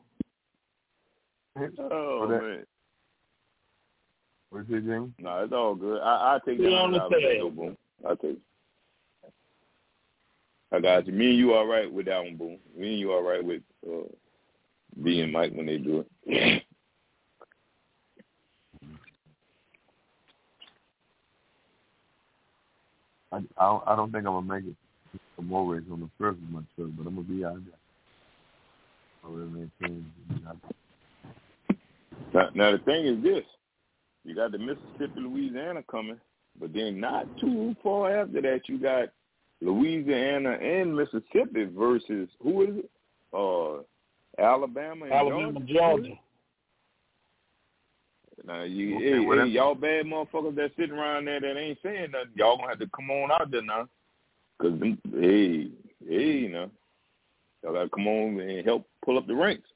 tag. Oh, man. What's it, Jimmy? No, it's all good. I'll take that $100, boom. I'll take it. I got you. Me and you all right with that one, boom. Me and you all right with... B and Mike when they do it. I don't think I'm gonna make it for more race on the first of my trip, but I'm gonna be out there. Now the thing is this: you got the Mississippi, Louisiana coming, but then not too far after that, you got Louisiana and Mississippi versus who is it? Alabama and Georgia. Now, y'all bad motherfuckers that sitting around there that ain't saying nothing, y'all gonna have to come on out there now. Because, you know, y'all gotta come on and help pull up the ranks.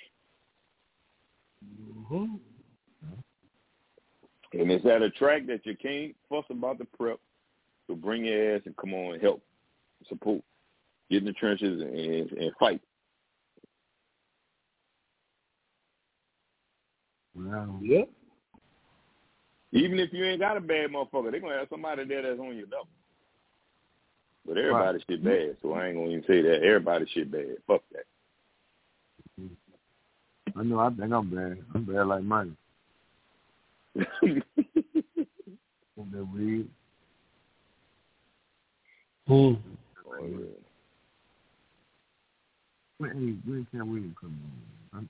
Mm-hmm. And it's at a track that you can't fuss about the prep. So bring your ass and come on and help, support, get in the trenches and fight. Wow. Yep. Even if you ain't got a bad motherfucker, they're going to have somebody there that's on your level. But everybody shit bad, so I ain't going to even say that. Everybody shit bad. Fuck that. I know, I think I'm bad. I'm bad like Mike. That weed. Oh, yeah. When can we come on?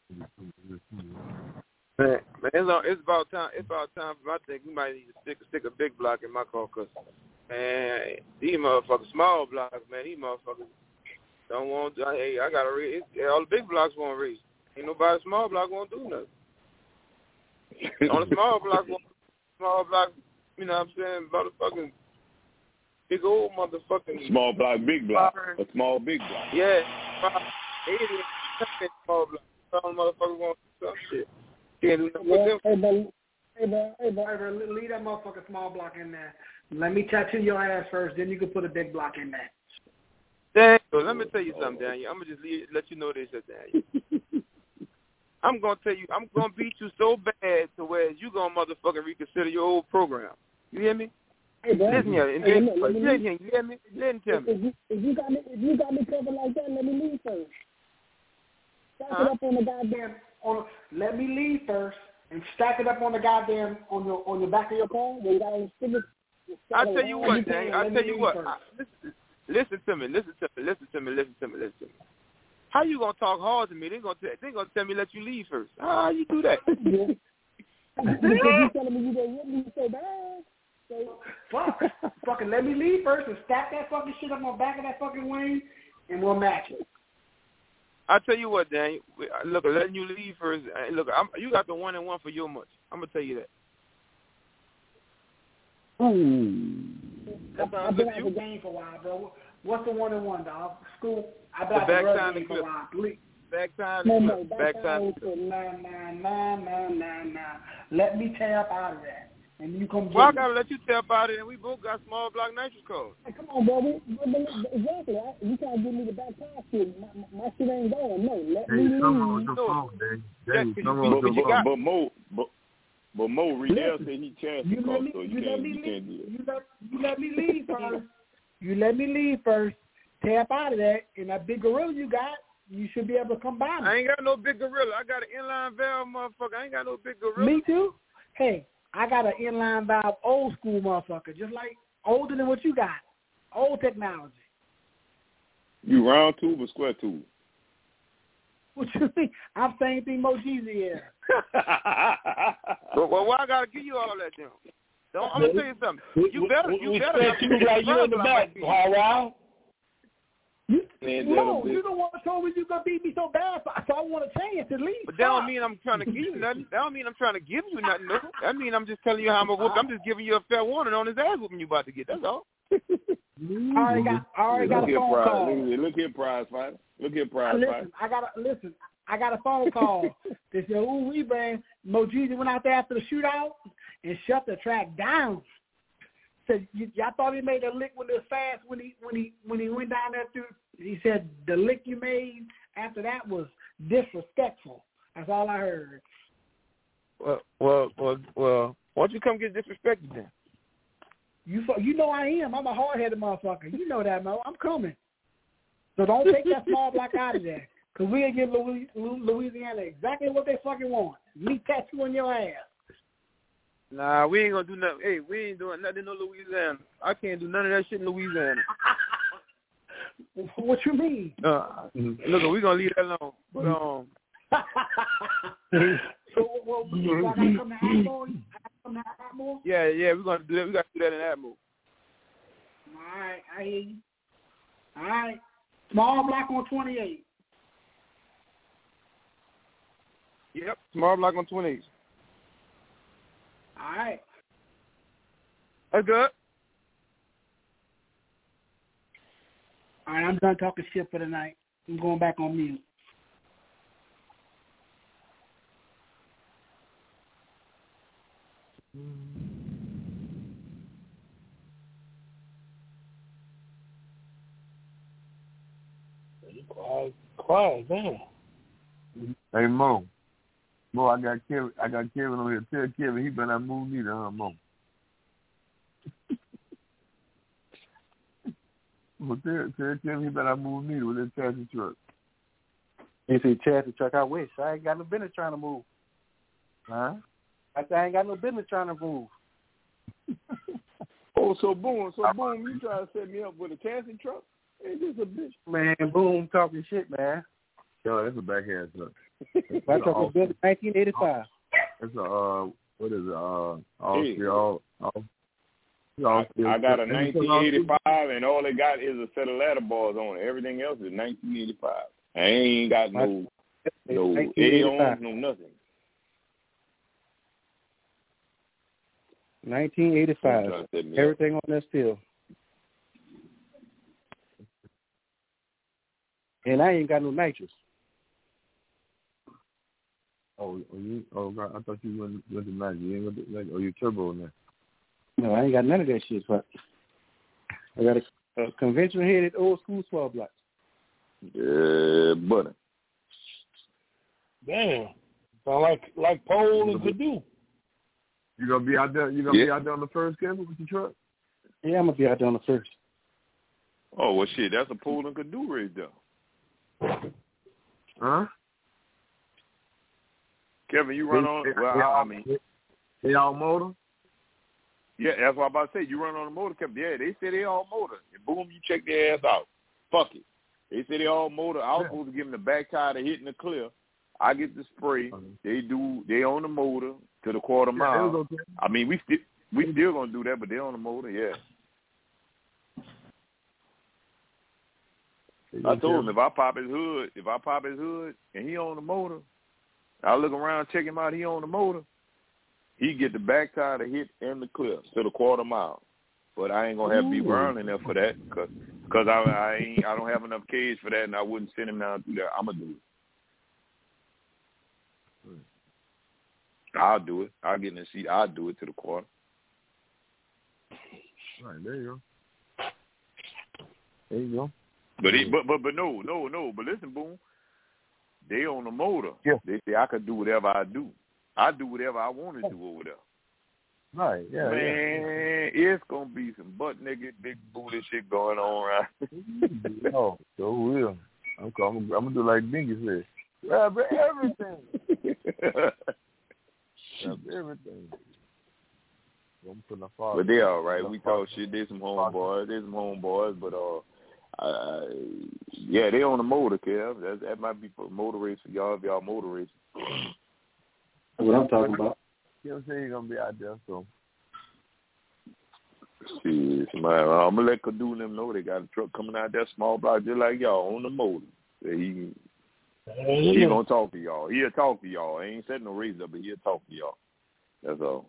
Man, it's about time. It's about time for I think we might need to stick a big block in my car, cause man, these motherfuckers, small blocks, man, these motherfuckers don't want. Hey, I gotta race. All the big blocks won't race. Ain't nobody small block won't do nothing. On the small block, you know what I'm saying? Motherfucking big old motherfucking small block, big block, a small big block. Yeah, 80 small block. Some motherfuckers want some shit. Can't do nothing with them. Hey, bro, leave that motherfucking small block in there. Let me tattoo your ass first, then you can put a big block in there. Daniel, let me tell you something, Daniel. I'm gonna just let you know this, Daniel. I'm gonna tell you, I'm gonna beat you so bad to where you gonna motherfucking reconsider your old program. You hear me? Hey, bro. Listen here, you hear me? Listen to me. If you got me covered like that, let me leave first. Stack it up on the goddamn. Let me leave first and stack it up on the goddamn on your back of your car. Where you got all the stickers. I tell you what, Daniel. I tell you what. Listen to me. How you gonna talk hard to me? They gonna tell me let you leave first. How you do that? You telling me you gonna whip me so bad? So fucking let me leave first and stack that fucking shit up on the back of that fucking wing, and we'll match it. I tell you what, Daniel. Look, letting you leave first. Look, you got the 1-1 for your much. I'm gonna tell you that. I've been out of the game for a while, bro. What's the 1-1, dog? School. I've been out of the game for a while. Back time. No, back time. Nah. Let me tap out of that. And you come. Well, I gotta let you tap out of it, and we both got small block nitrous codes. Hey, come on, bro. Exactly. You can't give me the back top shit. My shit ain't going. No, let me leave. But Mo Riddell said he chased the car, so you can't do that. You let me leave first. You let me leave first. Tap out of that, and that big gorilla you got, you should be able to come by me. I ain't got no big gorilla. I got an inline valve, motherfucker. I ain't got no big gorilla. Me too. Hey, I got an inline valve, old school motherfucker, just like older than what you got. Old technology. You round tube or square tube? What you think? I'm saying thing Mo Jeezy is. Well, why I gotta give you all that then? I'm gonna tell you something. You better. You like you in the back. Wow. No, you don't want to tell me you gonna beat me so bad, so I want to change at least. But that don't mean I'm trying to give you nothing. That don't mean I'm trying to give you nothing. No. That mean I'm just telling you how I'm gonna whoop. I'm just giving you a fair warning on this ass whooping you about to get. That's all. I already got a phone call. Look here, prize fighter. Look here, prize fighter. I got a phone call. They said, "Ooh, we bang." Mo Jeezy went out there after the shootout and shut the track down. Said, y'all thought he made a lick when it was fast when he went down there through. He said the lick you made after that was disrespectful. That's all I heard. Well. Why don't you come get disrespected then? You know I am. I'm a hard-headed motherfucker. You know that, Mo. I'm coming. So don't take that small block out of there, because we'll give Louisiana exactly what they fucking want. Me tattooing your ass. Nah, we ain't gonna do nothing. Hey, we ain't doing nothing in no Louisiana. I can't do none of that shit in Louisiana. What you mean? Look, we gonna leave that alone. But so, I gotta come to Atmore? Yeah, we're gonna do that. We gotta do that in Atmore. All right, I hear you. All right, small block on 28. Yep, small block on 28. All right. That's good. All right, I'm done talking shit for the night. I'm going back on mute. Quiet, man. Hey Mo, I got Kevin on here. Tell Kevin he better not move neither, huh, Mo? Well, tell Kevin he better not move neither with that chassis truck. You see chassis truck? I wish. I ain't got no business trying to move. Huh? I ain't got no business trying to move. So boom, you trying to set me up with a chassis truck? Ain't this a bitch? Man, boom, talking shit, man. Yo, that's a backhand truck. My truck was built in 1985. It's a what is it? I got a 1985, and all it got is a set of ladder bars on it. Everything else is 1985. I ain't got no A-ons, no nothing. 1985. Everything on that still. And I ain't got no nitrous. God, I thought you went to nitrous. You ain't with you turbo in there. No, I ain't got none of that shit, but I got a conventional headed old school 12 blocks. Yeah, buddy. Damn. Sound like Pole and Purdue. You gonna be out there? You gonna be out there on the first, Kevin, with your truck? Yeah, I'm gonna be out there on the first. Oh well, shit, that's a Pole and Purdue race, though. Huh? Kevin, you run on? They all motor. Yeah, that's what I'm about to say. You run on the motor, Kevin. Yeah, they say they all motor. And boom, you check their ass out. Fuck it. They say they all motor. I was supposed to give them the back tire to hit in the clear. I get the spray. They own the motor to the quarter mile. Okay. I mean, we still gonna do that, but they on the motor. Yeah. I told him if I pop his hood and he on the motor, I look around, check him out. He on the motor. He get the back tire to hit in the clear to the quarter mile. But I ain't gonna have to be burning there for that because I don't have enough cage for that, and I wouldn't send him down through there. I'm gonna do it. I'll do it. I'll get in the seat. I'll do it to the quarter. All right, there you go. There you go. But no. But listen, Boom. They on the motor. Yeah. They say I can do whatever I do. I do whatever I want to do over there. Right, yeah. Man, it's gonna be some butt naked, big booty shit going on, right? Oh, so will. I'm gonna do like Bingy said. Grab everything. Grab everything. But they all right. We talk shit. They some homeboys. But yeah, they on the motor, Kev. That might be for motor race for y'all if y'all motor racing. That's what I'm talking about. You know, say you're gonna be out there, so. See, I'm gonna let Kadu and them know they got a truck coming out there, small block, just like y'all on the motor. He gonna talk to y'all. He'll talk to y'all. He ain't setting no raise up, but he'll talk to y'all. That's all.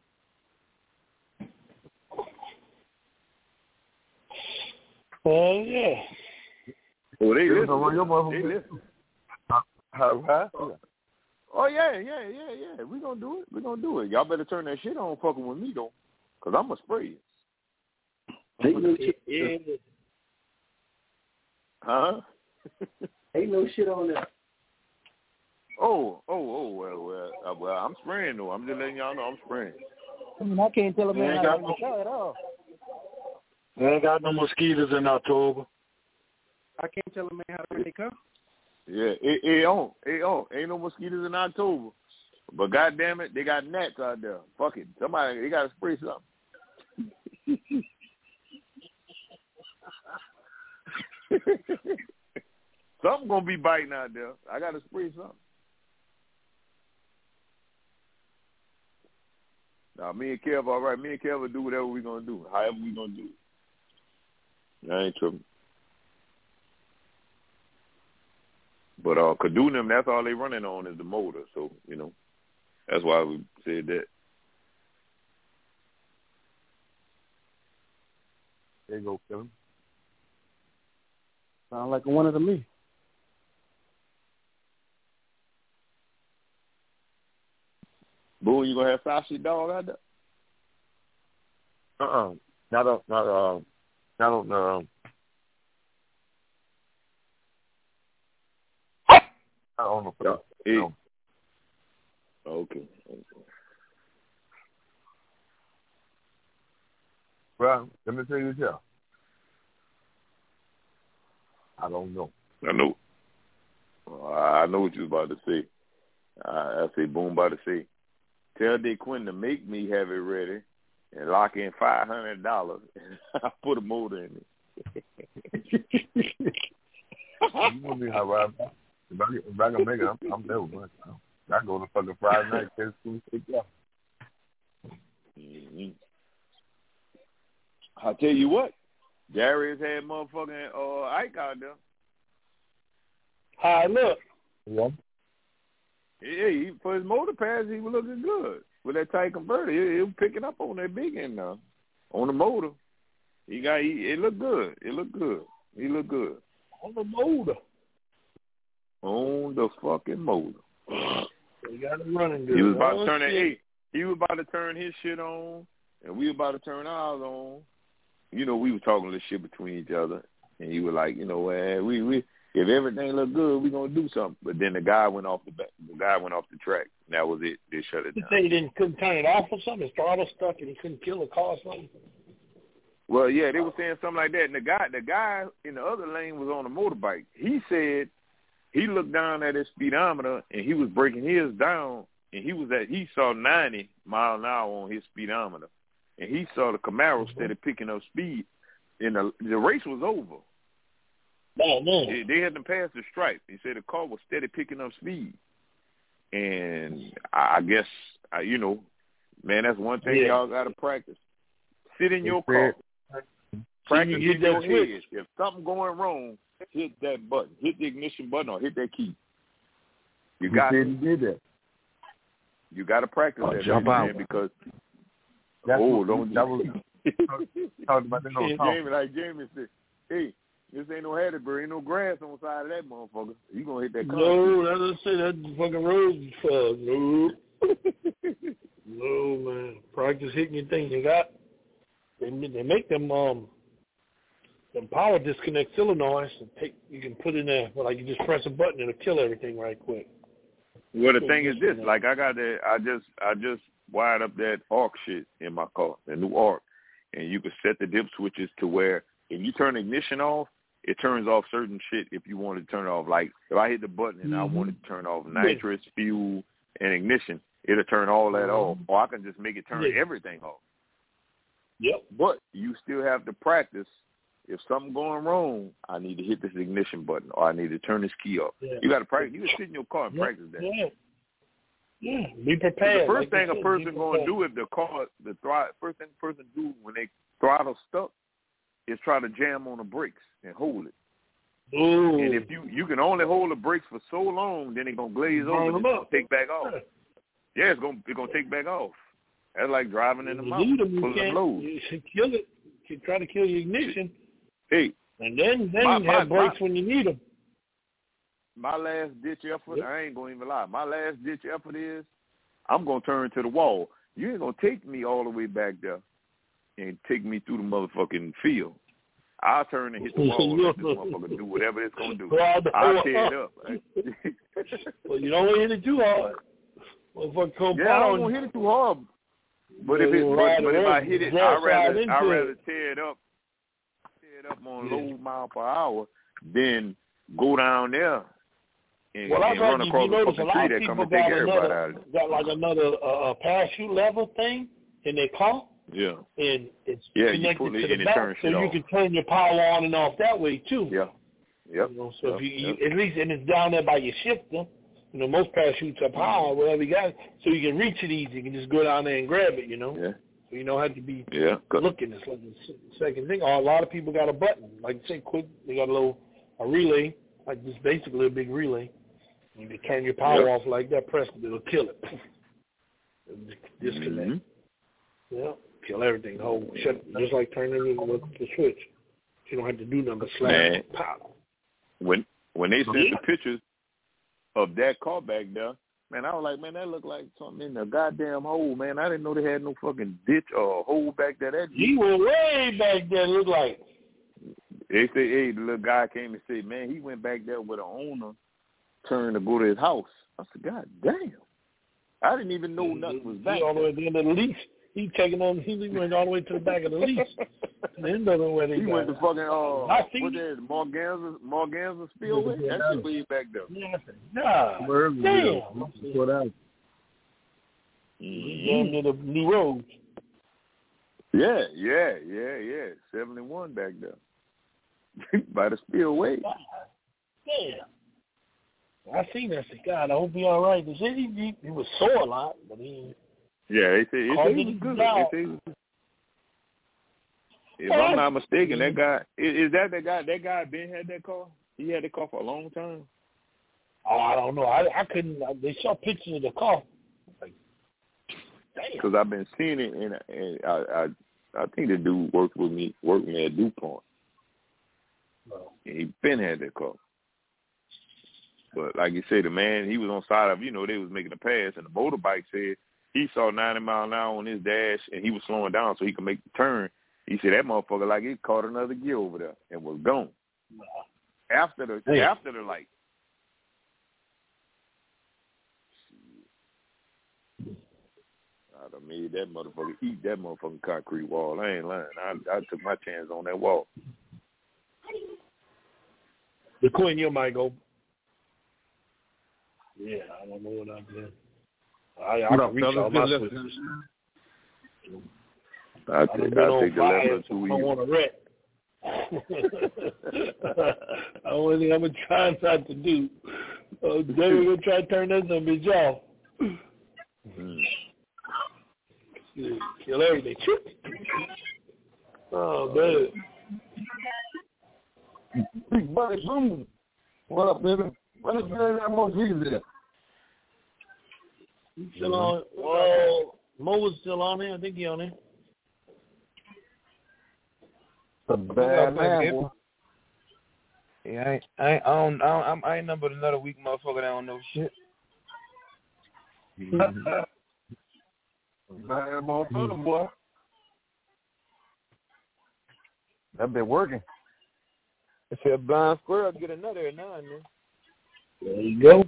Yeah. Oh, they listen. They listen. Huh? Oh, yeah. We gonna do it. Y'all better turn that shit on fucking with me, though, because I'm going to spray it. Yeah. Huh? Ain't no shit on that. Well, I'm spraying, though. I'm just letting y'all know I'm spraying. I mean, I can't tell a man how to run the car at all. We ain't got no mosquitoes in October. I can't tell a man how to run the car. Yeah, ain't no mosquitoes in October. But goddamn it, they got gnats out there. Fuck it. Somebody, they got to spray something. Something going to be biting out there. I got to spray something. Now, me and Kev, all right. Me and Kev will do whatever we're going to do, however we're going to do it. I ain't tripping. But Kadu them, that's all they running on is the motor. So, you know, that's why we said that. There you go, Kevin. Sound like one of the me. Boom, you gonna have sausage dog out there? Not on the field. No. Okay. Well, let me tell you this. I don't know. I know. I know what you was about to say. I say Boom about to say, tell DeQuinn to make me have it ready and lock in $500. I put a motor in it. You gonna be hot, right? If I can make it, I'm there with it. I go to fucking Friday night, catch school, take off. I tell you what, Darius had motherfucking Ike out there. Hi, look. Yeah. Yeah, for his motor pads, he was looking good with that tight converter. He was picking up on that big end now, on the motor. It looked good. He looked good on the motor. On the fucking motor. He got it running good. He was about to turn it. He was about to turn his shit on, and we were about to turn ours on. You know, we were talking this shit between each other, and he was like, you know, we if everything looked good, we gonna do something. But then the guy went off the track. And that was it. They shut it down. You say he couldn't turn it off or something? His throttle stuck and he couldn't kill a car or something? Well, yeah, they were saying something like that. And the guy in the other lane was on a motorbike. He said he looked down at his speedometer and he was breaking his down, and he saw 90 miles an hour on his speedometer, and he saw the Camaro steady picking up speed, and the race was over. Oh, no. They had to pass the stripe. He said the car was steady picking up speed. And I guess, you know, man, that's one thing y'all got to practice. Sit in your car. Practice in your head. If something going wrong, hit that button. Hit the ignition button or hit that key. You got to do that. You got to practice that, jump man, out. because don't. That was talking about Jamie said, hey, this ain't no Hattiesburg, ain't no grass on the side of that motherfucker. You gonna hit that car? No, that's say that fucking road. No. No, man. Practice hitting your thing. They make them power disconnect solenoids and you can put in there, like you just press a button, it'll kill everything right quick. Well, the thing is this, like I just wired up that ARC shit in my car, the new ARC, and you can set the dip switches to where if you turn ignition off, it turns off certain shit if you want to turn it off. Like if I hit the button and I wanted to turn off nitrous, fuel, and ignition, it'll turn all that off, or I can just make it turn everything off. Yep. But you still have to practice. If something going wrong, I need to hit this ignition button, or I need to turn this key off. Yeah. You got to practice. You can sit in your car and practice that. Yeah. Be prepared. The first thing a person going to do if the car, first thing a person do when they throttle stuck is try to jam on the brakes and hold it. Ooh. And if you can only hold the brakes for so long, then it's going to glaze over and it's going to take back off. Yeah, it's going to take back off. That's like driving in the mountains, pulling loads. You should kill it. You try to kill your ignition. Hey, and then you have brakes when you need them. My last ditch effort, I ain't going to even lie. My last ditch effort is I'm going to turn to the wall. You ain't going to take me all the way back there and take me through the motherfucking field. I'll turn and hit the wall and let this motherfucker do whatever it's going to do. I'll tear it up. Well, you don't want to hit it too hard. I don't want to hit it too hard. But if I hit it, I'd rather tear it up on low mile per hour than go down there and run across the fucking tree that come and take everybody out of it. Got like another parachute level thing in their car. Yeah. And it's connected to the back, so you can turn your power on and off that way too. Yeah. Yep. You know, so if you at least, and it's down there by your shifter. You know, most parachutes are power, whatever you got, so you can reach it easy. You can just go down there and grab it, you know. Yeah. So you don't have to be looking. It's like the second thing. Or a lot of people got a button. Like you say, quick, they got a relay, like just basically a big relay. You can turn your power off like that, press it, it'll kill it. Disconnect. Mm-hmm. Yeah. Kill everything. Shut, just like turning the switch. You don't have to do nothing but slap power. When they sent the pictures of that car back there, man, I was like, man, that looked like something in the goddamn hole, man. I didn't know they had no fucking ditch or hole back there. He went way back there, looked like. They say, hey, the little guy came and said, man, he went back there with an owner turned to go to his house. I said, God damn. I didn't even know nothing was back there. All the way to the end of the lease. He went all the way to the back of the lease. Then don't know where they He went to fucking Morganza Spillway. That's just way back there. Damn. What else? Down near the new road. Yeah. 71 back there. By the Spillway. Damn. I seen that. I said, God, I hope he all right. They said he was sore a lot, but he... Yeah, they say he was good. If I'm not mistaken, that guy is that the guy. That guy Ben had that car. He had the car for a long time. Oh, I don't know. I couldn't. They saw pictures of the car. Like, damn. Because I've been seeing it, and I think the dude worked with me at DuPont. No. And he Ben had that car. But like you said, the man, he was on side of, they was making a pass, and the motorbike said he saw 90 miles an hour on his dash, and he was slowing down so he could make the turn. He said that motherfucker like he caught another gear over there and was gone. After the light. I'd have made that motherfucker eat that motherfucking concrete wall. I ain't lying. I took my chance on that wall. The Queen, you might go. Yeah, I don't know what I did. I can reach all my switches. I take the level of 2 I don't want to wreck. Only thing I'm trying not to do. Then we're going to try to turn that some bitch off. Kill everything. Oh, man. Big Buddy Boom. What up, baby? What is that more Jesus there? He's still on. Well, Mo was still on there. I think he on there. A bad man. Yeah, I ain't numbered another weak motherfucker that don't know shit. Boy. That been working. If a blind squirrel get another every now and then. There you go.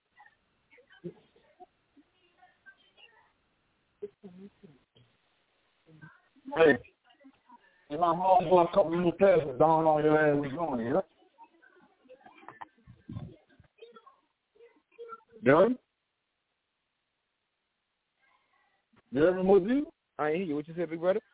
Hey, if I'm home for a couple of little passes down on your ass, we going, yeah? Dylan? Dylan with you? I ain't hear you. What you said, big brother?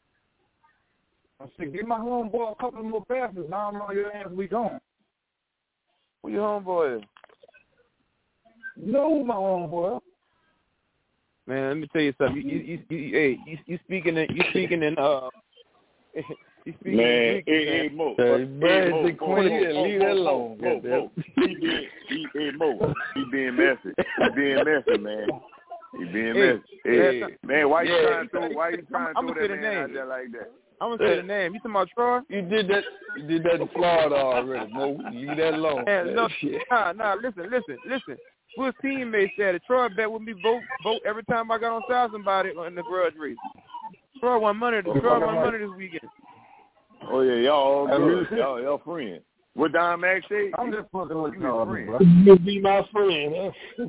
I said, give my homeboy a couple of more passes down on your ass, we going. Who your homeboy is? No, my homeboy. Man, let me tell you something. You speaking in you speaking Man, hey, Mo. Hey, man, leave that alone. Mo. He being messy. Man. He being messy. Hey, man, why you trying to throw that man out there like that? I'm gonna say the name. You talking about Troy? You did that in Florida already, Mo. Leave that alone. Man, no, nah, listen. His teammates said that Troy bet with me vote every time I got on side somebody in the grudge race. Troy won money this weekend. Oh yeah, y'all all good. Y'all friends. What Don Max say? I'm just fucking with y'all, bro. You be my friend, huh?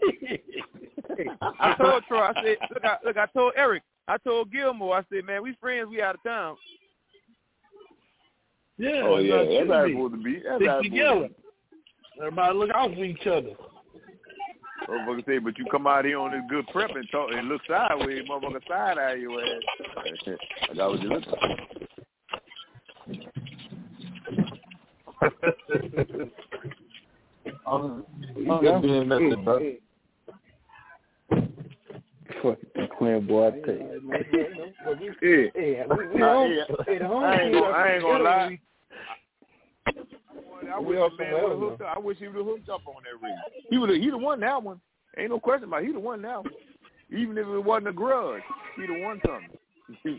I told Troy, I said, look, I told Eric, I told Gilmore, I said, man, we friends, we out of town. Yeah. Oh yeah, that's how it's supposed to be. Stick together. Everybody look out for each other. Motherfucker say, but you come out here on this good prep and talk and look sideways, motherfucker side eye your ass. I got what you looking I'm just being messy, bro. Fucking clean boy, I tell you. I ain't gonna lie. I wish he would have hooked up on that race. He'd have won that one. Ain't no question about it. He'd have won that one. Even if it wasn't a grudge, he'd have won something.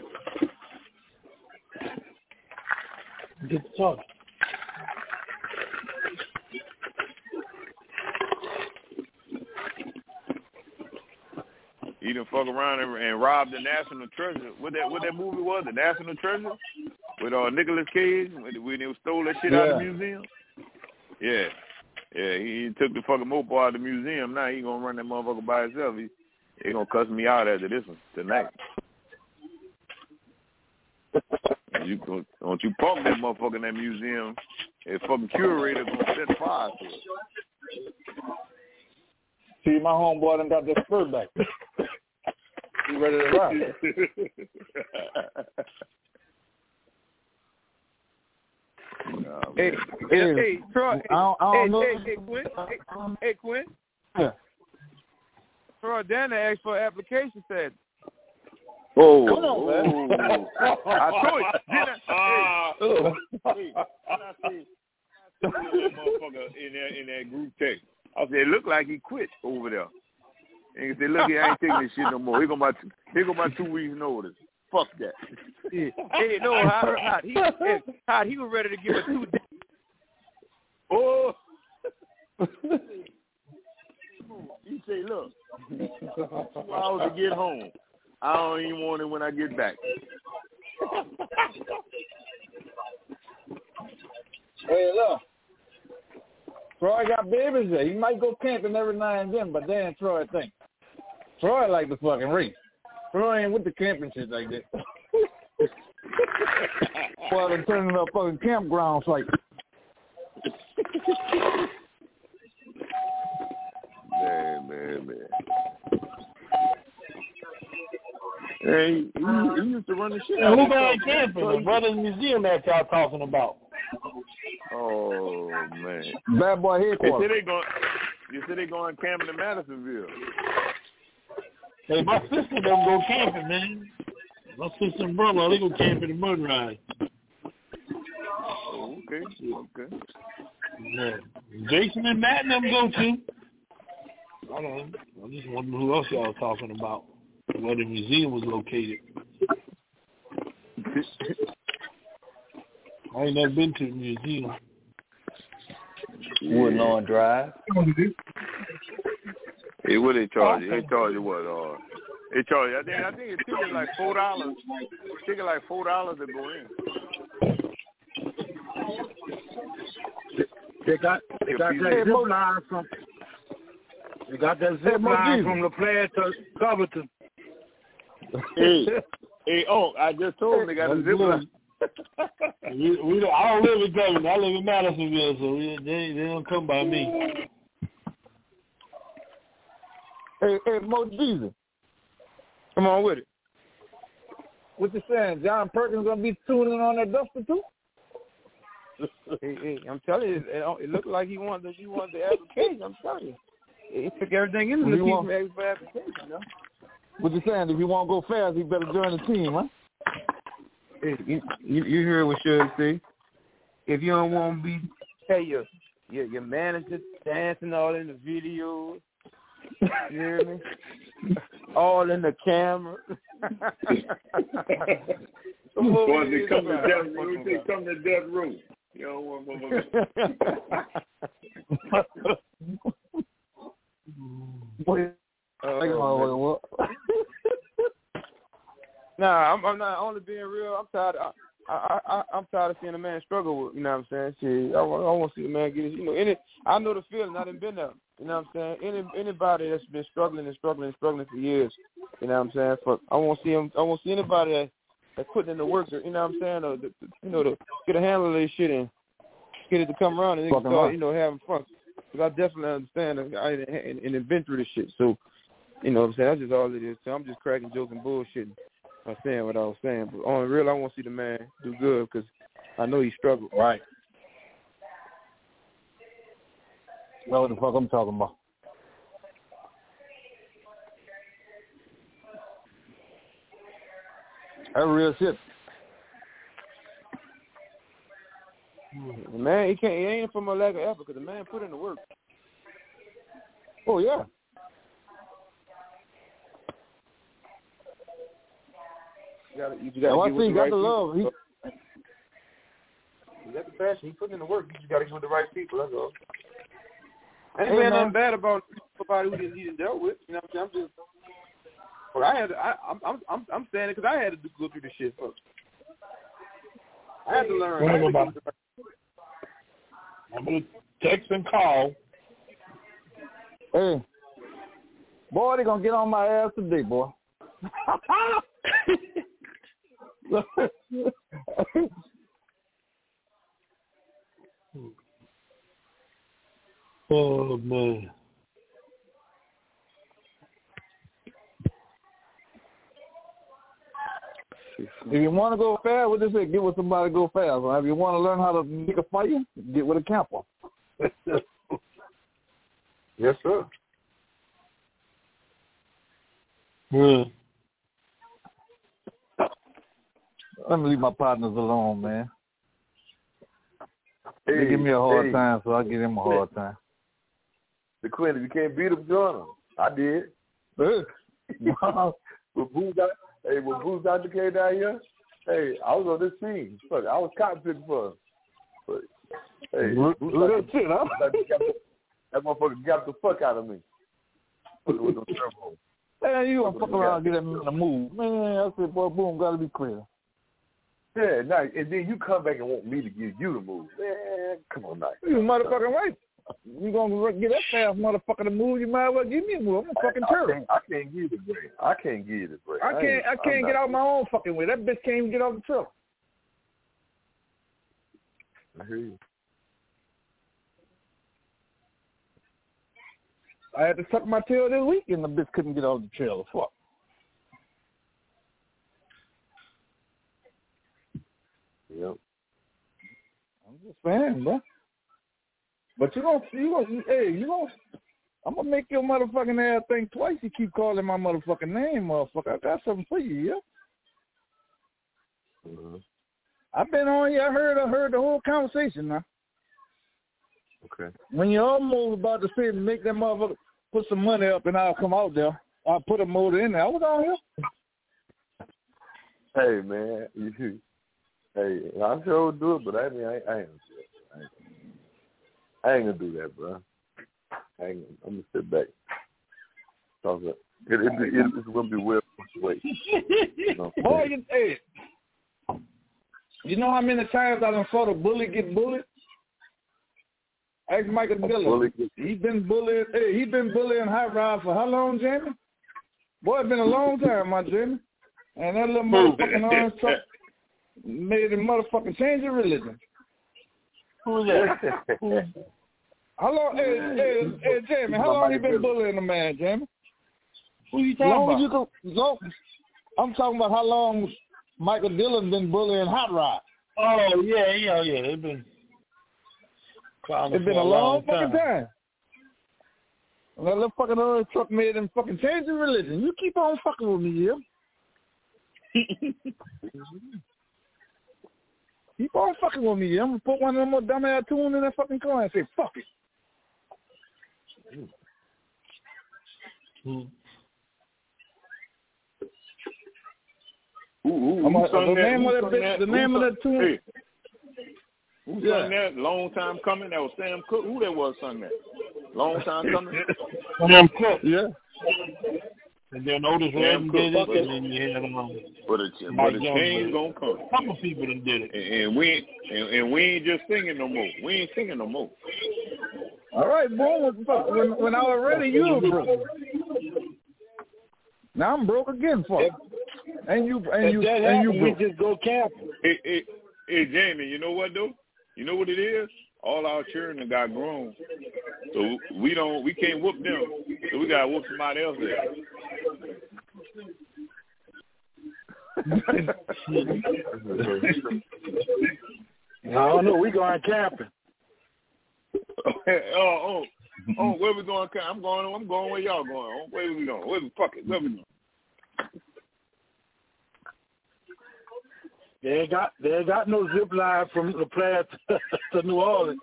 Get to talk. He done fuck around and robbed the National Treasure. What that movie was? The National Treasure? With Nicolas Cage when they stole that shit out of the museum? Yeah. Yeah, he took the fucking mopo out of the museum. Now he gonna run that motherfucker by himself. He gonna cuss me out after this one tonight. Don't you punk that motherfucker in that museum. A fucking curator gonna set fire to it. See, my homeboy done got that spur back. He ready to ride. Hey, Troy. Hey, Quinn. Yeah. Troy Dana asked for an application set. Oh, come on, man. I told you. I say that motherfucker in that group text. I said, it look like he quit over there. And he said, look, he ain't taking this shit no more. Here go my 2 weeks notice. Fuck that. Yeah. Hey, no, how he was ready to give a 2 days. Oh. He say, look, 2 hours to get home. I don't even want it when I get back. Hey, look. Troy got babies there. He might go camping every now and then, but then Troy think. Troy like the fucking race. Troy ain't with the camping shit like that. Well, they're turning up fucking campgrounds like. Man. Hey, he used to run the shit. Who going camping? The Brothers Museum that y'all talking about. Oh man, Bad Boy headquarters. You said they going camping in Madisonville. Hey, my sister don't go camping, man. My sister and brother, they go camping in Mud Ride. Oh, okay. Yeah. Jason and Matt and them go too. I don't know. I just wonder who else y'all talking about. Where the museum was located. I ain't never been to the museum. Woodlawn Drive. Hey, what they charge you? They charge you what? They charge. I think it's ticket like $4. Ticket like $4 to go in. They got that zip line from. They got that zip line from La Playa to Coverton. Hey, I just told them they got a zip line. I don't live in Coverton. I live in Madisonville, so they don't come by me. Hey, Mo Jesus. Come on with it. What you saying? John Perkins gonna be tuning on that duster too? Hey, I'm telling you, it looked like he wanted the application. I'm telling you, he took everything into the team for application. You know? What you saying? If you want to go fast, you better join the team, huh? Hey, you heard what Shug say? If you don't want to be, hey, your manager dancing all in the videos. You hear me? All in the camera. Once they come to death row. You don't want what? Nah, I'm not only being real. I'm tired. I'm tired of seeing a man struggle. You know what I'm saying? Shit, I want to see the man get his. You know, I know the feeling. I done been there. You know what I'm saying? Anybody that's been struggling for years. You know what I'm saying? I want to see him. I want to see anybody that's putting in the work. You know what I'm saying? To get a handle of this shit and get it to come around and start, having fun. Because I definitely understand and have been through this shit. So, you know what I'm saying? That's just all it is. So I'm just cracking jokes and bullshitting. I'm saying what I was saying. But on the real, I want to see the man do good because I know he struggled. Right. Know what the fuck I'm talking about. That's real shit. The man, he ain't from a lack of effort because the man put in the work. Oh, yeah. You got the love. You got the passion. He put in the work. You just got to get with the right people. That's all. Ain't been nothing bad about somebody who he didn't dealt with. You know what I'm saying? I'm saying it because I had to go through this shit first. I had to learn. I'm gonna text and call. Hey, boy, they gonna get on my ass today, boy. Oh man. If you want to go fast, what they say, get with somebody to go fast. Right? If you want to learn how to make a fire, get with a camper. Yes, sir. Yeah. Let me leave my partners alone, man. They give me a hard time, so I give them a hard time. The Queen, if you can't beat them, join them. I did. When Boo's Dr. K down here, hey, I was on this team. Fuck, I was cotton picking for him. But, hey, that motherfucker got the fuck out of me. With no turbo. Man, you gonna fuck around and get him in the move. Man, I said, boy, Boom, gotta be clear. Yeah, now, and then you come back and want me to give you the move. Man, come on now. You motherfucking right. You gonna get that fast motherfucker to move, you might as well give me a move. I'm a fucking turtle. I can't give you the break. I can't give you the break. I can't get out my own fucking way. That bitch can't even get off the truck. I hear you. I had to suck my tail this week and the bitch couldn't get off the trailer. Fuck. Yep. I'm just saying, bro. But I'm gonna make your motherfucking ass think twice. You keep calling my motherfucking name, motherfucker. I got something for you, yeah. Mm-hmm. I've been on you. I heard the whole conversation now. Okay. When you're almost about to say make that motherfucker put some money up and I'll come out there. I'll put a motor in there. I was on here. Hey man, hey, I sure would do it, but I ain't gonna do that, bro. I'm gonna sit back. It's going to be well way. Boy, you know how many times I done saw the bully get bullied? Ask Michael Dillon. He been bullying. Hey, he been bullying Hot Rod for how long, Jamie? Boy, it's been a long time, my Jamie. And that little motherfucking orange truck made him motherfucking change his religion. Who's that? How long? Hey, Jamie, how long you been bullying the man, Jamie? Who you talking about? I'm talking about how long Michael Dillon been bullying Hot Rod. Oh, yeah. They've been clowning It's been a long fucking time. And that little fucking orange truck made him fucking change his religion. You keep on fucking with me, yeah? Keep on fucking with me, yeah? I'm going to put one of them more dumbass tunes in that fucking car and say, fuck it. The name of that tune. Hey, who sung that? Long time coming. That was Sam Cooke. Who that was sung that? Long time coming. Sam Cooke. Yeah. And then Otis Redding did it, and then you had but the change gonna come. A couple people done did it, and we ain't just singing no more. We ain't singing no more. All right, boy. When I was ready, you were broke. Now I'm broke again, fuck. And you we just go camping. Hey, Jamie, you know what though? You know what it is? All our children got grown, so we can't whoop them. So we gotta whoop somebody else there. I don't know. We going camping. Oh, where we going? I'm going where y'all going. Where we going? Where we going? They ain't got no zip line from the Plaza to New Orleans.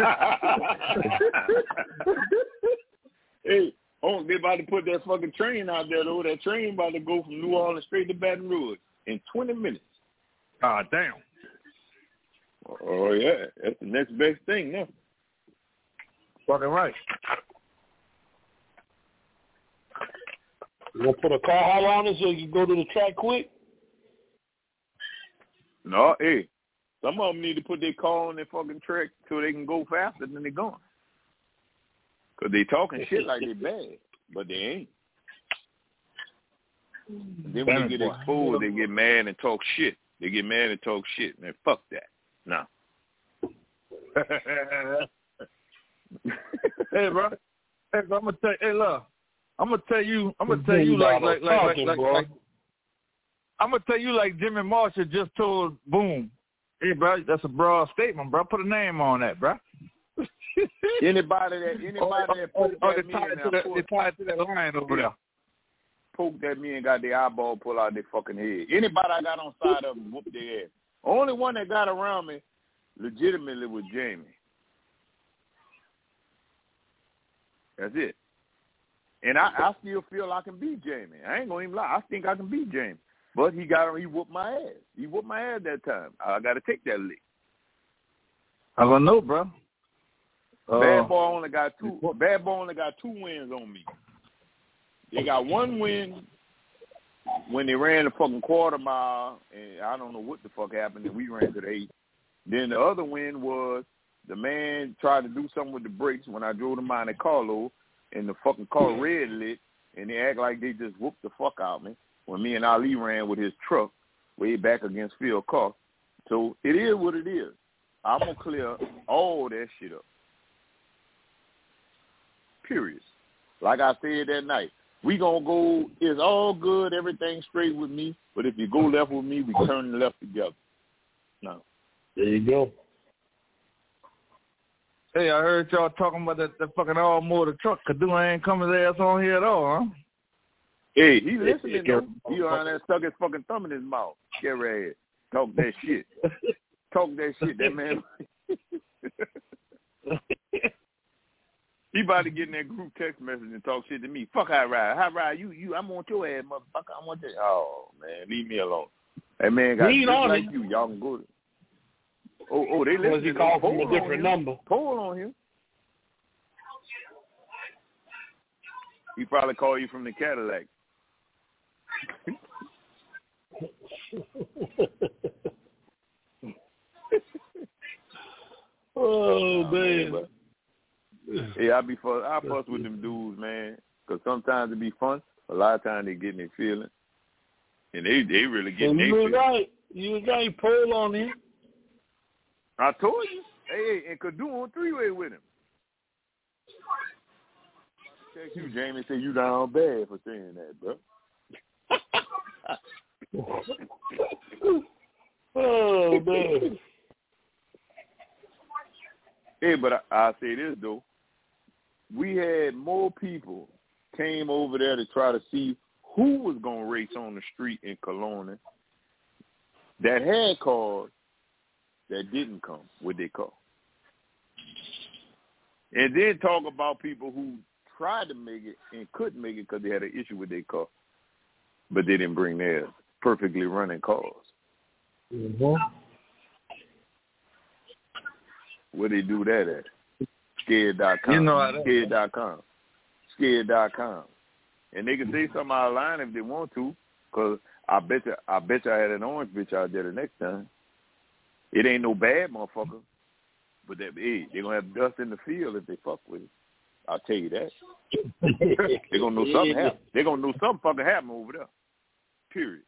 Hey, they about to put that fucking train out there though. That train about to go from New Orleans straight to Baton Rouge in 20 minutes. Ah, damn. Oh yeah, that's the next best thing now. Fucking right. You gonna put a car haul on it so you can go to the track quick? No, hey, some of them need to put their car on their fucking track so they can go faster than they're going. Because they talking shit like they bad, but they ain't. And then when they get exposed, they get mad and talk shit. Man, fuck that. No. Hey, bro. I'm gonna tell you. Hey, look. I'm gonna tell you like I'm gonna tell you like Jimmy Marshall just told Boom. Hey, bro, that's a broad statement, bro. Put a name on that, bro. Anybody that poked at me and they tied to that line over there. Poked at me and got their eyeball pulled out their fucking head. Anybody I got on side of them whooped their ass. Only one that got around me legitimately was Jamie. That's it. And I still feel I can beat Jamie. I ain't gonna even lie. I think I can beat Jamie. But he whooped my ass. He whooped my ass that time. I got to take that lick. I don't know, bro. Bad Boy only got two wins on me. They got one win when they ran the fucking quarter mile, and I don't know what the fuck happened, and we ran to the 8. Then the other win was the man tried to do something with the brakes when I drove them out at Carlo, and the fucking car red lit, and they act like they just whooped the fuck out of me when me and Ali ran with his truck way back against Phil Cox. So it is what it is. I'm going to clear all that shit up. Period. Like I said that night, we going to go, it's all good, everything straight with me, but if you go left with me, we turn left together. No. There you go. Hey, I heard y'all talking about that fucking all-motor truck. Kadu ain't coming his ass on here at all, huh? Hey, he listening, though. He on there stuck his fucking thumb in his mouth. Scary ass. Talk that shit. That man. He about to get in that group text message and talk shit to me. Fuck High Ride, you, I'm on your ass, motherfucker. I want that. Oh, man, leave me alone. That man got just like you. Y'all can go to. Oh, they listen. He called from a different number. Poll on him. He probably called you from the Cadillac. Oh man. Yeah, I fuss with them dudes, man. Cause sometimes it be fun. A lot of times they get me feeling, and they really get me feeling. You was right. Pull on him. I told you. Hey, and could do on three-way with him. Text you, Jamie, say you down bad for saying that, bro. Oh man. Hey, but I'll say this though. We had more people came over there to try to see who was gonna race on the street in Kelowna that had cars that didn't come with their car. And then talk about people who tried to make it and couldn't make it because they had an issue with their car, but they didn't bring their perfectly running cars. Mm-hmm. Where they do that at? Scared.com. You know Scared.com. Scared.com. And they can say something out of line if they want to, because I bet you I had an orange bitch out there the next time. It ain't no bad motherfucker, but they're going to have dust in the field if they fuck with it. I'll tell you that. They're going to know something happen. They're going to know something fucking happen over there. Period.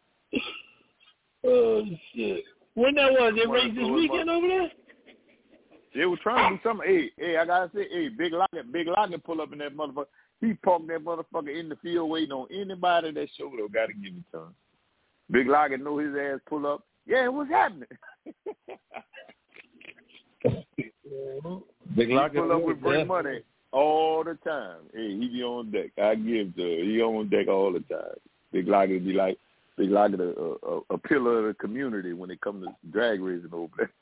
Oh, shit. When that was? They raced this weekend over there? They were trying to do something. Hey, I got to say, Big Lockett pull up in that motherfucker. He parked that motherfucker in the field waiting on anybody that showed up. Got to give me time. Big Lockett know his ass pull up. Yeah, what's happening? Big Lockett pull up with bring money all the time. Hey, he be on deck. I give to her. He on deck all the time. Big Lockett be like, Big Lockett a pillar of the community when it comes to drag racing over there.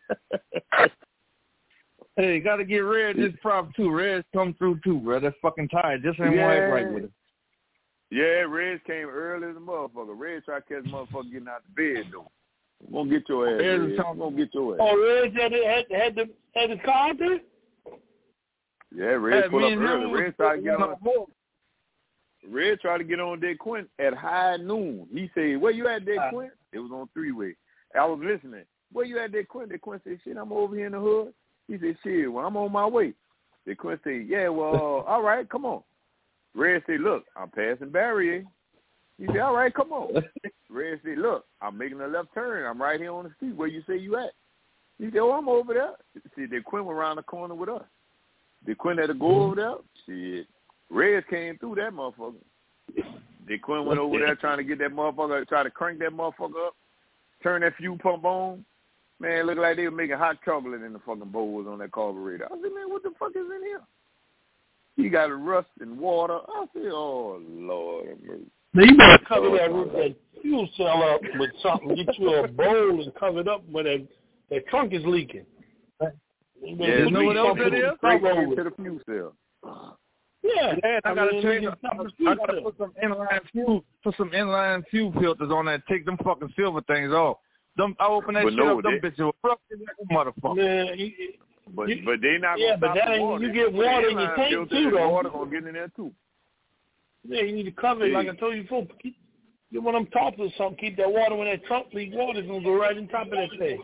Hey, got to get Red this prop too. Red's come through too, bro. That's fucking tired. Just ain't want to act right with it. Yeah, Reds came early as a motherfucker. Reds tried to catch motherfucker getting out the bed though. I'm gonna get your ass. Reds. I'm gonna get your ass. Oh, Reds had the car there? Yeah, Reds pulled up early. Reds tried to get on. Red tried to get on Dick Quint at high noon. He said, "Where you at, Dick Quint?" It was on three-way. I was listening. "Where you at, Dick Quint?" Dick Quint said, "Shit, I'm over here in the hood." He said, "Shit, well, I'm on my way." Dick Quint said, "Yeah, well, all right, come on." Red said, "Look, I'm passing Barrier." He said, "All right, come on." Red said, "Look, I'm making a left turn. I'm right here on the street. Where you say you at?" He said, "Oh, I'm over there." See, Dick Quint went around the corner with us. Dick Quint had to go over there. Shit. Reds came through that motherfucker. Dick Quint went over there trying to get that motherfucker, try to crank that motherfucker up, turn that fuel pump on. Man, it looked like they were making hot chocolate in the fucking bowls on that carburetor. I said, man, what the fuck is in here? He got rust and water. I said, oh, Lord. Now, you better cover that fuel cell up with something. Get you a bowl and cover it up when that trunk is leaking. You know what else it is? Right into the fuel cell. Yeah, I gotta change. I gotta put some inline fuel filters on that. Take them fucking silver things off. I open that shit up. Them bitches were rough as that motherfucker. Man, but they not. Yeah, but that ain't. You get water in your tank too, though. Water gonna get in there too. Yeah, you need to cover it like I told you before. When I'm talking to something, keep that water when that trunk leak. Water's gonna go right on top of that thing.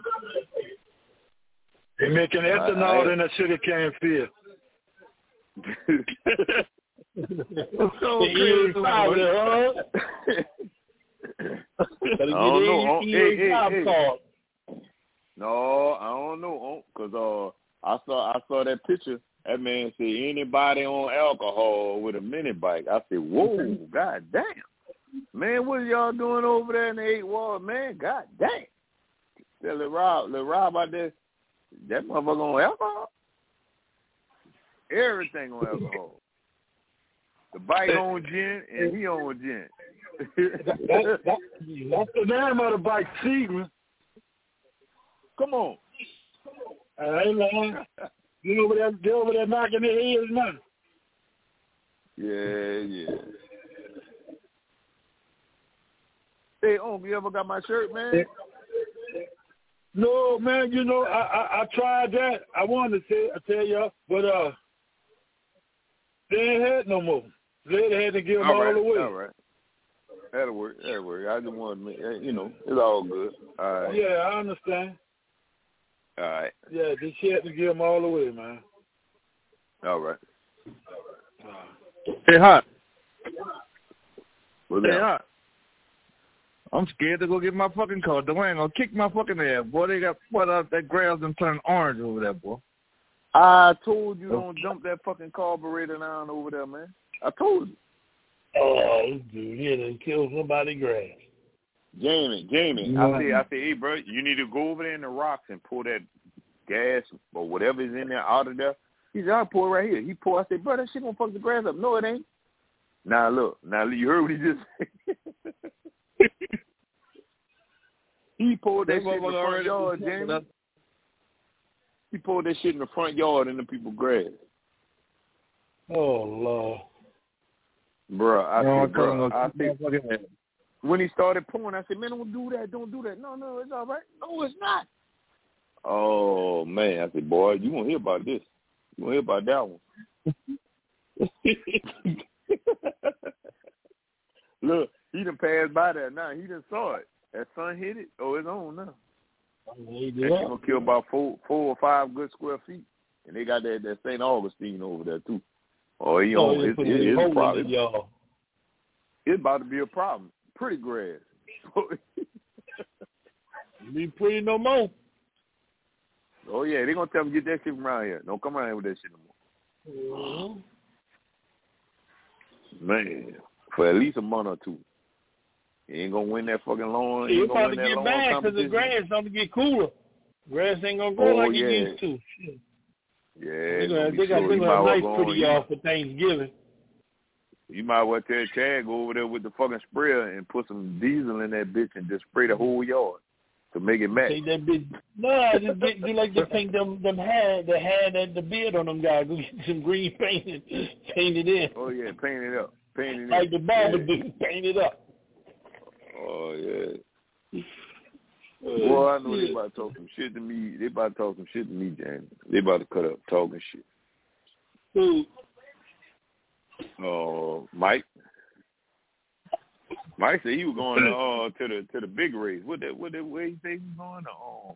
They making ethanol in the city can't feel. So crazy, I don't know. No, I don't know, cause I saw that picture. That man said anybody on alcohol with a mini bike. I said, whoa, god damn, man, what are y'all doing over there in the 8 Wall, man? God damn. Tell Lil Rob out there, that motherfucker on alcohol. Everything on alcohol. The bike on gin and he on gin. That's the name of the bike, Seaman. Come on. Hey, man. Get over there knocking their heads now. Yeah. Hey, you ever got my shirt, man? No, man, I tried that. I wanted to tell y'all, but They ain't had no more. They had to give them all away. All right. That'll work. I just want to make, it's all good. All right. Yeah, I understand. All right. Yeah, they had to give them all away, man. All right. Hey, Hot. Hey, Hot. I'm scared to go get my fucking car. Dwayne gonna kick my fucking ass, boy. They got that grass and turn orange over there, boy. I told you don't dump that fucking carburetor down over there, man. I told you. Oh, dude, he done killed somebody's grass. Jamie, I say, hey, bro, you need to go over there in the rocks and pull that gas or whatever is in there out of there. He said, I'll pour it right here. He poured. I said, bro, that shit gonna fuck the grass up. No, it ain't. Now, look. Now, you heard what he just said. He pulled that shit in the front yard, Jamie. He pulled that shit in the front yard in the people's grass. Oh, Lord. Bro, I said, when he started pouring, I said, man, don't do that. No, it's all right. No, it's not. Oh, man. I said, boy, you won't hear about this. You won't hear about that one. Look, he done passed by that now. He done saw it. That sun hit it. Oh, it's on now. That shit gonna kill about 4 or 5 good square feet. And they got that St. Augustine over there, too. Oh, it's a problem. It's about to be a problem. Pretty grass. Be pretty no more. Oh, yeah. They're going to tell them, get that shit from around here. Don't come around here with that shit no more. Man, for at least a month or two. You ain't going to win that fucking lawn. You're about to get mad because the grass don't get cooler. Grass ain't going to grow like it used to. Shit. Yeah, they got a nice pretty y'all for Thanksgiving. You might well tell Chad go over there with the fucking sprayer and put some diesel in that bitch and just spray the whole yard to make it match. Take that bitch. No, just do like they paint them had the beard on them guys. Go get some green paint and paint it in. Oh yeah, paint it up. Like the barber do, paint it up. Oh yeah. Boy, I know they about to talk some shit to me. They about to talk some shit to me, James. They about to cut up talking shit. Who? Mike. Mike said he was going to the big race. Where he say he was going?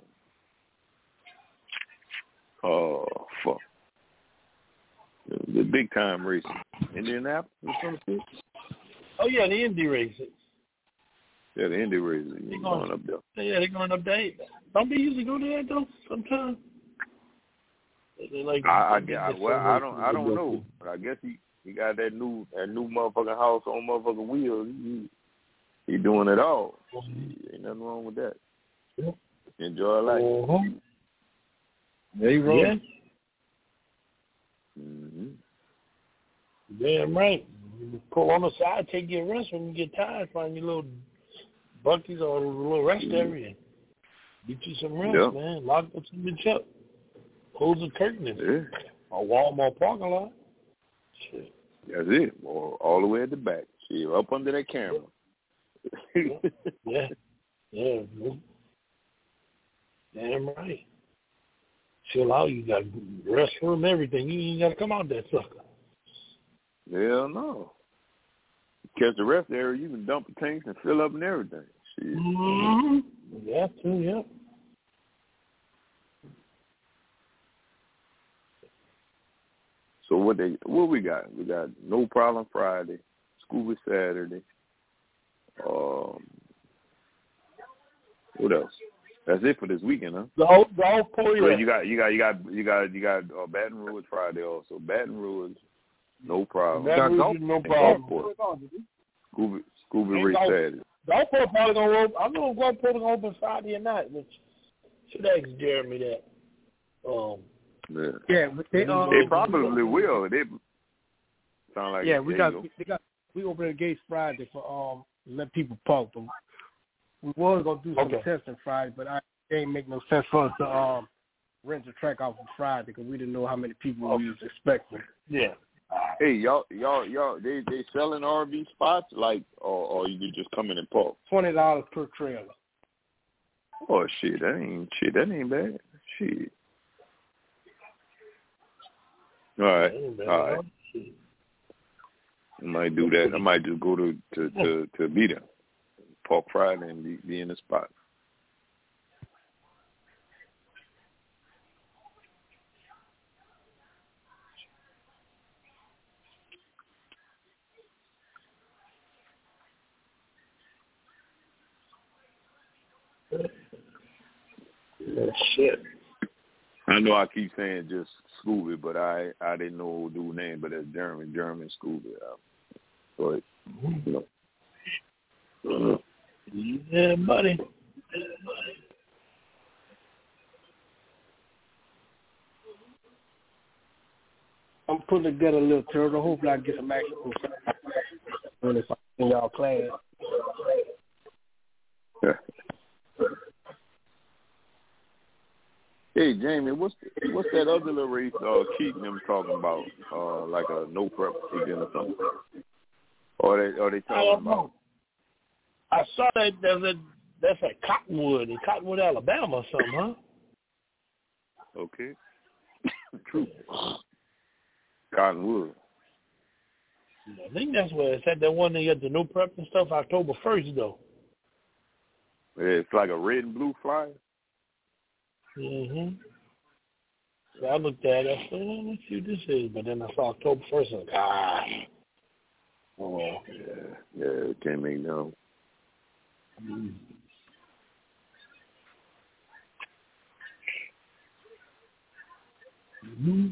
Fuck. The big time race. Indianapolis or something. Oh yeah, the Indy races. Yeah, the Indy races. They're going up there. Yeah, they're going up there. Don't they usually go to that though? Sometimes. I don't know. But I guess he got that new motherfucking house on motherfucking wheels. He doing it all. Ain't nothing wrong with that. Enjoy life. There you go. Yeah. Mm-hmm. Damn right. You pull on the side, take your rest when you get tired. Find your little buckies or a little rest area. Get you some rest, man. Lock up some bitch up. Close the curtain in. Or Walmart parking lot. Shit. That's it. All the way at the back. Shit, up under that camera. Yeah. Damn right. Chill out. You got restroom, everything. You ain't got to come out that sucker. Hell no. Catch the rest area, you can dump the tanks and fill up and everything. Shit. Mm-hmm. Yeah, too, yeah. So what we got? We got No Problem Friday, Scuba Saturday. What else? That's it for this weekend, huh? The whole pool, yeah. You got Baton Rouge Friday also. Baton Rouge, No Problem. Baton Rouge, No Problem. Scuba Race Saturday. Gulfport probably gonna open. I know Gulfport gonna open Friday night, which should ask Jeremy that. They probably will. They sound like we open the gates Friday for let people park. But we was gonna do some testing Friday, but it ain't make no sense for us to rent the track out for Friday because we didn't know how many people we was expecting. Yeah. Hey, y'all, they selling RV spots or you just come in and park? $20 per trailer. Oh shit, that ain't bad. Shit. All right. I might do that. I might just go to be there, Park Friday, and be in the spot. Shit. I know I keep saying just Scooby, but I didn't know old dude's name, but that's German Scooby. But you know. Yeah, buddy. I'm putting together a little turtle. Hopefully I can get some action when it's in y'all class. Hey Jamie, what's that other little race Keaton them talking about? Like a no prep again or something? Or they talking about? I saw that that's at Cottonwood in Cottonwood, Alabama or something, huh? Okay. True. Cottonwood. I think that's where it's at. That one they got the no prep and stuff October 1st though. Yeah, it's like a red and blue flyer. Mhm. So I looked at it. I said, let's see what this is. But then I saw October 1st. I was like, oh. Yeah, it can't make no. Mm-hmm.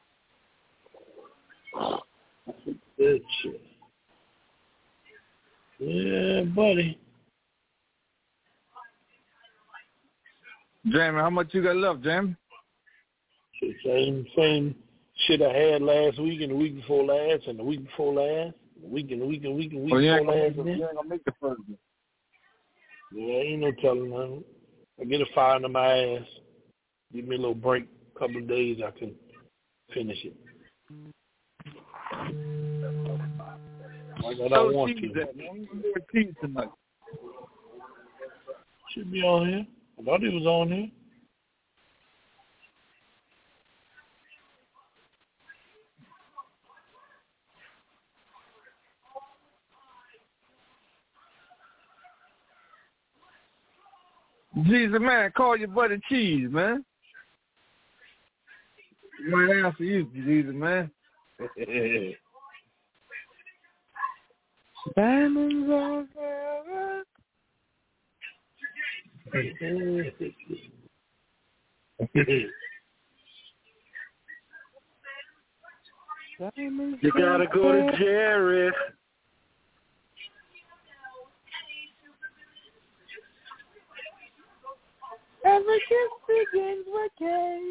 Good shit. Yeah, buddy. Jamie, how much you got left, Jamie? Same shit I had last week and the week before last and the week before last. You ain't gonna make the first one. Yeah, ain't no telling nothing. I get a fire under my ass. Give me a little break, a couple of days, I can finish it. Like I don't want to. Cheese tonight. Should be on here. I thought he was on here. Jesus, man, call your buddy Cheese, man. You might answer you, Jesus, man. Diamonds are forever. You gotta go to Jerry. Every kiss begins with K.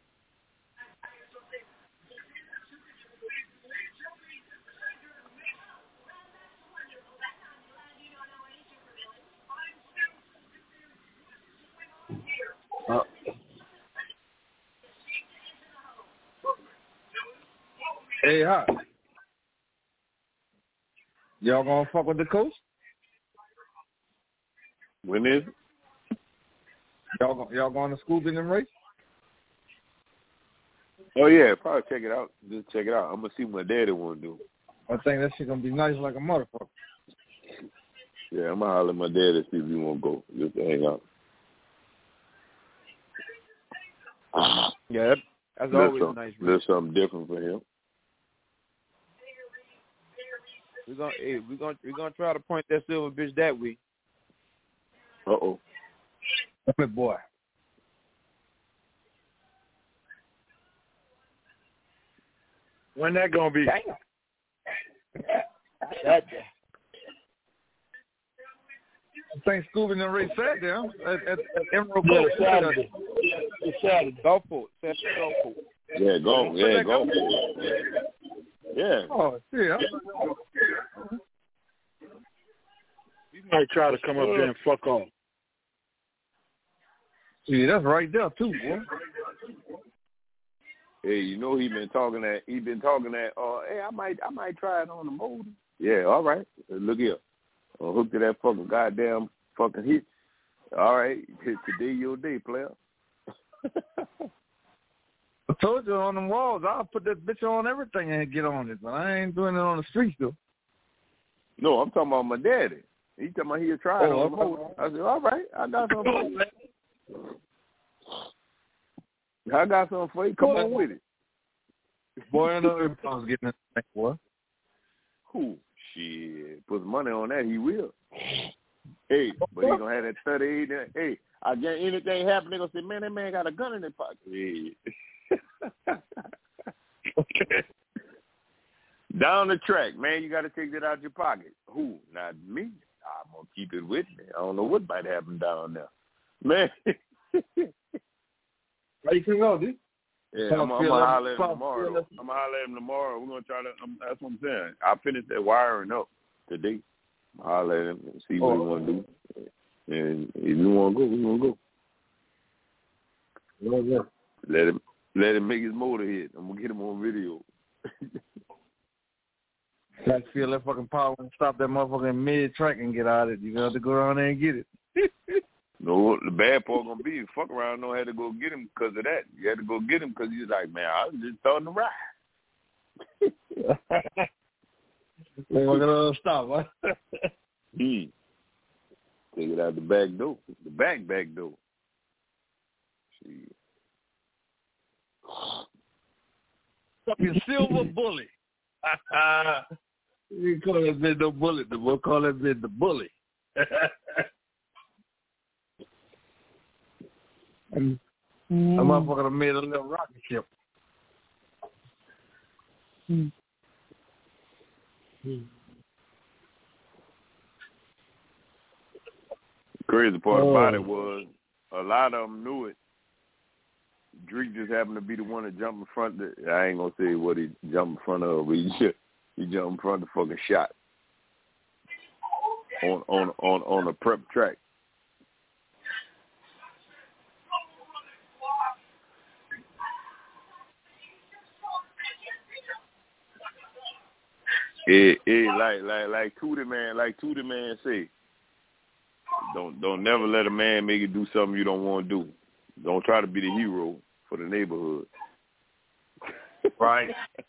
Hey, hi. Y'all gonna fuck with the coach? When is it? Y'all going to school in them race? Oh yeah, probably check it out. Just check it out. I'm gonna see what my daddy want to do. I think that shit gonna be nice like a motherfucker. Yeah, I'm gonna holler at my dad and see if he want to go. Just to hang out. Yeah, that's always nice. There's something different for him. We're gonna try to point that silver bitch that way. Uh-oh. Good boy. When that gonna be? Damn. That I think Scooby and Ray sat down at Emerald yeah, Boat. Saturday. It's Saturday. Gulfport. Yeah, go. Yeah, go. Yeah. Oh, yeah. You might try to come up there and fuck off. Yeah, that's right there too, boy. Hey, you know he been talking that. Hey, I might try it on the motor. Yeah, all right. Look here. Hook to that fucking goddamn fucking hit. All right, today your day, player. I told you on the walls, I'll put that bitch on everything and get on it, but I ain't doing it on the streets though. No, I'm talking about my daddy. He talking about he'll try it on the motor. I said, all right, I got something for you. I got something for you. Come on with it. Boy, I know everybody's getting that thing, boy. Who? Shit. Put money on that, he will. Hey, but he gonna have that 38. Hey, I get anything happen, they gonna say, man, that man got a gun in his pocket. Hey. Down the track, man, you got to take that out your pocket. Who? Not me. I'm going to keep it with me. I don't know what might happen down there. Man. Where you can go, dude? Yeah, I'm going to holler at him tomorrow. I'm going to holler at him tomorrow. We're going to try to, that's what I'm saying. I finished that wiring up today. I'll holler at him and see what he want to do. And if you want to go, we're going to go. Let him make his motor hit. I'm going to get him on video. I feel that fucking power and stop that motherfucker in mid-track and get out of it. You got to go around there and get it. No, the bad part going to be, fuck around, don't have to go get him because of that. You had to go get him because he's like, man, I was just starting to ride. We're going to stop, huh? Take it out the back door. The back door. See. Fucking silver bullet. You call that bitch no bullet. We'll call that bitch the bully. And a motherfucker made a little rocket ship. Crazy part about it was a lot of them knew it. Drake just happened to be the one that jumped in front of it. I ain't going to say what he jumped in front of, but he jumped in front of the fucking shot on a prep track. Like Tootie Man say, don't never let a man make you do something you don't want to do. Don't try to be the hero for the neighborhood. Right.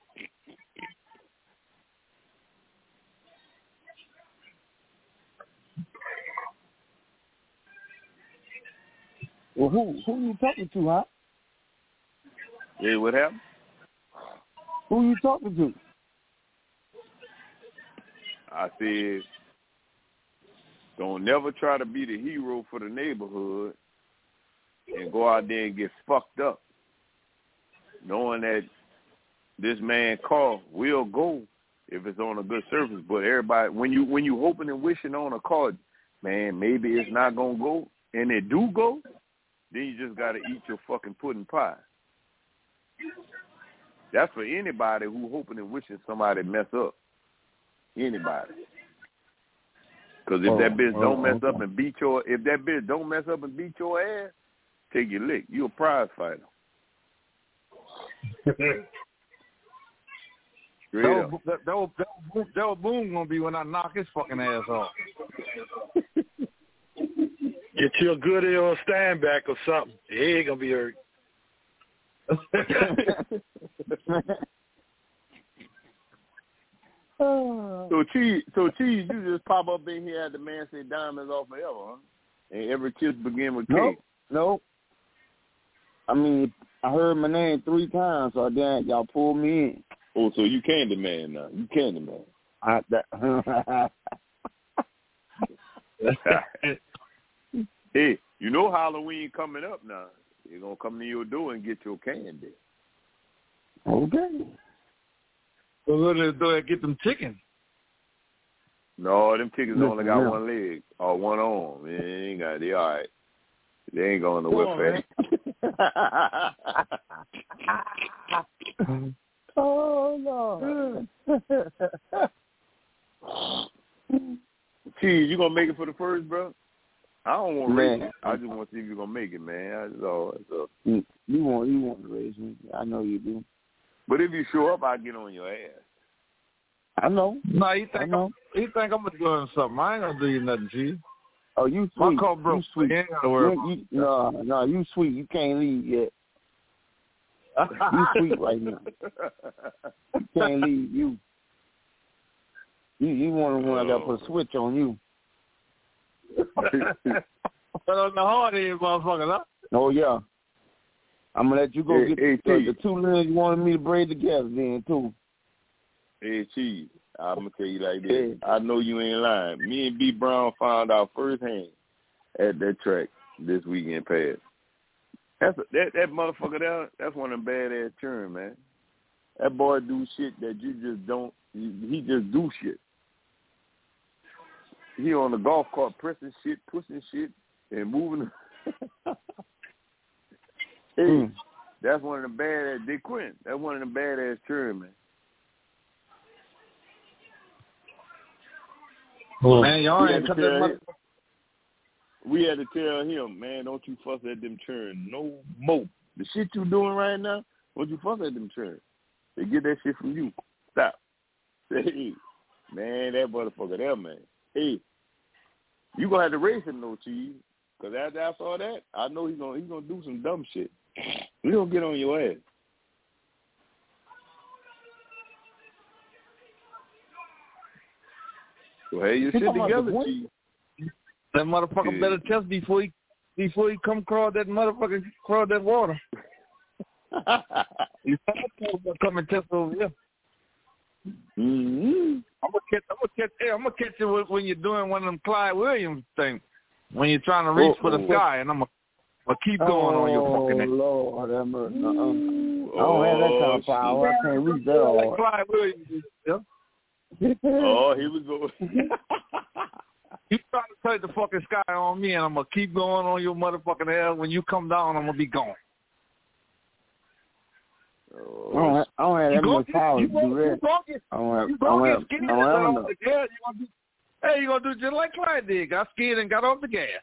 Well, who you talking to, huh? Yeah, what happened? Who you talking to? I said, don't never try to be the hero for the neighborhood and go out there and get fucked up, knowing that this man car will go if it's on a good surface. But everybody, when you hoping and wishing on a car, man, maybe it's not gonna go, and it do go, then you just gotta eat your fucking pudding pie. That's for anybody who hoping and wishing somebody mess up. Anybody. Because if that bitch don't mess up and beat your ass, take your lick. You a prize fighter. That was Boone gonna be when I knock his fucking ass off. Get you a good ill stand back or something. He ain't gonna be hurt. So Cheese, you just pop up in here at the man say diamonds off forever, huh? And every kiss begin with K. Nope. I mean, I heard my name 3 times, so then y'all pulled me in. Oh, so you Candyman now. You Candyman. Hey, you know Halloween coming up now. You're going to come to your door and get your candy. Okay. Well, what do they get them chickens? No, them chickens only got one leg or one arm. They ain't got it. All right. They ain't going nowhere fast. Oh, no. Cheese, you going to make it for the first, bro? I don't want to raise you. I just want to see if you're going to make it, man. That's all. You want to raise me. I know you do. But if you show up, I'll get on your ass. I know. No, he think I'm going to do something. I ain't going to do you nothing, G. Oh, you sweet. My car broke. You sweet. You ain't got to worry about no, you sweet. You can't leave yet. You sweet right now. You can't leave you. You one when I got to put a switch on you. But on the hard end, motherfucker, huh? Oh, yeah. I'm going to let you go get the two limbs you wanted me to braid together then, too. Hey, Chief, I'm going to tell you like this. I know you ain't lying. Me and B. Brown found out firsthand at that track this weekend past. That motherfucker there, that's one of them badass churn, man. That boy do shit that you just don't, he just do shit. He on the golf cart pressing shit, pushing shit, and moving. Hey, that's one of the badass, Dick Quinn. That's one of the badass churn, man. Man, y'all ain't cut that We had to tell him, man, don't you fuss at them churn no more. The shit you doing right now, don't you fuss at them churn. They get that shit from you. Stop. Hey, man, that motherfucker there, man. Hey, you gonna have to race him, no Cheese, because after I saw that, I know he's gonna do some dumb shit. We gonna get on your ass. So hey, you sit together, Cheese. That motherfucker better test before he come across that water. You come and test over here. Mm-hmm. I'm gonna catch you when you're doing one of them Clyde Williams things. When you're trying to reach for the sky, and I'm gonna keep going on your fucking neck. Lord, I don't have that kind of power. I can't reach that hard. Like Clyde Williams, yeah. Oh, here we go. You trying to touch the fucking sky on me, and I'm gonna keep going on your motherfucking ass. When you come down, I'm gonna be gone. I don't have that much power to do that. You're gonna do just like Clyde did. Got scared and got off the gas.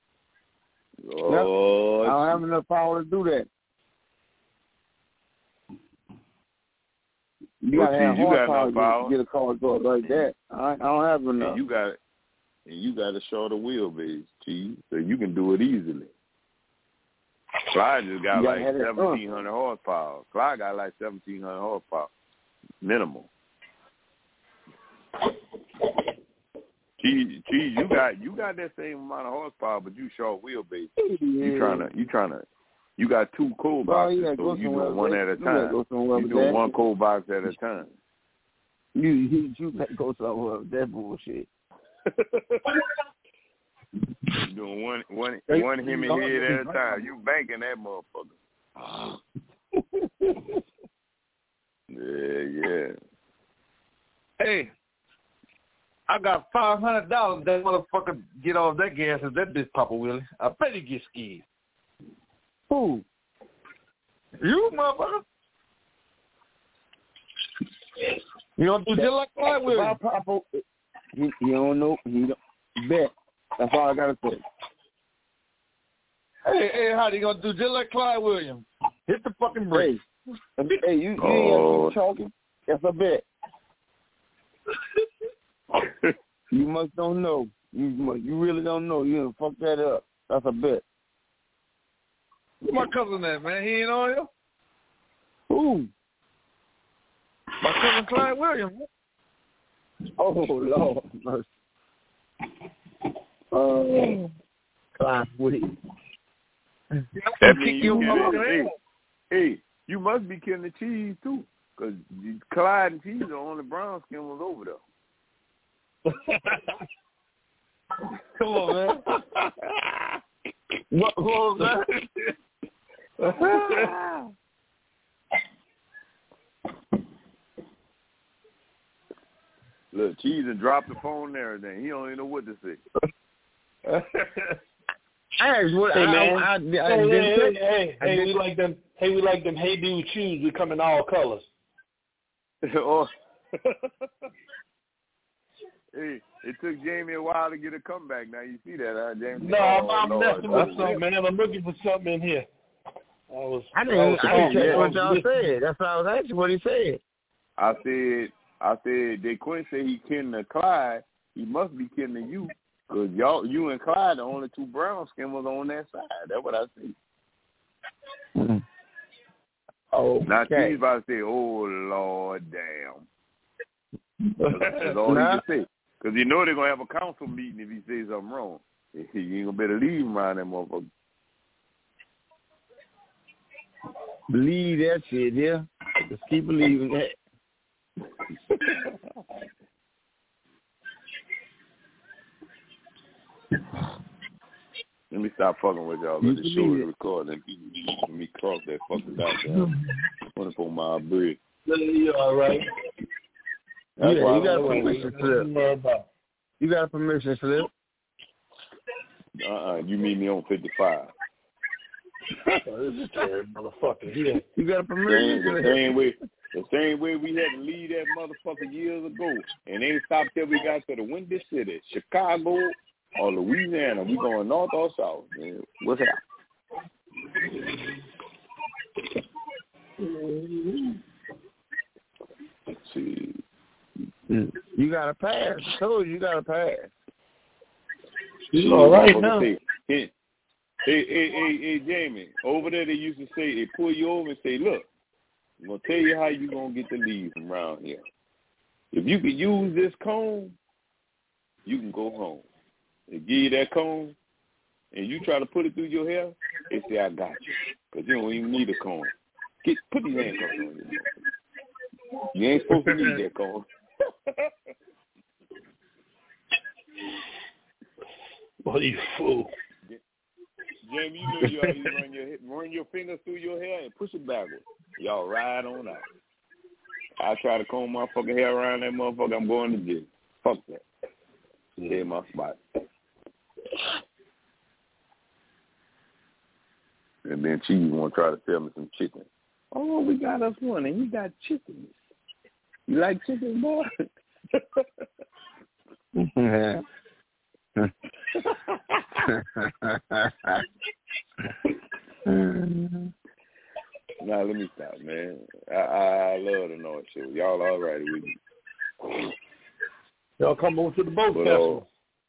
Oh, I don't have enough power to do that. You gotta have horsepower to get a car to go like that. I don't have enough. And you got a shorter wheelbase, Chief, so you can do it easily. Clyde just got like 1,700 horsepower. Clyde got like 1,700 horsepower, minimal. Chief, you got that same amount of horsepower, but you short wheelbase. You got two cold boxes, so you do one at a time. You do one cold box at a time. You gotta go somewhere with that bullshit. You doing one Hemi head at a time. You banking that motherfucker. Yeah. Hey, I got $500. That motherfucker get off that gas if that bitch Papa Willie. I bet he get scared. Who? You, motherfucker. You don't do just like Clyde Williams. Papa, he don't know. He don't bet. That's all I gotta say. Hey, how you gonna do just like Clyde Williams? Hit the fucking brake. Hey, you ain't have to keep talking. That's a bet. You must don't know. You really don't know. You done fuck that up. That's a bet. Where's my cousin at, man? He ain't on here? Who? My cousin Clyde Williams. Oh, Lord mercy. Clyde Williams. That means you must be killing the Cheese, too, because Clyde and Cheese are on the brown skin was over there. Come on, man. What was that? Look, Cheese and dropped the phone and everything. He don't even know what to say. We like them. Hey, we like them. Hey, dude, shoes. We come in all colors. Hey, it took Jamie a while to get a comeback. Now you see that, huh, Jamie? No, I'm messing with something, man. I'm looking for something in here. I didn't catch what y'all said. That's why I was asking what he said. I said, DeQuinn said he kidding to Clyde. He must be kidding to you, because you and Clyde, the only two brown skin was on that side. That's what I see. Oh, now she's about to say, "Oh Lord, damn." That's all he can say. Because you know they're going to have a council meeting if he says something wrong. You ain't going to better leave him around that motherfucker. Believe that shit, yeah. Just keep believing that. Let me stop fucking with y'all. Let the show is recording. Let me cross that fucking goddamn 24-mile bridge. You all right? Yeah, you got a permission slip. You got a permission slip. You meet me on 55. This is scary, motherfucker. Yeah. You got a permission slip. The same way we had to leave that motherfucker years ago, and ain't stopped till we got to the Windy City, Chicago, or Louisiana. We going north or south, man. What's that? Let's see. You got to pass. I told you got to pass. You all right now? Hey, Jamie. Over there they used to say, they pull you over and say, look, I'm going to tell you how you going to get the leave from around here. If you can use this comb, you can go home. They give you that comb, and you try to put it through your hair, they say, I got you, because you don't even need a comb. Put these handcuffs on you. You ain't supposed to need that comb. What you fool. Jamie, you know you always run your fingers through your hair and push it backwards. Y'all ride on out. I try to comb my fucking hair around that motherfucker, I'm going to jail. Fuck that. Stay in my spot. And then she want to try to sell me some chicken. Oh, we got us one, and you got chickens. You like chicken, boy? Yeah. Nah, let me stop, man. I love the North Show. Y'all all right with me. Y'all come over to the boat festival.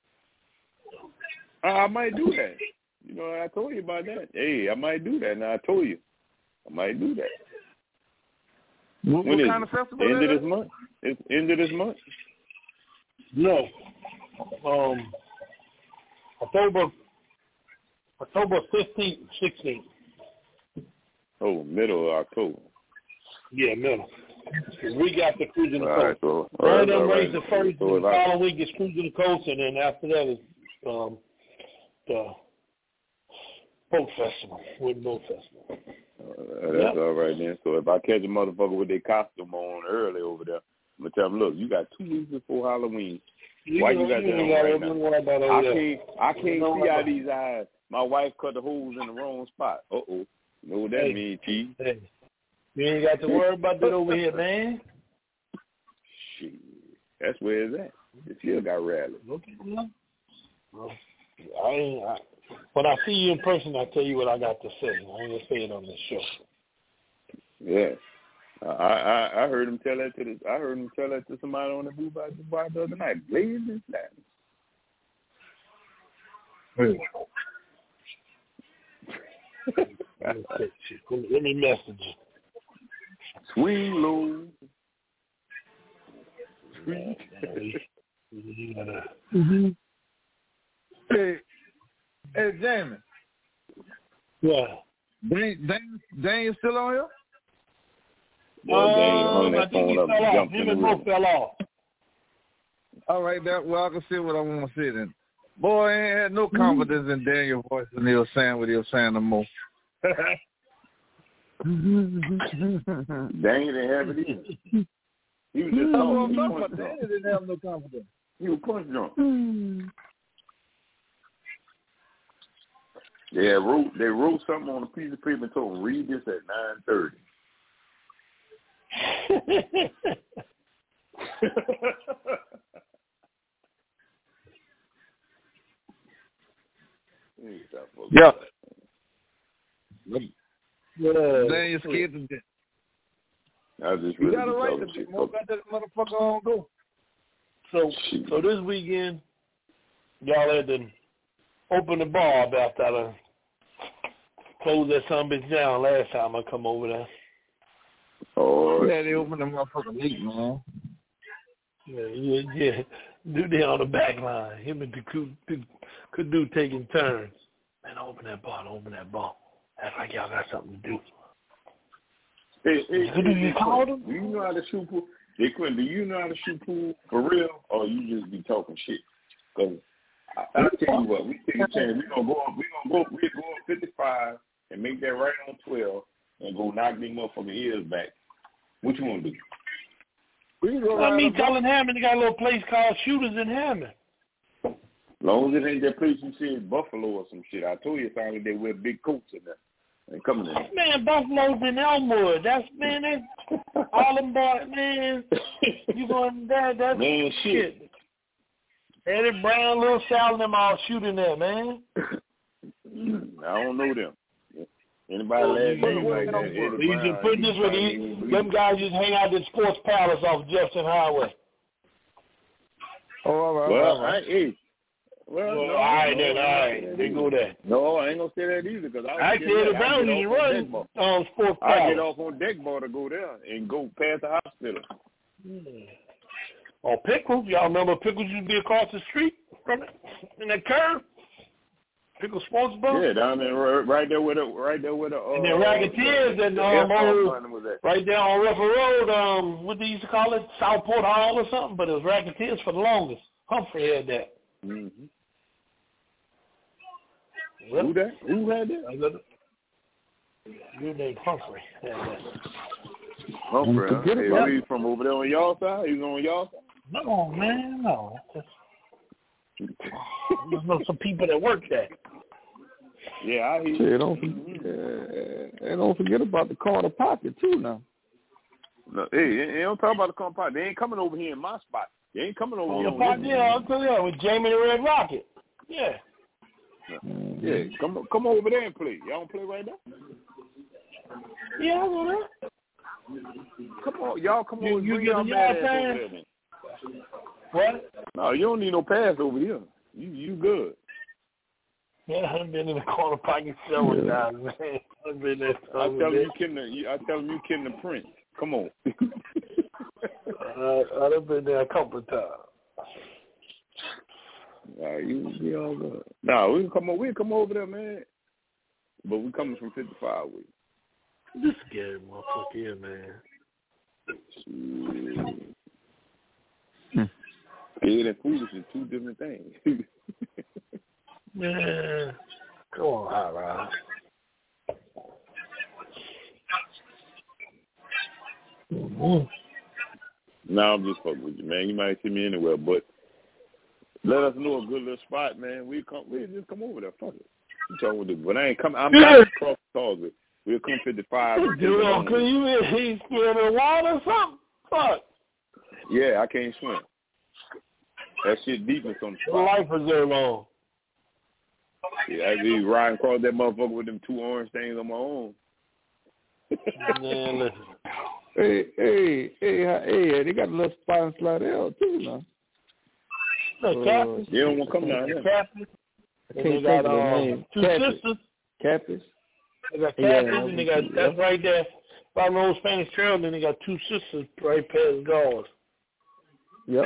I might do that. You know, I told you about that. Hey, I might do that. Now, I told you. I might do that. What kind of festival is it? End of this month? It's end of this month? No. October 15th, 16th. Oh, middle of October. Yeah, middle. We got the Cruising the All Coast. Right, One of them race the first, and the following week is Cruising the Coast, and then after that is the boat festival, Wooden Boat Festival. That's all right then. So if I catch a motherfucker with their costume on early over there, I'm going to tell them, look, you got 2 weeks before Halloween. Why you got that on right now? I can't see out of these eyes. My wife cut the holes in the wrong spot. Uh-oh. You know what that means, Chief? Hey. You ain't got to worry about that over here, man. Shit. That's where it's at. It still got rallied. Okay. Well, when I see you in person, I tell you what I got to say. I ain't going to say it on this show. Yeah. I heard him tell that to somebody on the booth by the other night. Blazing Satin. Let me message you. Swing low. Hey, Jamie. Yeah. Daniel still on here? Boy, Daniel hung that phone up and jumped in the room. Fell off. All right, well, I can see what I want to see then. Boy, I ain't had no confidence in Daniel's voice when he was saying what he was saying no more. Daniel didn't have it either. He was just talking. Daniel didn't have no confidence. He was punch drunk. Yeah, they wrote something on a piece of paper and told him, read this at 9:30. Yeah. Daniel scared to death. I was just really you got to write the got that motherfucker on go. So this weekend, y'all had to open the bar after I closed that son bitch down last time I come over there. Oh, yeah, they open the motherfucking leak, man. Yeah. Do they on the back line? Him and the could do taking turns. Man, open that ball. Act like y'all got something to do. Hey, you call them? Do you know how to shoot pool? Hey, Quinn, do you know how to shoot pool for real, or you just be talking shit? Because I'll tell you what, we take a chance. We're gonna go up 55 and make that right on 12 and go knock them motherfucking ears back. What you want to do? Me telling Hammond they got a little place called Shooters in Hammond. As long as it ain't that place you said Buffalo or some shit. I told you it sounded like they wear big coats in there. And coming in. Man, Buffalo's in Elmwood. That's all them boys, man. You going there? That's man, shit. Eddie Brown, Lil Sal, and them all shooting there, man. I don't know them. Anybody last name like that? Eddie You just put this with them guys just hang out at the Sports Palace off Jefferson Highway. Oh, all right. Well, all right. All right. They go there. No, I ain't gonna say that either because I said Eddie Brown used to run on Sports Palace. I get off on deck bar to go there and go past the hospital. Oh, Pickles, y'all remember Pickles used to be across the street from it in that curve? Pickles Sports Bar? Yeah, down there, right there with the. And then Racketeers and right there on Ruffin Road. What they used to call it, Southport Hall or something, but it was Racketeers for the longest. Humphrey had that. Mm-hmm. Well, Who had that? Dude named Humphrey had that. Humphrey, huh? Hey, he's from over there on y'all side? He's on y'all side? No, man, no. There's some people that work there. Yeah, I hear you. Don't forget about the corner pocket, too, now. No, hey, don't talk about the corner pocket. They ain't coming over here in my spot. They ain't coming over here. I'll tell you, with Jamie the Red Rocket. Yeah. Yeah, come over there and play. Y'all don't play right now? Yeah, I know that. Come on, y'all come on. You bring get y'all a mad yard ass pass? over there, man. What? No, you don't need no pass over here. You good. Yeah, I've been in the corner pocket several times, man. I've been there. I tell him you kidding the Prince. Come on. I've been there a couple of times. You be all good. No, we can come over there, man. But we coming from 55 weeks. This scary motherfucker here, man. Scared and foolish is two different things. Man, come on, Hot Rod. No, I'm just fucking with you, man. You might see me anywhere, but let us know a good little spot, man. We'll just come over there. Fuck it. You talking with this, but I ain't coming. I'm not across the Target. We'll come 55. Dude, could you he's scared of water or something? Fuck. Yeah, I can't swim. That shit deep in some spot. Life preserve on. Yeah, I be riding across that motherfucker with them two orange things on my own. Man, listen. Hey, they got a little spot in Slidell too now. No, they don't want to come down here. Captain. I can't think of their name. Two sisters. Cappers. They got Captains, and they got, that's right there. By the old Spanish Trail, and then they got two sisters right past guards. Yep.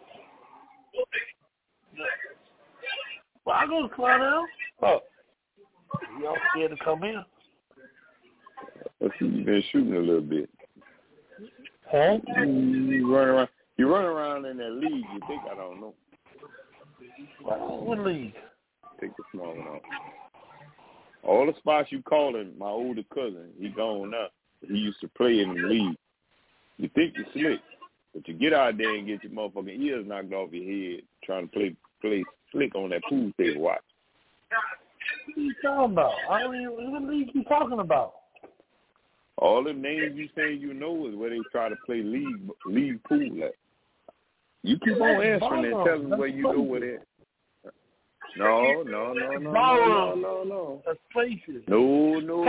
Well, I go to Slidell. Oh. Y'all scared to come in? I see you've been shooting a little bit. Huh? You run around in that league, you think I don't know. What league? Take the small one off. All the spots you calling my older cousin, he gone now. He used to play in the league. You think you're slick, but you get out there and get your motherfucking ears knocked off your head trying to play slick on that pool table watch. What are you talking about? What league you talking about? All the names you say you know is where they try to play league pool at. You keep on answering and telling where you know where they're. No. That's places. No.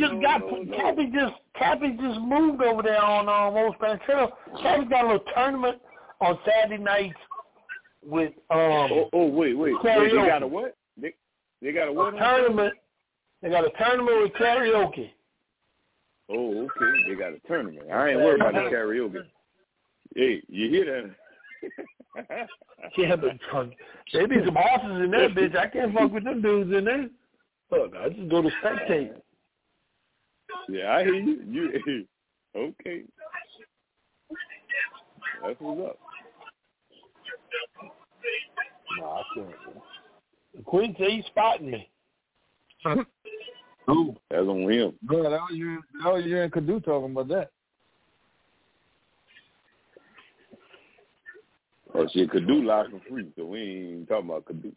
Cappy just moved over there on Old Spanish Trail. Cappy's got a little tournament on Saturday nights with wait. They got a what? They got a what? Tournament. They got a tournament with karaoke. Oh, okay. They got a tournament. I ain't worried about the karaoke. Hey, you hear that? Yeah, but there be some horses in that bitch. I can't fuck with them dudes in there. Look, I just go to spectate. Yeah, I hear you. Okay. That's what's up. No, I can't. The Queen said he's spotting me. Oh, that's on him. Bro, that was you and Kadu talking about that. Oh, shit, Kadu live for free, so we ain't even talking about Kadu.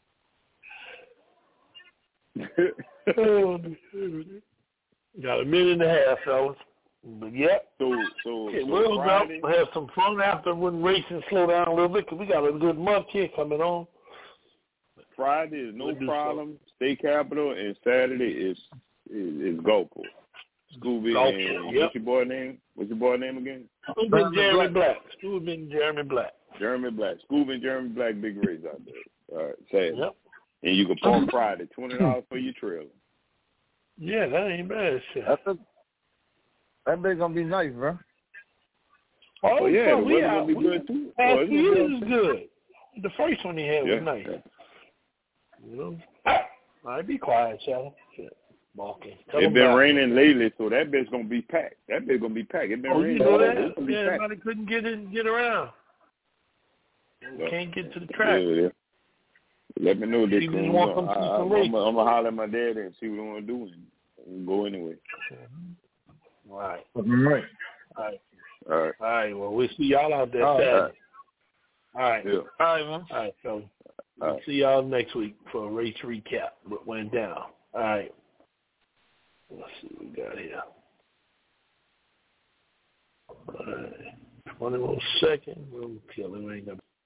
Got a minute and a half, fellas. But yep. So we'll Friday, have some fun after when racing slow down a little bit because we got a good month here coming on. Friday is no problem. State Capitol, and Saturday is Gulfport. Scooby and what's your boy name? What's your boy name again? Scooby and Jeremy Black. Scooby and Jeremy Black. Jeremy Black. Scooby and Jeremy Black, big race out there. All right, Saturday. Yep. And you can park Friday, $20 for your trailer. Yeah, that ain't bad shit. That bitch gonna be nice, bro. Oh yeah, the weather gonna be good too. Last year was good. The first one he had was nice. Yeah. You know? I'd be quiet, Sally. Shit. Walking. It's been raining lately, so that bitch gonna be packed. That bitch gonna be packed. It's been raining. You know that? Yeah, everybody couldn't get around. Can't get to the track. Yeah. Let me know, Dick. I'm gonna holler at my daddy and see what I want to do, and we'll go anyway. All right. All right. All right. Well, we'll see y'all out there Saturday. All right. Yeah. All right, man. All right, so we'll see y'all next week for a race recap. What went down. All right. Let's see what we got here. All right. 20 more seconds. We'll kill him.